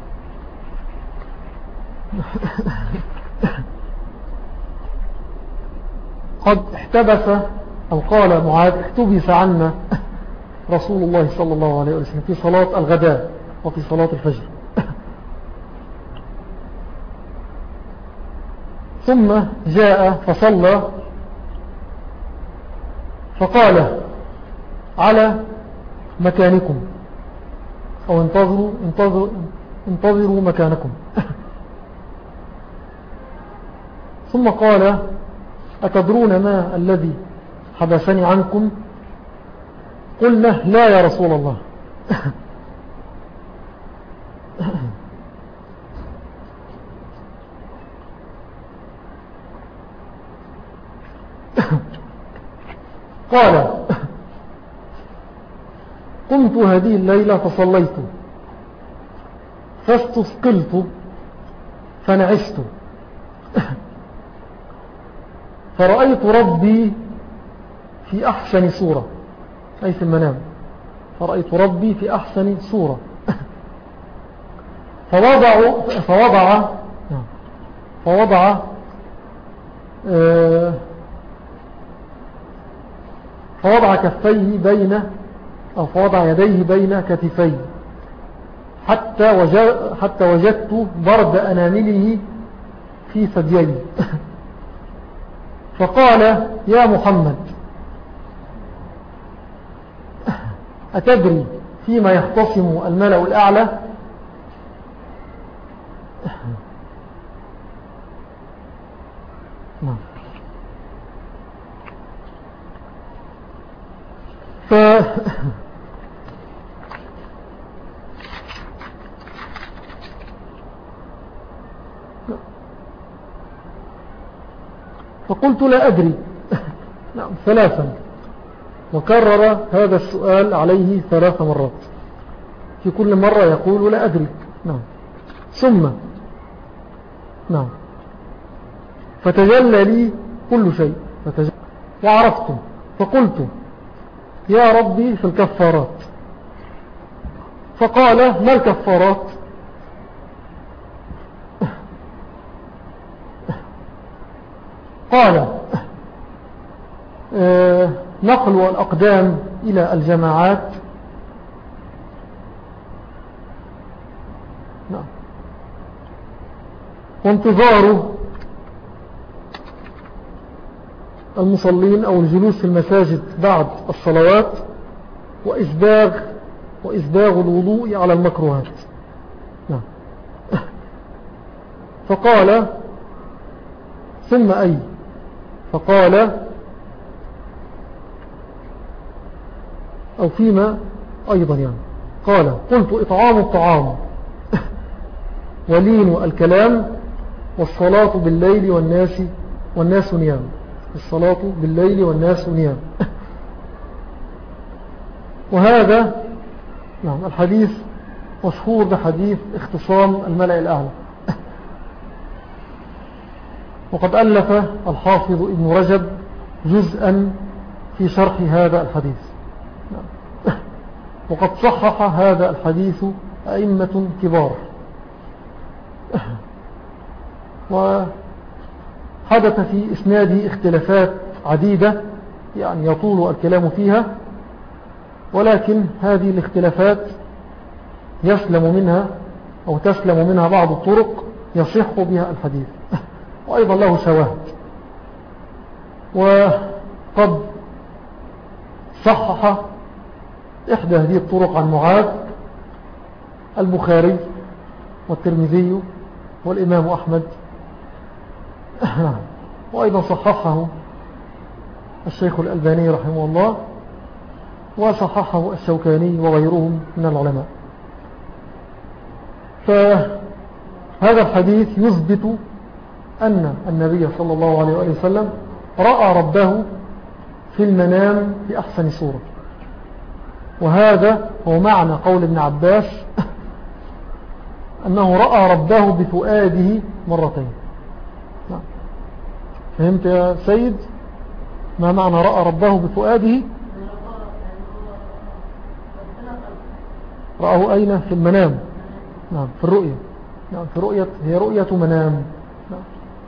قد احتبس أو قال معاذ احتبس عنا رسول الله صلى الله عليه وسلم في صلاة الغداء وفي صلاة الفجر. ثم جاء فصلى فقال على مكانكم أو انتظروا مكانكم. ثم قال أتدرون ما الذي حبسني عنكم؟ قلنا لا يا رسول الله. قال قمت هذه الليلة فصليت فاستثقلت فنعست فرأيت ربي في أحسن صورة، أي في المنام، فرأيت ربي في أحسن صورة فوضع كفيه بين أو فوضع يديه بين كتفيه حتى وجدت برد أنامله في ثديي. فقال يا محمد أتدري فيما يختصم الملأ الأعلى؟ فقلت لا أدري. نعم، ثلاثا، وكرر هذا السؤال عليه 3 مرات، في كل مرة يقول لا أدري. نعم. ثم نعم فتجلى لي كل شيء وعرفت، فقلت يا ربي في الكفارات. فقال ما الكفارات؟ قال نقل الأقدام إلى الجماعات، وانتظار المصلين أو الجلوس في المساجد بعد الصلوات، وإسباغ الوضوء على المكروهات. فقال ثم أي؟ فقال أو فيما أيضا يعني. قال قلت إطعام الطعام ولين الكلام والصلاة بالليل والناس نيام. الصلاة بالليل والناس نيام. وهذا نعم الحديث مشهور بحديث اختصام الملأ الأعلى. وقد ألف الحافظ ابن رجب جزءا في شرح هذا الحديث. وقد صحح هذا الحديث أئمة كبار. وحدث في إسناده اختلافات عديدة يعني يطول الكلام فيها، ولكن هذه الاختلافات يسلم منها أو تسلم منها بعض الطرق يصح بها الحديث، وأيضا له شواهد. وقد صحح إحدى هذه الطرق عن معاذ البخاري والترمذي والإمام أحمد، وأيضا صححه الشيخ الألباني رحمه الله، وصححه الشوكاني وغيرهم من العلماء. فهذا الحديث يثبت أن النبي صلى الله عليه وسلم رأى ربه في المنام في أحسن صورة. وهذا هو معنى قول ابن عباس أنه رأى ربه بفؤاده مرتين. فهمت يا سيد ما معنى رأى ربه بفؤاده؟ رأه أين؟ في المنام. نعم في الرؤية. نعم في رؤية، هي رؤية منام. نعم.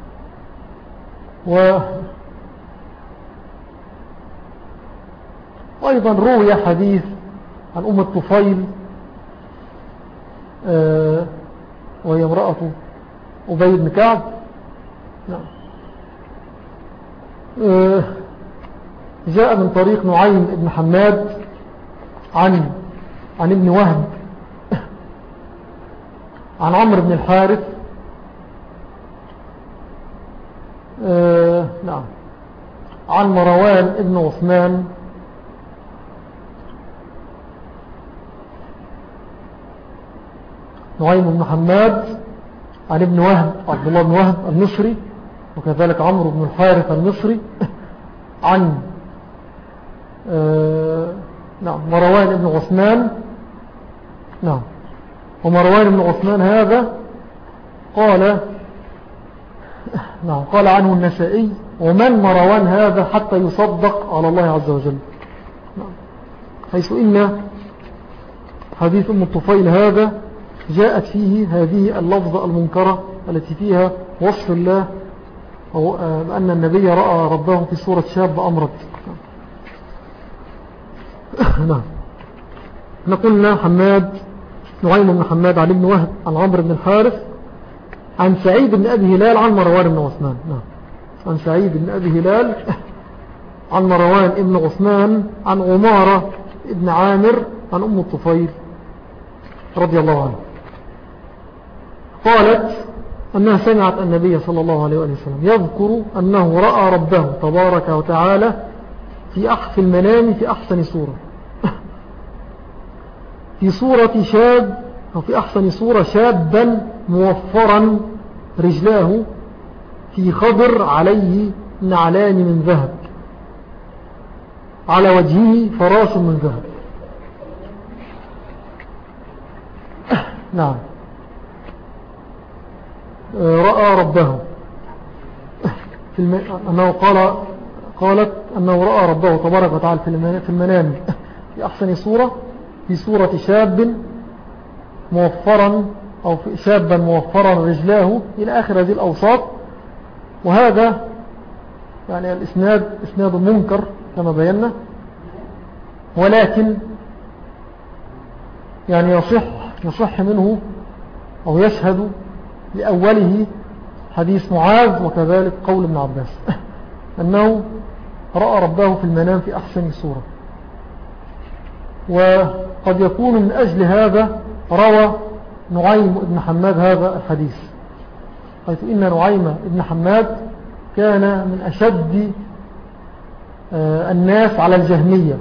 وأيضا روي حديث عن أم الطفيل وهي امرأة أبي بن كعب. نعم. جاء من طريق نعيم بن حماد عن ابن وهب عن عمرو بن الحارث نعم عن مروان بن عثمان نعيم بن حماد عن ابن وهب عبد الله بن وهب المصري، وكذلك عمرو بن الحارث المصري عن نعم مروان بن عثمان. نعم. ومروان بن عثمان هذا قال عنه النسائي: ومن مروان هذا حتى يصدق على الله عز وجل. حيث إن حديث أم الطفيل هذا جاءت فيه هذه اللفظة المنكرة التي فيها وصف الله بأن النبي رأى ربه في صورة شاب أمرد. نعم. نقولنا نعيم بن حماد عن ابن وهب عن عمرو بن الحارث عن سعيد بن أبي هلال عن مروان بن عثمان. نعم. عن سعيد بن أبي هلال عن مروان بن عثمان عن عمارة بن عامر عن أم الطفيل رضي الله عنه قالت أنها سمعت النبي صلى الله عليه وسلم يذكر أنه رأى ربه تبارك وتعالى في المنام في أحسن صورة، في صورة شاب، أو في أحسن صورة شابا موفرا رجلاه في خضر عليه نعلان من ذهب، على وجهه فراش من ذهب. نعم. رأى ربه أنه قالت أنه رأى ربه تبارك وتعالى في المنام في أحسن صورة، في صورة شاب موفرا، أو شابا موفرا رجلاه، إلى آخر هذه الأوصاف. وهذا يعني إسناد منكر كما بينا، ولكن يعني يصح منه أو يشهد لأوله حديث معاذ، وكذلك قول ابن عباس أنه رأى ربه في المنام في أحسن صورة. وقد يكون من أجل هذا روى نعيم بن حماد هذا الحديث، حيث إن نعيم بن حماد كان من أشد الناس على الجهمية.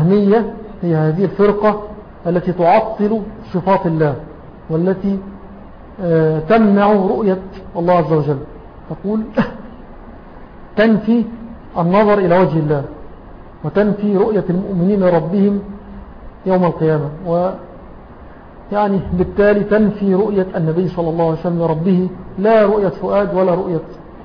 هي هذه الفرقة التي تعطل صفات الله، والتي تمنع رؤية الله عز وجل، تقول تنفي النظر إلى وجه الله، وتنفي رؤية المؤمنين ربهم يوم القيامة، ويعني بالتالي تنفي رؤية النبي صلى الله عليه وسلم ربه، لا رؤية فؤاد ولا رؤية.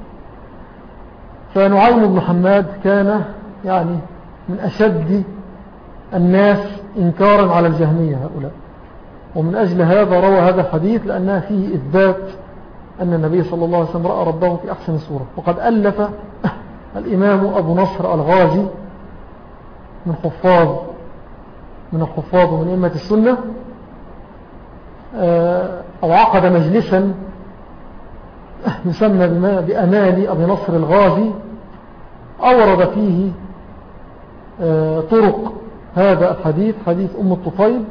فنعيم بن حماد كان يعني من أشد الناس إنكارا على الجهمية هؤلاء، ومن أجل هذا روى هذا الحديث، لأنها فيه إثبات أن النبي صلى الله عليه وسلم رأى ربه في أحسن صورة. وقد ألف الإمام أبو نصر الغازي من الحفاظ ومن أئمة السنة، أو عقد مجلسا يسمى بأمال أبي نصر الغازي، أورد فيه طرق هذا الحديث، حديث أم الطفيل،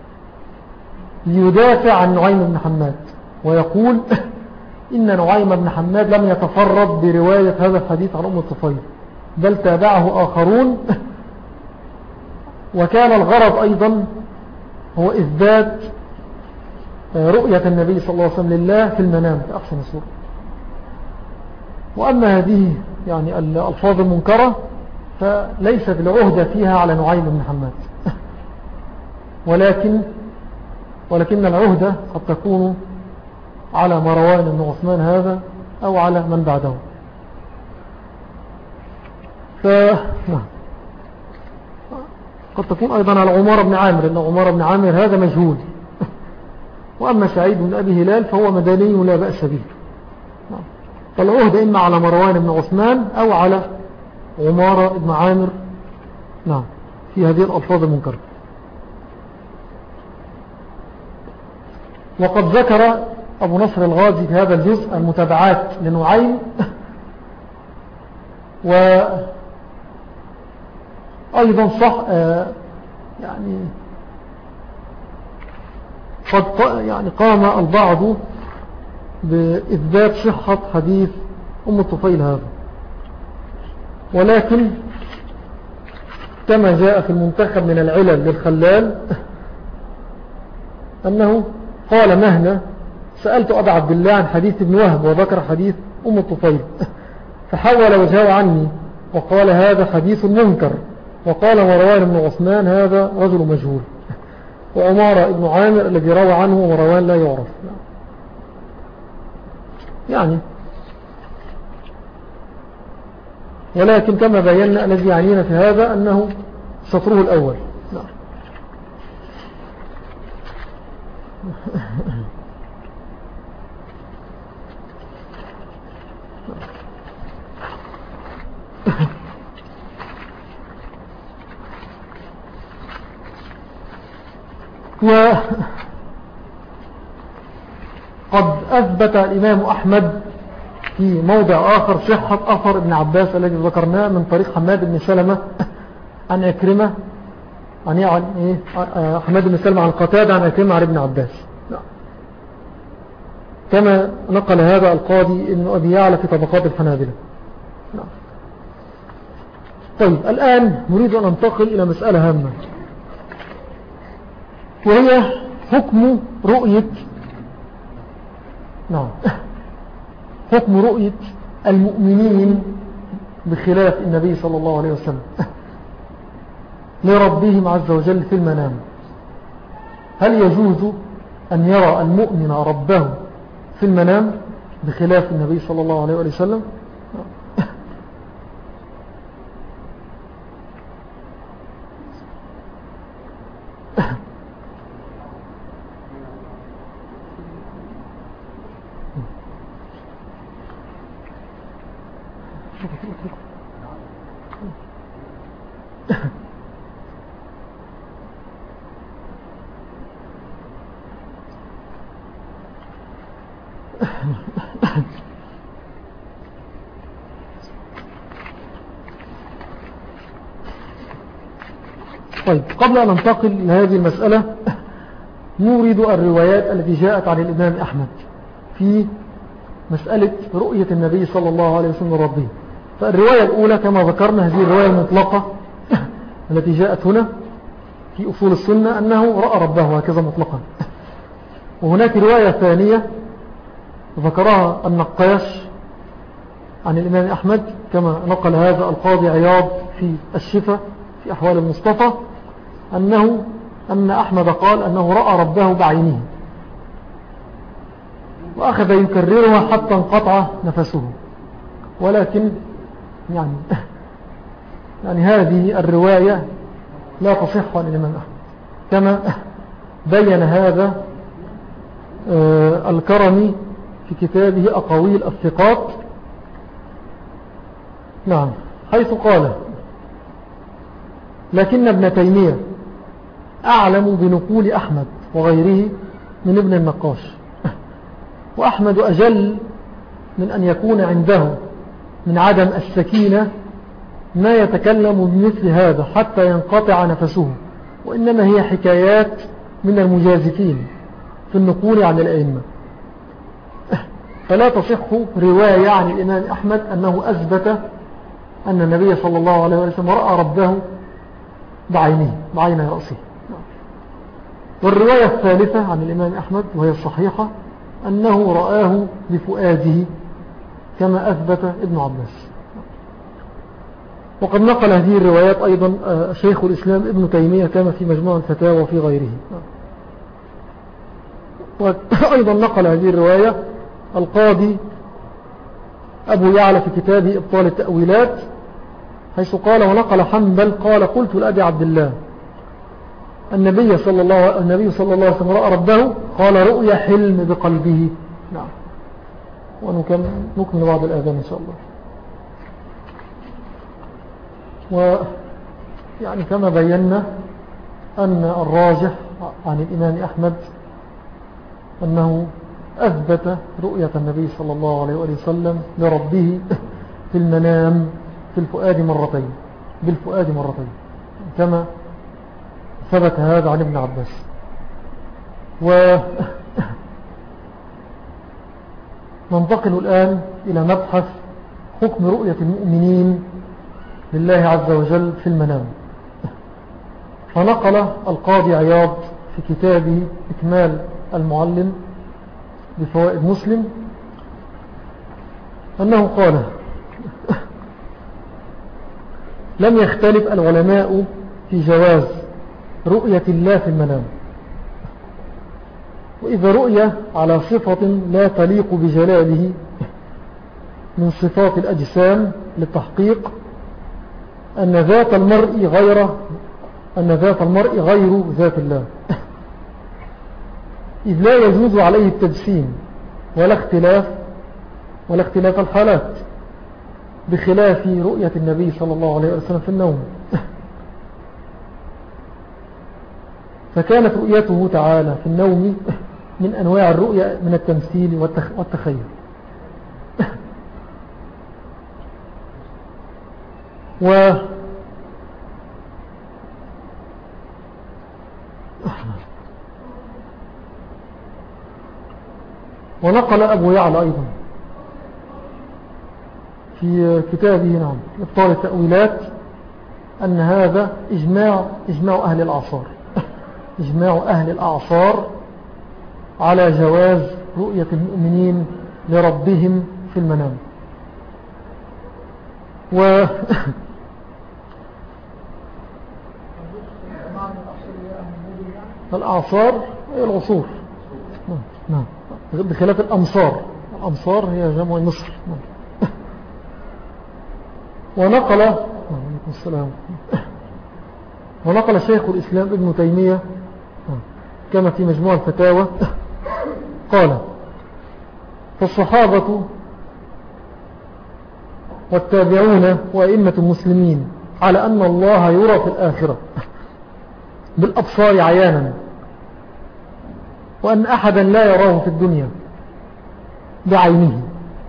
ليدافع عن نعيم بن حماد، ويقول إن نعيم بن حماد لم يتفرد برواية هذا الحديث عن أم الطفيل، بل تابعه آخرون، وكان الغرض أيضا هو إثبات رؤية النبي صلى الله عليه وسلم لله في المنام في أحسن صورة. وأما هذه يعني الألفاظ المنكرة فليست العهدة فيها على نعيم بن حماد، ولكن العهدة قد تكون على مروان بن عثمان هذا أو على من بعده. قد تكون أيضا على عمر بن عامر، لأن عمر بن عامر هذا مجهول. وأما سعيد بن أبي هلال فهو مدني لا بأس به. فالعهدة إما على مروان بن عثمان أو على عمر بن عامر، نعم، في هذه الألفاظ المنكرة. وقد ذكر أبو نصر الغازي في هذا الجزء المتابعات لنعيم، وأيضا صح يعني قد قام البعض بإثبات صحة حديث أم الطفيل هذا، ولكن كما جاء في المنتخب من العلل للخلال أنه قال مهنا سألت أبا عبد الله عن حديث ابن وهب وذكر حديث أم الطفيل، فحول وجهه عني وقال هذا حديث منكر، وقال مروان بن عثمان هذا رجل مجهول، وعمارة ابن عامر الذي روى عنه مروان لا يعرف. يعني ولكن كما بينا الذي يعنينا في هذا أنه سطره الأول. وقد أثبت الإمام أحمد في موضع آخر صحة أثر ابن عباس الذي ذكرناه من طريق حماد بن سلمة عن أكرمة، عن حماد بن سلمة عن قتادة عن أكرمة عن ابن عباس، كما نقل هذا القاضي ابن أبي يعلى في طبقات الحنابلة. طيب الآن نريد أن ننتقل إلى مسألة هامة، وهي حكم رؤية حكم رؤية المؤمنين بخلاف النبي صلى الله عليه وسلم لربهم عز وجل في المنام. هل يجوز أن يرى المؤمن ربه في المنام بخلاف النبي صلى الله عليه وسلم؟ طيب قبل أن ننتقل إلى هذه المسألة نورد الروايات التي جاءت عن الإمام أحمد في مسألة رؤية النبي صلى الله عليه وسلم ربه. فالرواية الأولى كما ذكرنا هذه الرواية المطلقة التي جاءت هنا في أصول السنة أنه رأى ربه هكذا مطلقا. وهناك رواية ثانية ذكرها النقاش عن الإمام أحمد كما نقل هذا القاضي عياض في الشفا في أحوال المصطفى أن أحمد قال أنه رأى ربه بعينه، وأخذ يكررها حتى انقطع نفسه. ولكن يعني هذه الرواية لا تصح عن الإمام أحمد كما بين هذا الكرمي في كتابه أقاويل الثقات، نعم، حيث قال: لكن ابن تيمية أعلم بنقول أحمد وغيره من ابن النقاش، وأحمد أجل من أن يكون عنده من عدم السكينة ما يتكلم بمثل هذا حتى ينقطع نفسه، وإنما هي حكايات من المجازفين في النقول عن الأئمة. فلا تصح رواية عن الإمام أحمد أنه أثبت أن النبي صلى الله عليه وسلم رأى ربه بعين رأسه. والرواية الثالثة عن الإمام أحمد وهي الصحيحة أنه رآه بفؤاده كما أثبت ابن عباس. وقد نقل هذه الروايات أيضا شيخ الإسلام ابن تيمية كما في مجموع الفتاوى وفي غيره. وأيضا نقل هذه الرواية القاضي أبو يعلى في كتابه إبطال التأويلات، حيث قال: ونقل حنبل قال: قلت لأبي عبد الله النبي صلى الله عليه وسلم رأى ربه، قال: رؤيا حلم بقلبه. نعم. ونكمل بعض الآذان إن شاء الله. ويعني كما بينا أن الراجح عن الإمام أحمد أنه أثبت رؤية النبي صلى الله عليه وسلم لربه في المنام بالفؤاد مرتين كما ثبت هذا عن ابن عباس. وننتقل الآن إلى مبحث حكم رؤية المؤمنين لله عز وجل في المنام. فنقل القاضي عياض في كتابه إكمال المعلم بفوائد مسلم أنه قال: لم يختلف العلماء في جواز رؤية الله في المنام، وإذا رؤية على صفة لا تليق بجلاله من صفات الأجسام للتحقيق أن ذات المرء غير ذات الله، إذ لا يجوز عليه التجسيم ولا اختلاف الحالات، بخلاف رؤية النبي صلى الله عليه وسلم في النوم. فكانت رؤيته تعالى في النوم من أنواع الرؤية من التمثيل والتخيل. ونقل أبو يعلى أيضا في كتابه نعم إبطال التأويلات أن هذا إجماع أهل الأعصار إجماع أهل الأعصار على جواز رؤية المؤمنين لربهم في المنام. الأعصار هي العصور، نعم، بخلاف الأمصار هي جمع مصر. ونقل شيخ الإسلام ابن تيمية كما في مجموع الفتاوى قال: فالصحابة والتابعون وأئمة المسلمين على أن الله يرى في الآخرة بالأبصار عيانا، وأن أحدا لا يراه في الدنيا بعينه،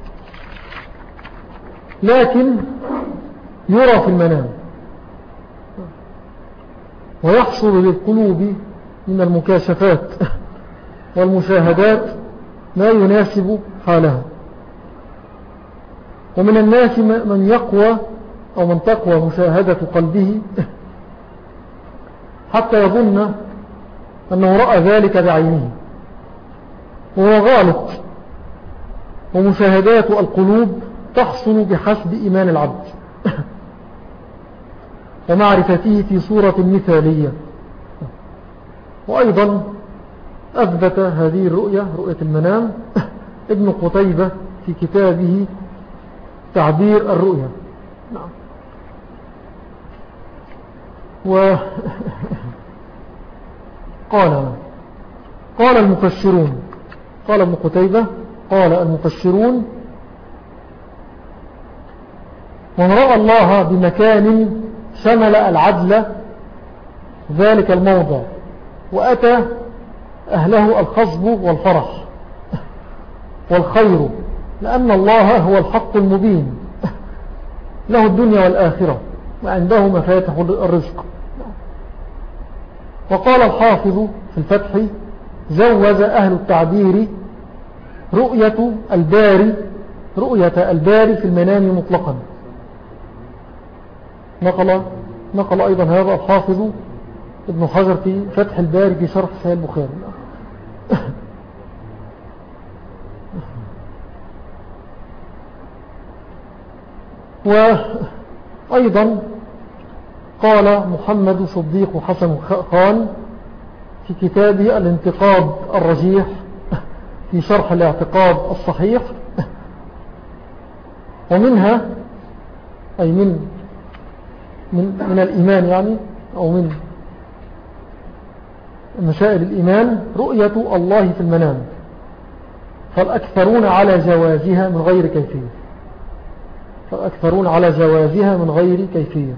لكن يرى في المنام، ويحصل للقلوب من المكاشفات والمشاهدات ما يناسب حالها. ومن الناس من يقوى أو من تقوى مشاهدة قلبه حتى يظن أنه رأى ذلك بعينه، وهو غالط، ومشاهدات القلوب تحصل بحسب إيمان العبد ومعرفته في صورة مثالية. وأيضا أثبت هذه الرؤية، رؤية المنام، ابن قتيبة في كتابه تعبير الرؤيا. نعم. قال المفسرون، قال ابن قتيبة، قال المفسرون: من رأى الله بمكان شمل العدل ذلك الموضع وأتى أهله الخصب والفرح والخير، لأن الله هو الحق المبين له الدنيا والآخرة وعنده مفاتح الرزق. وقال الحافظ في الفتح: زوز أهل التعبير رؤية الباري في المنام مطلقا. نقل أيضا هذا الحافظ ابن حجر في فتح الباري في شرح صحيح البخاري. وأيضا قال محمد صديق حسن خان في كتابه الانتقاد الرجيح في شرح الاعتقاد الصحيح، ومنها أي من الإيمان يعني، أو من مسائل الإيمان رؤية الله في المنام، فالأكثرون على جوازها من غير كيفية، فالأكثرون على جوازها من غير كيفية.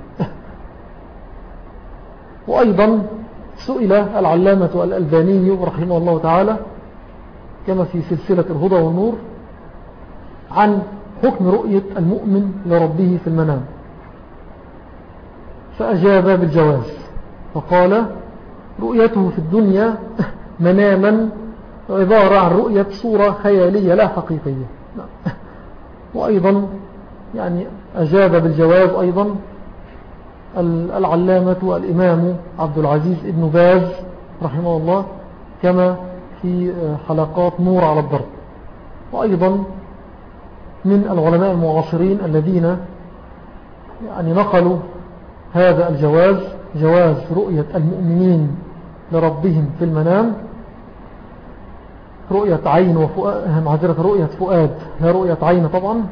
وأيضا سئل العلامة الألباني رحمه الله تعالى كما في سلسلة الهدى والنور عن حكم رؤية المؤمن لربه في المنام، فأجاب بالجواز، فقال: رؤيته في الدنيا مناما عبارة عن رؤية صورة خيالية لا حقيقية. وأيضا يعني أجاب بالجواز أيضا العلامة والإمام عبد العزيز ابن باز رحمه الله كما في حلقات نور على الضرب. وأيضا من العلماء المعاصرين الذين يعني نقلوا هذا الجواز، جواز رؤية المؤمنين لربهم في المنام، رؤية عين وفؤاد، معذرة رؤية فؤاد لا رؤية عين طبعا.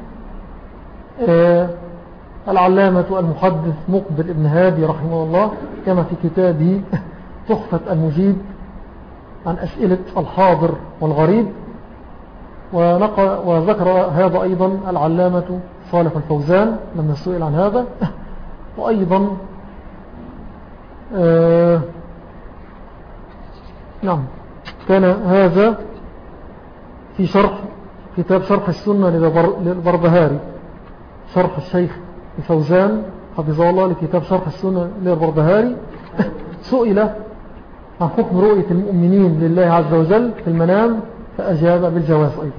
العلامة المحدث مقبل ابن هادي رحمه الله كما في كتابه تحفة المجيب عن أسئلة الحاضر والغريب. وذكر هذا أيضا العلامة صالح الفوزان لما سئل عن هذا. وأيضا نعم كان هذا في شرح كتاب شرح السنة للبربهاري، شرح الشيخ الفوزان حفظه الله لكتاب شرح السنة للبربهاري، سئل عن حكم رؤية المؤمنين لله عز وجل في المنام فأجاب بالجواز أيضا.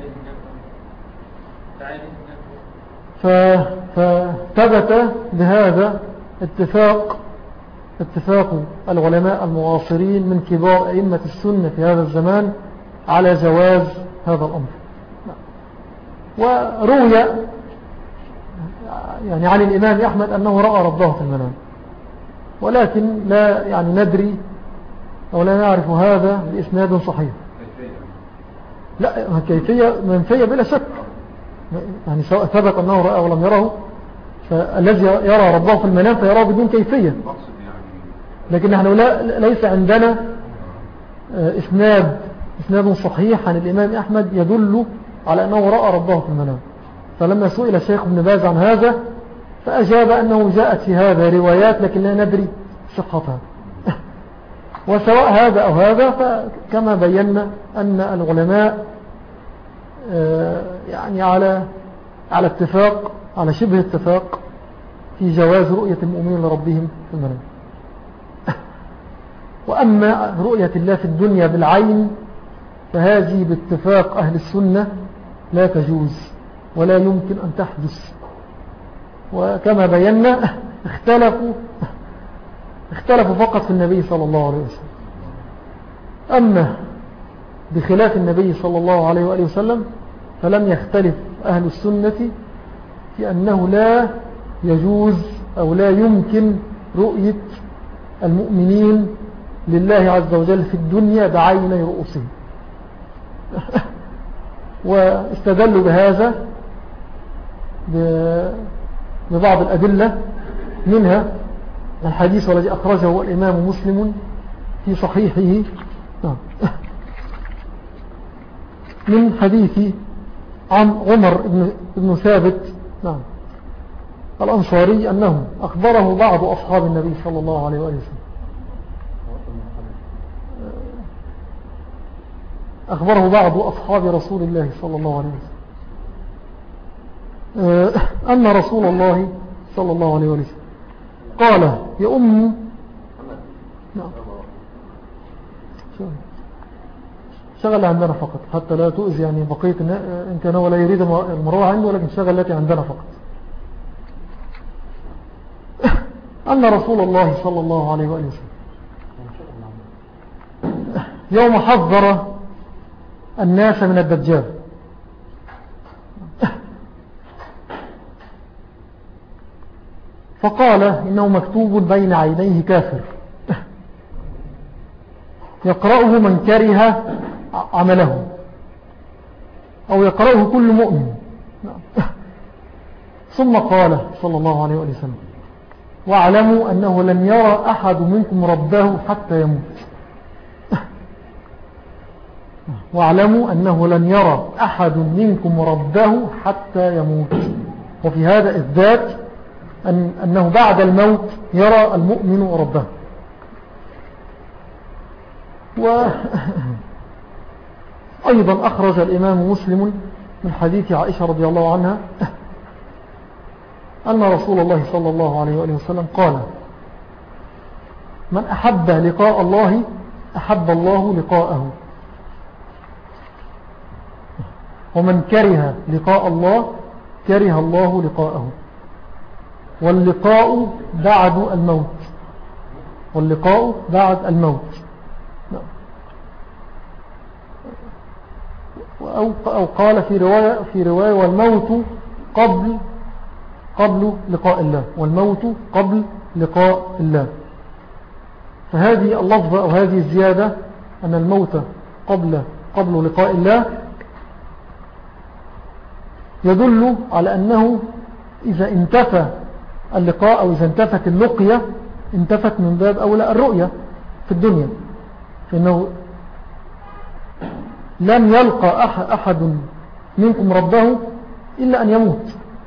فثبت بهذا اتفاق العلماء المعاصرين من كبار أئمة السنة في هذا الزمان على جواز هذا الأمر. وروي يعني عن الإمام أحمد أنه رأى ربه في المنام، ولكن لا يعني ندري أو لا نعرف هذا بإسناد صحيح. لا كيفية منفية بلا شك، يعني سواء ثبت أنه رأى ولم يره، فالذي يرى ربه في المنام فيراه بدون كيفية، لكن نحن ليس عندنا إسناد صحيح عن الإمام أحمد يدل على أنه رأى ربه في المنام. فلما سئل الشيخ ابن باز عن هذا فأجاب أنه جاءت في هذا روايات لكن لا ندري صحتها. وسواء هذا أو هذا فكما بينا أن العلماء يعني على اتفاق، على شبه اتفاق في جواز رؤية المؤمنين لربهم في المنام. وأما رؤية الله في الدنيا بالعين فهذه باتفاق أهل السنة لا تجوز ولا يمكن أن تحدث. وكما بينا اختلفوا فقط في النبي صلى الله عليه وسلم. أما بخلاف النبي صلى الله عليه وآله وسلم فلم يختلف أهل السنة في أنه لا يجوز أو لا يمكن رؤية المؤمنين لله عز وجل في الدنيا بعين رؤوسهم. واستدلوا بهذا ببعض الأدلة، منها الحديث الذي أخرجه الإمام مسلم في صحيحه من حديث عن عمر بن ثابت الأنصاري أنه أخبره بعض أصحاب النبي صلى الله عليه وآله وسلم، أخبره بعض أصحاب رسول الله صلى الله عليه وسلم أن رسول الله صلى الله عليه وسلم قال يا أم شغل عندنا فقط حتى لا تؤذي يعني بقية إن كان ولا يريد المروع عنده، ولكن شغل التي عندنا فقط. أن رسول الله صلى الله عليه وآله وسلم يوم حذر الناس من الدجال فقال إنه مكتوب بين عينيه كافر يقرأه من كره عمله أو يقرأه كل مؤمن. ثم قال صلى الله عليه وسلم واعلموا أنه لن يرى أحد منكم ربه حتى يموت. واعلموا أنه لن يرى أحد منكم ربه حتى يموت. وفي هذا إثبات أنه بعد الموت يرى المؤمن ربه. وأيضا أخرج الإمام مسلم من حديث عائشة رضي الله عنها أن رسول الله صلى الله عليه وآله وسلم قال من أحب لقاء الله أحب الله لقاءه، ومن كره لقاء الله كره الله لقاءه. واللقاء بعد الموت، واللقاء بعد الموت. أو قال في رواية والموت قبل لقاء الله، والموت قبل لقاء الله. فهذه اللفظة أو هذه الزيادة أن الموت قبل لقاء الله يدل على أنه إذا انتفى اللقاء أو إذا انتفت اللقية انتفت من باب أولى الرؤية في الدنيا، فإنه لن يلقى أحد منكم ربه إلا أن يموت.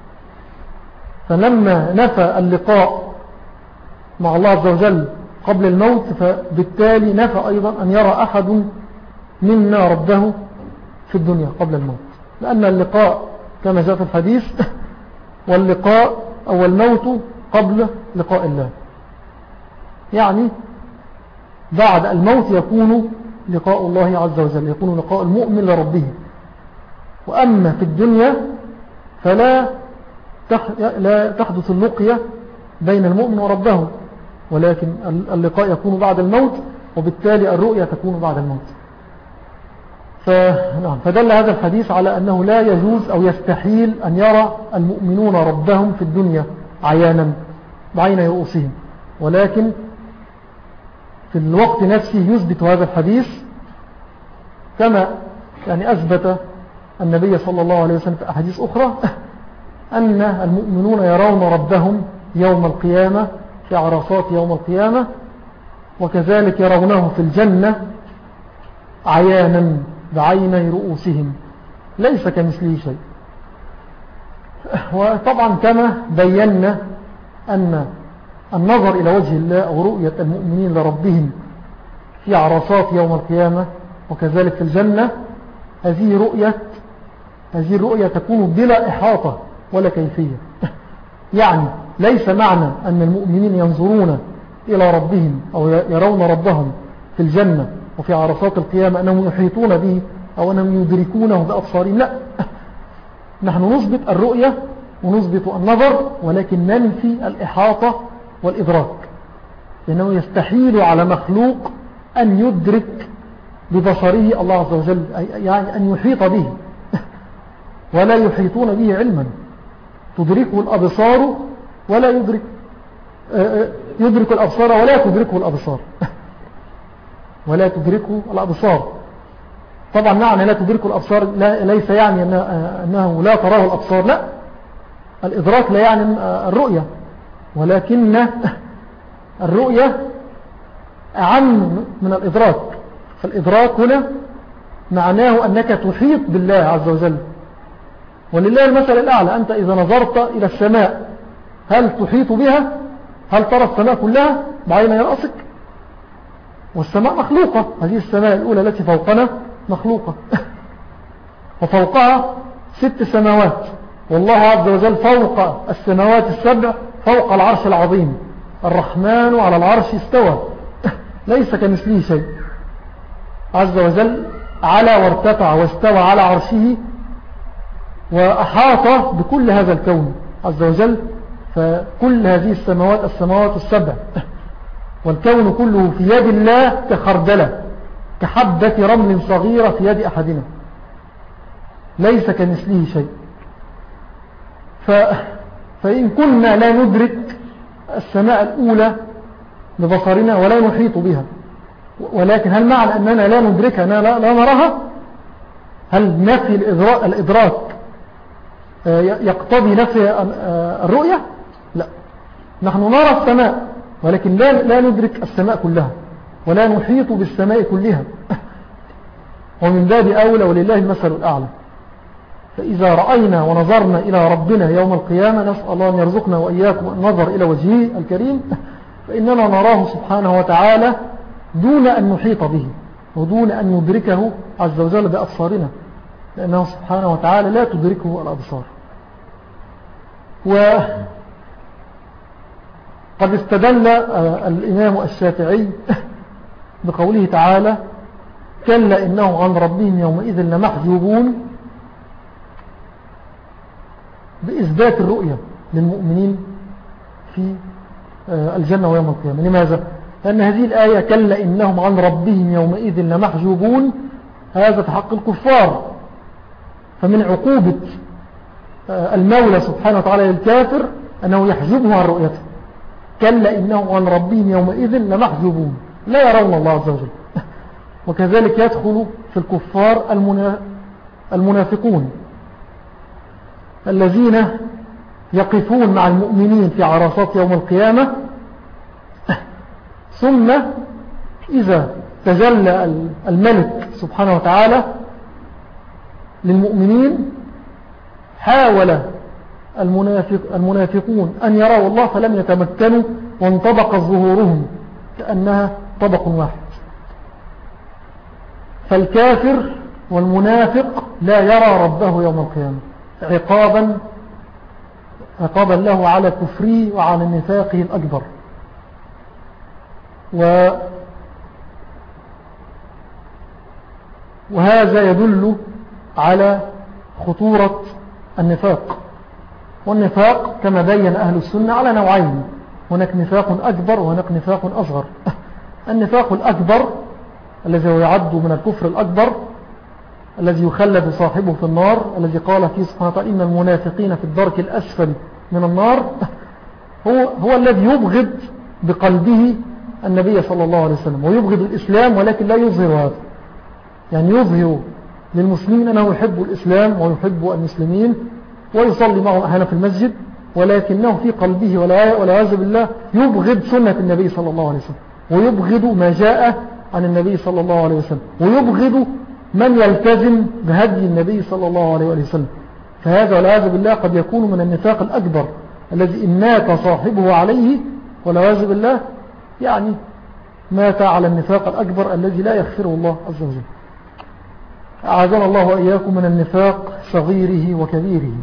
فلما نفى اللقاء مع الله عز وجل قبل الموت فبالتالي نفى أيضا أن يرى أحد منا ربه في الدنيا قبل الموت، لأن اللقاء كما جاء في الحديث واللقاء أو الموت قبل لقاء الله، يعني بعد الموت يكون لقاء الله عز وجل، يكون لقاء المؤمن لربه. وأما في الدنيا فلا تحدث اللقية بين المؤمن وربه، ولكن اللقاء يكون بعد الموت، وبالتالي الرؤية تكون بعد الموت. فدل هذا الحديث على أنه لا يجوز أو يستحيل أن يرى المؤمنون ربهم في الدنيا عيانا بعين رؤوسهم، ولكن في الوقت نفسه يثبت هذا الحديث كما يعني أثبت النبي صلى الله عليه وسلم في أحاديث أخرى أن المؤمنون يرون ربهم يوم القيامة في عرصات يوم القيامة، وكذلك يرونه في الجنة عيانا بعين رؤوسهم ليس كمثله شيء. وطبعا كما بينا أن النظر إلى وجه الله أو رؤية المؤمنين لربهم في عرصات يوم القيامة وكذلك في الجنة، هذه الرؤية تكون بلا إحاطة ولا كيفية. يعني ليس معنى أن المؤمنين ينظرون إلى ربهم أو يرون ربهم في الجنة وفي عرصات القيامة أنهم يحيطون به أو أنهم يدركونه بأبصارهم، لا، نحن نثبت الرؤية ونثبت النظر، ولكن ننفي الإحاطة والإدراك، لأنه يستحيل على مخلوق أن يدرك ببصره الله عز وجل، يعني أن يحيط به. ولا يحيطون به علما، تدركه الأبصار ولا يدرك الأبصار ولا تدركه الأبصار ولا تدركه الأبصار. طبعا معنى لا تدركه الأبصار ليس يعني أنه لا تراه الأبصار، لا، الإدراك لا يعني الرؤية، ولكن الرؤية أعم من الإدراك. فالإدراك هنا معناه أنك تحيط بالله عز وجل، ولله المثل الأعلى. أنت إذا نظرت إلى السماء هل تحيط بها؟ هل ترى السماء كلها بعين رأسك؟ والسماء مخلوقة، هذه السماء الأولى التي فوقنا مخلوقة وفوقها 6 سماوات، والله عز وجل فوق السماوات السبع فوق العرش العظيم، الرحمن على العرش استوى ليس كمثله شيء عز وجل، على وارتفع واستوى على عرشه وأحاط بكل هذا الكون عز وجل. فكل هذه السماوات السبع والكون كله في يد الله كخردلة، كحبة رمل صغيرة في يد أحدنا، ليس كمثله شيء. فإن كنا لا ندرك السماء الأولى ببصرنا ولا نحيط بها، ولكن هل معنى أننا لا ندركها لا نراها؟ هل نفي الإدراك يقتضي نفي الرؤية؟ لا، نحن نرى السماء ولكن لا ندرك السماء كلها ولا نحيط بالسماء كلها ومن باب أولى ولله المثل الأعلى. فإذا رأينا ونظرنا إلى ربنا يوم القيامة، نسأل الله أن يرزقنا وإياكم النظر إلى وجهه الكريم، فإننا نراه سبحانه وتعالى دون أن نحيط به ودون أن ندركه عز وجل بأبصارنا، لأنه سبحانه وتعالى لا تدركه الأبصار. وقد استدل الإمام الشافعي بقوله تعالى كلا إنه عن ربهم يومئذ لمحجوبون بإثبات الرؤية للمؤمنين في الجنة ويوم القيامة. لماذا؟ لأن هذه الآية كلا إنهم عن ربهم يومئذ لمحجوبون، هذا في حق الكفار، فمن عقوبة المولى سبحانه وتعالى للكافر أنه يحجبه عن رؤيته. كلا إنهم عن ربهم يومئذ لمحجوبون، لا يرون الله عز وجل. وكذلك يدخل في الكفار المنافقون الذين يقفون مع المؤمنين في عرصات يوم القيامة، ثم إذا تجلى الملك سبحانه وتعالى للمؤمنين حاول المنافقون أن يروا الله فلم يتمكنوا، وانطبق ظهورهم كأنها طبق واحد. فالكافر والمنافق لا يرى ربه يوم القيامة عقابا له على كفره وعلى نفاقه الأكبر. وهذا يدل على خطورة النفاق. والنفاق كما بين أهل السنة على نوعين، هناك نفاق أكبر وهناك نفاق أصغر. النفاق الأكبر الذي يعد من الكفر الأكبر الذي يخلد صاحبه في النار، الذي قال فيه سبحانه وتعالى إن المنافقين في الدرك الأسفل من النار، هو الذي يبغض بقلبه النبي صلى الله عليه وسلم ويبغض الإسلام، ولكن لا يظهر هذا، يعني يظهر للمسلمين أنه يحب الإسلام ويحب المسلمين ويصلي معهم أحيانا في المسجد، ولكنه في قلبه والعياذ بالله يبغض سنة النبي صلى الله عليه وسلم، ويبغض ما جاء عن النبي صلى الله عليه وسلم، ويبغض من يلتزم بهدي النبي صلى الله عليه وسلم. فهذا والعياذ بالله قد يكون من النفاق الأكبر الذي إن مات صاحبه عليه والعياذ بالله يعني مات على النفاق الأكبر الذي لا يغفره الله عز وجل. أعاذنا الله وإياكم من النفاق صغيره وكبيره.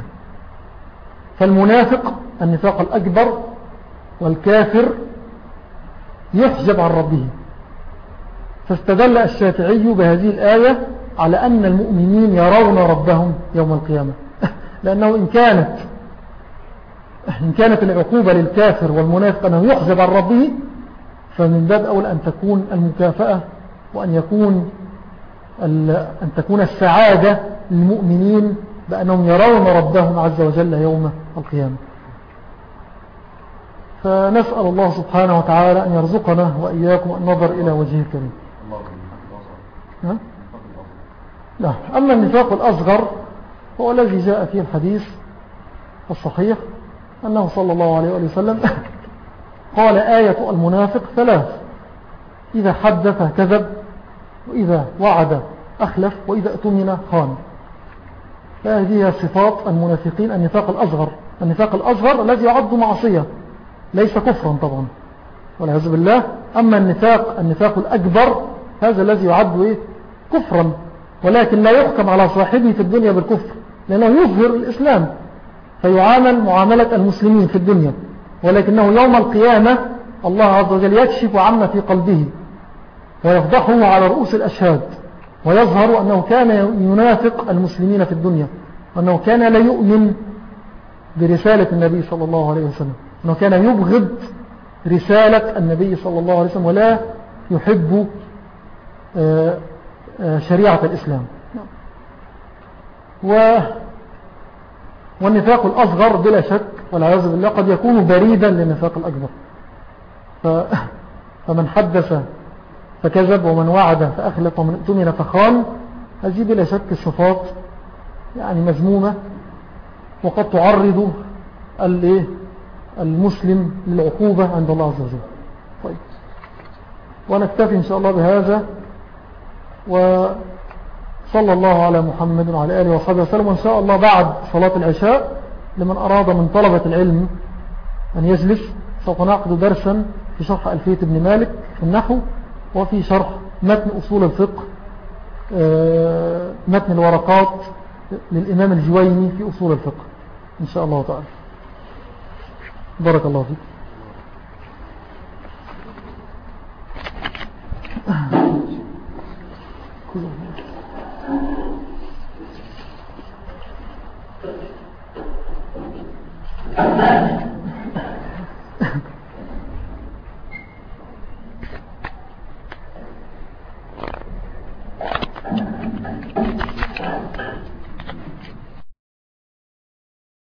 فالمنافق النفاق الأكبر والكافر يحجب عن ربه. فاستدل الشافعي بهذه الآية على أن المؤمنين يرون ربهم يوم القيامة، لأنه إن كانت العقوبة للكافر والمنافق أنه يحجب عن ربه، فمن باب أول أن تكون المكافأة وأن تكون السعادة للمؤمنين بأنهم يرون ربهم عز وجل يوم القيامة. فنسأل الله سبحانه وتعالى أن يرزقنا وإياكم النظر إلى وجهه الكريم. لا، أما النفاق الأصغر هو الذي جاء فيه الحديث الصحيح أنه صلى الله عليه وسلم قال آية المنافق 3: إذا حدث كذب، وإذا وعد أخلف، وإذا اؤتمن خان. فهذه صفات المنافقين. النفاق الأصغر، النفاق الأصغر الذي يعد معصية ليس كفرا طبعا والعياذ بالله. أما النفاق الأكبر هذا الذي يعد كفرا، ولكن لا يحكم على صاحبه في الدنيا بالكفر، لأنه يظهر الإسلام فيعامل معاملة المسلمين في الدنيا، ولكنه يوم القيامة الله عز وجل يكشف عما في قلبه ويفضحه على رؤوس الأشهاد، ويظهر أنه كان ينافق المسلمين في الدنيا، وأنه كان لا يؤمن برسالة النبي صلى الله عليه وسلم، أنه كان يبغض رسالة النبي صلى الله عليه وسلم ولا يحب شريعة الإسلام. والنفاق الأصغر بلا شك والعياذ بالله قد يكون بريدا للنفاق الأكبر. فمن حدث فكذب، ومن وعد فأخلف، ومن اؤتمن فخان. هذه بلا شك صفات يعني مذمومة، وقد تعرض المسلم للعقوبة عند الله عز وجل. طيب، ونكتفي إن شاء الله بهذا، وصلى الله على محمد وعلى آله وصحبه وسلم. وإن شاء الله بعد صلاة العشاء لمن أراد من طلبة العلم أن يجلس سوف نعقد درسا في شرح ألفية ابن مالك في النحو، وفي شرح متن أصول الفقه، متن الورقات للإمام الجويني في أصول الفقه إن شاء الله تعالى. بارك الله فيك.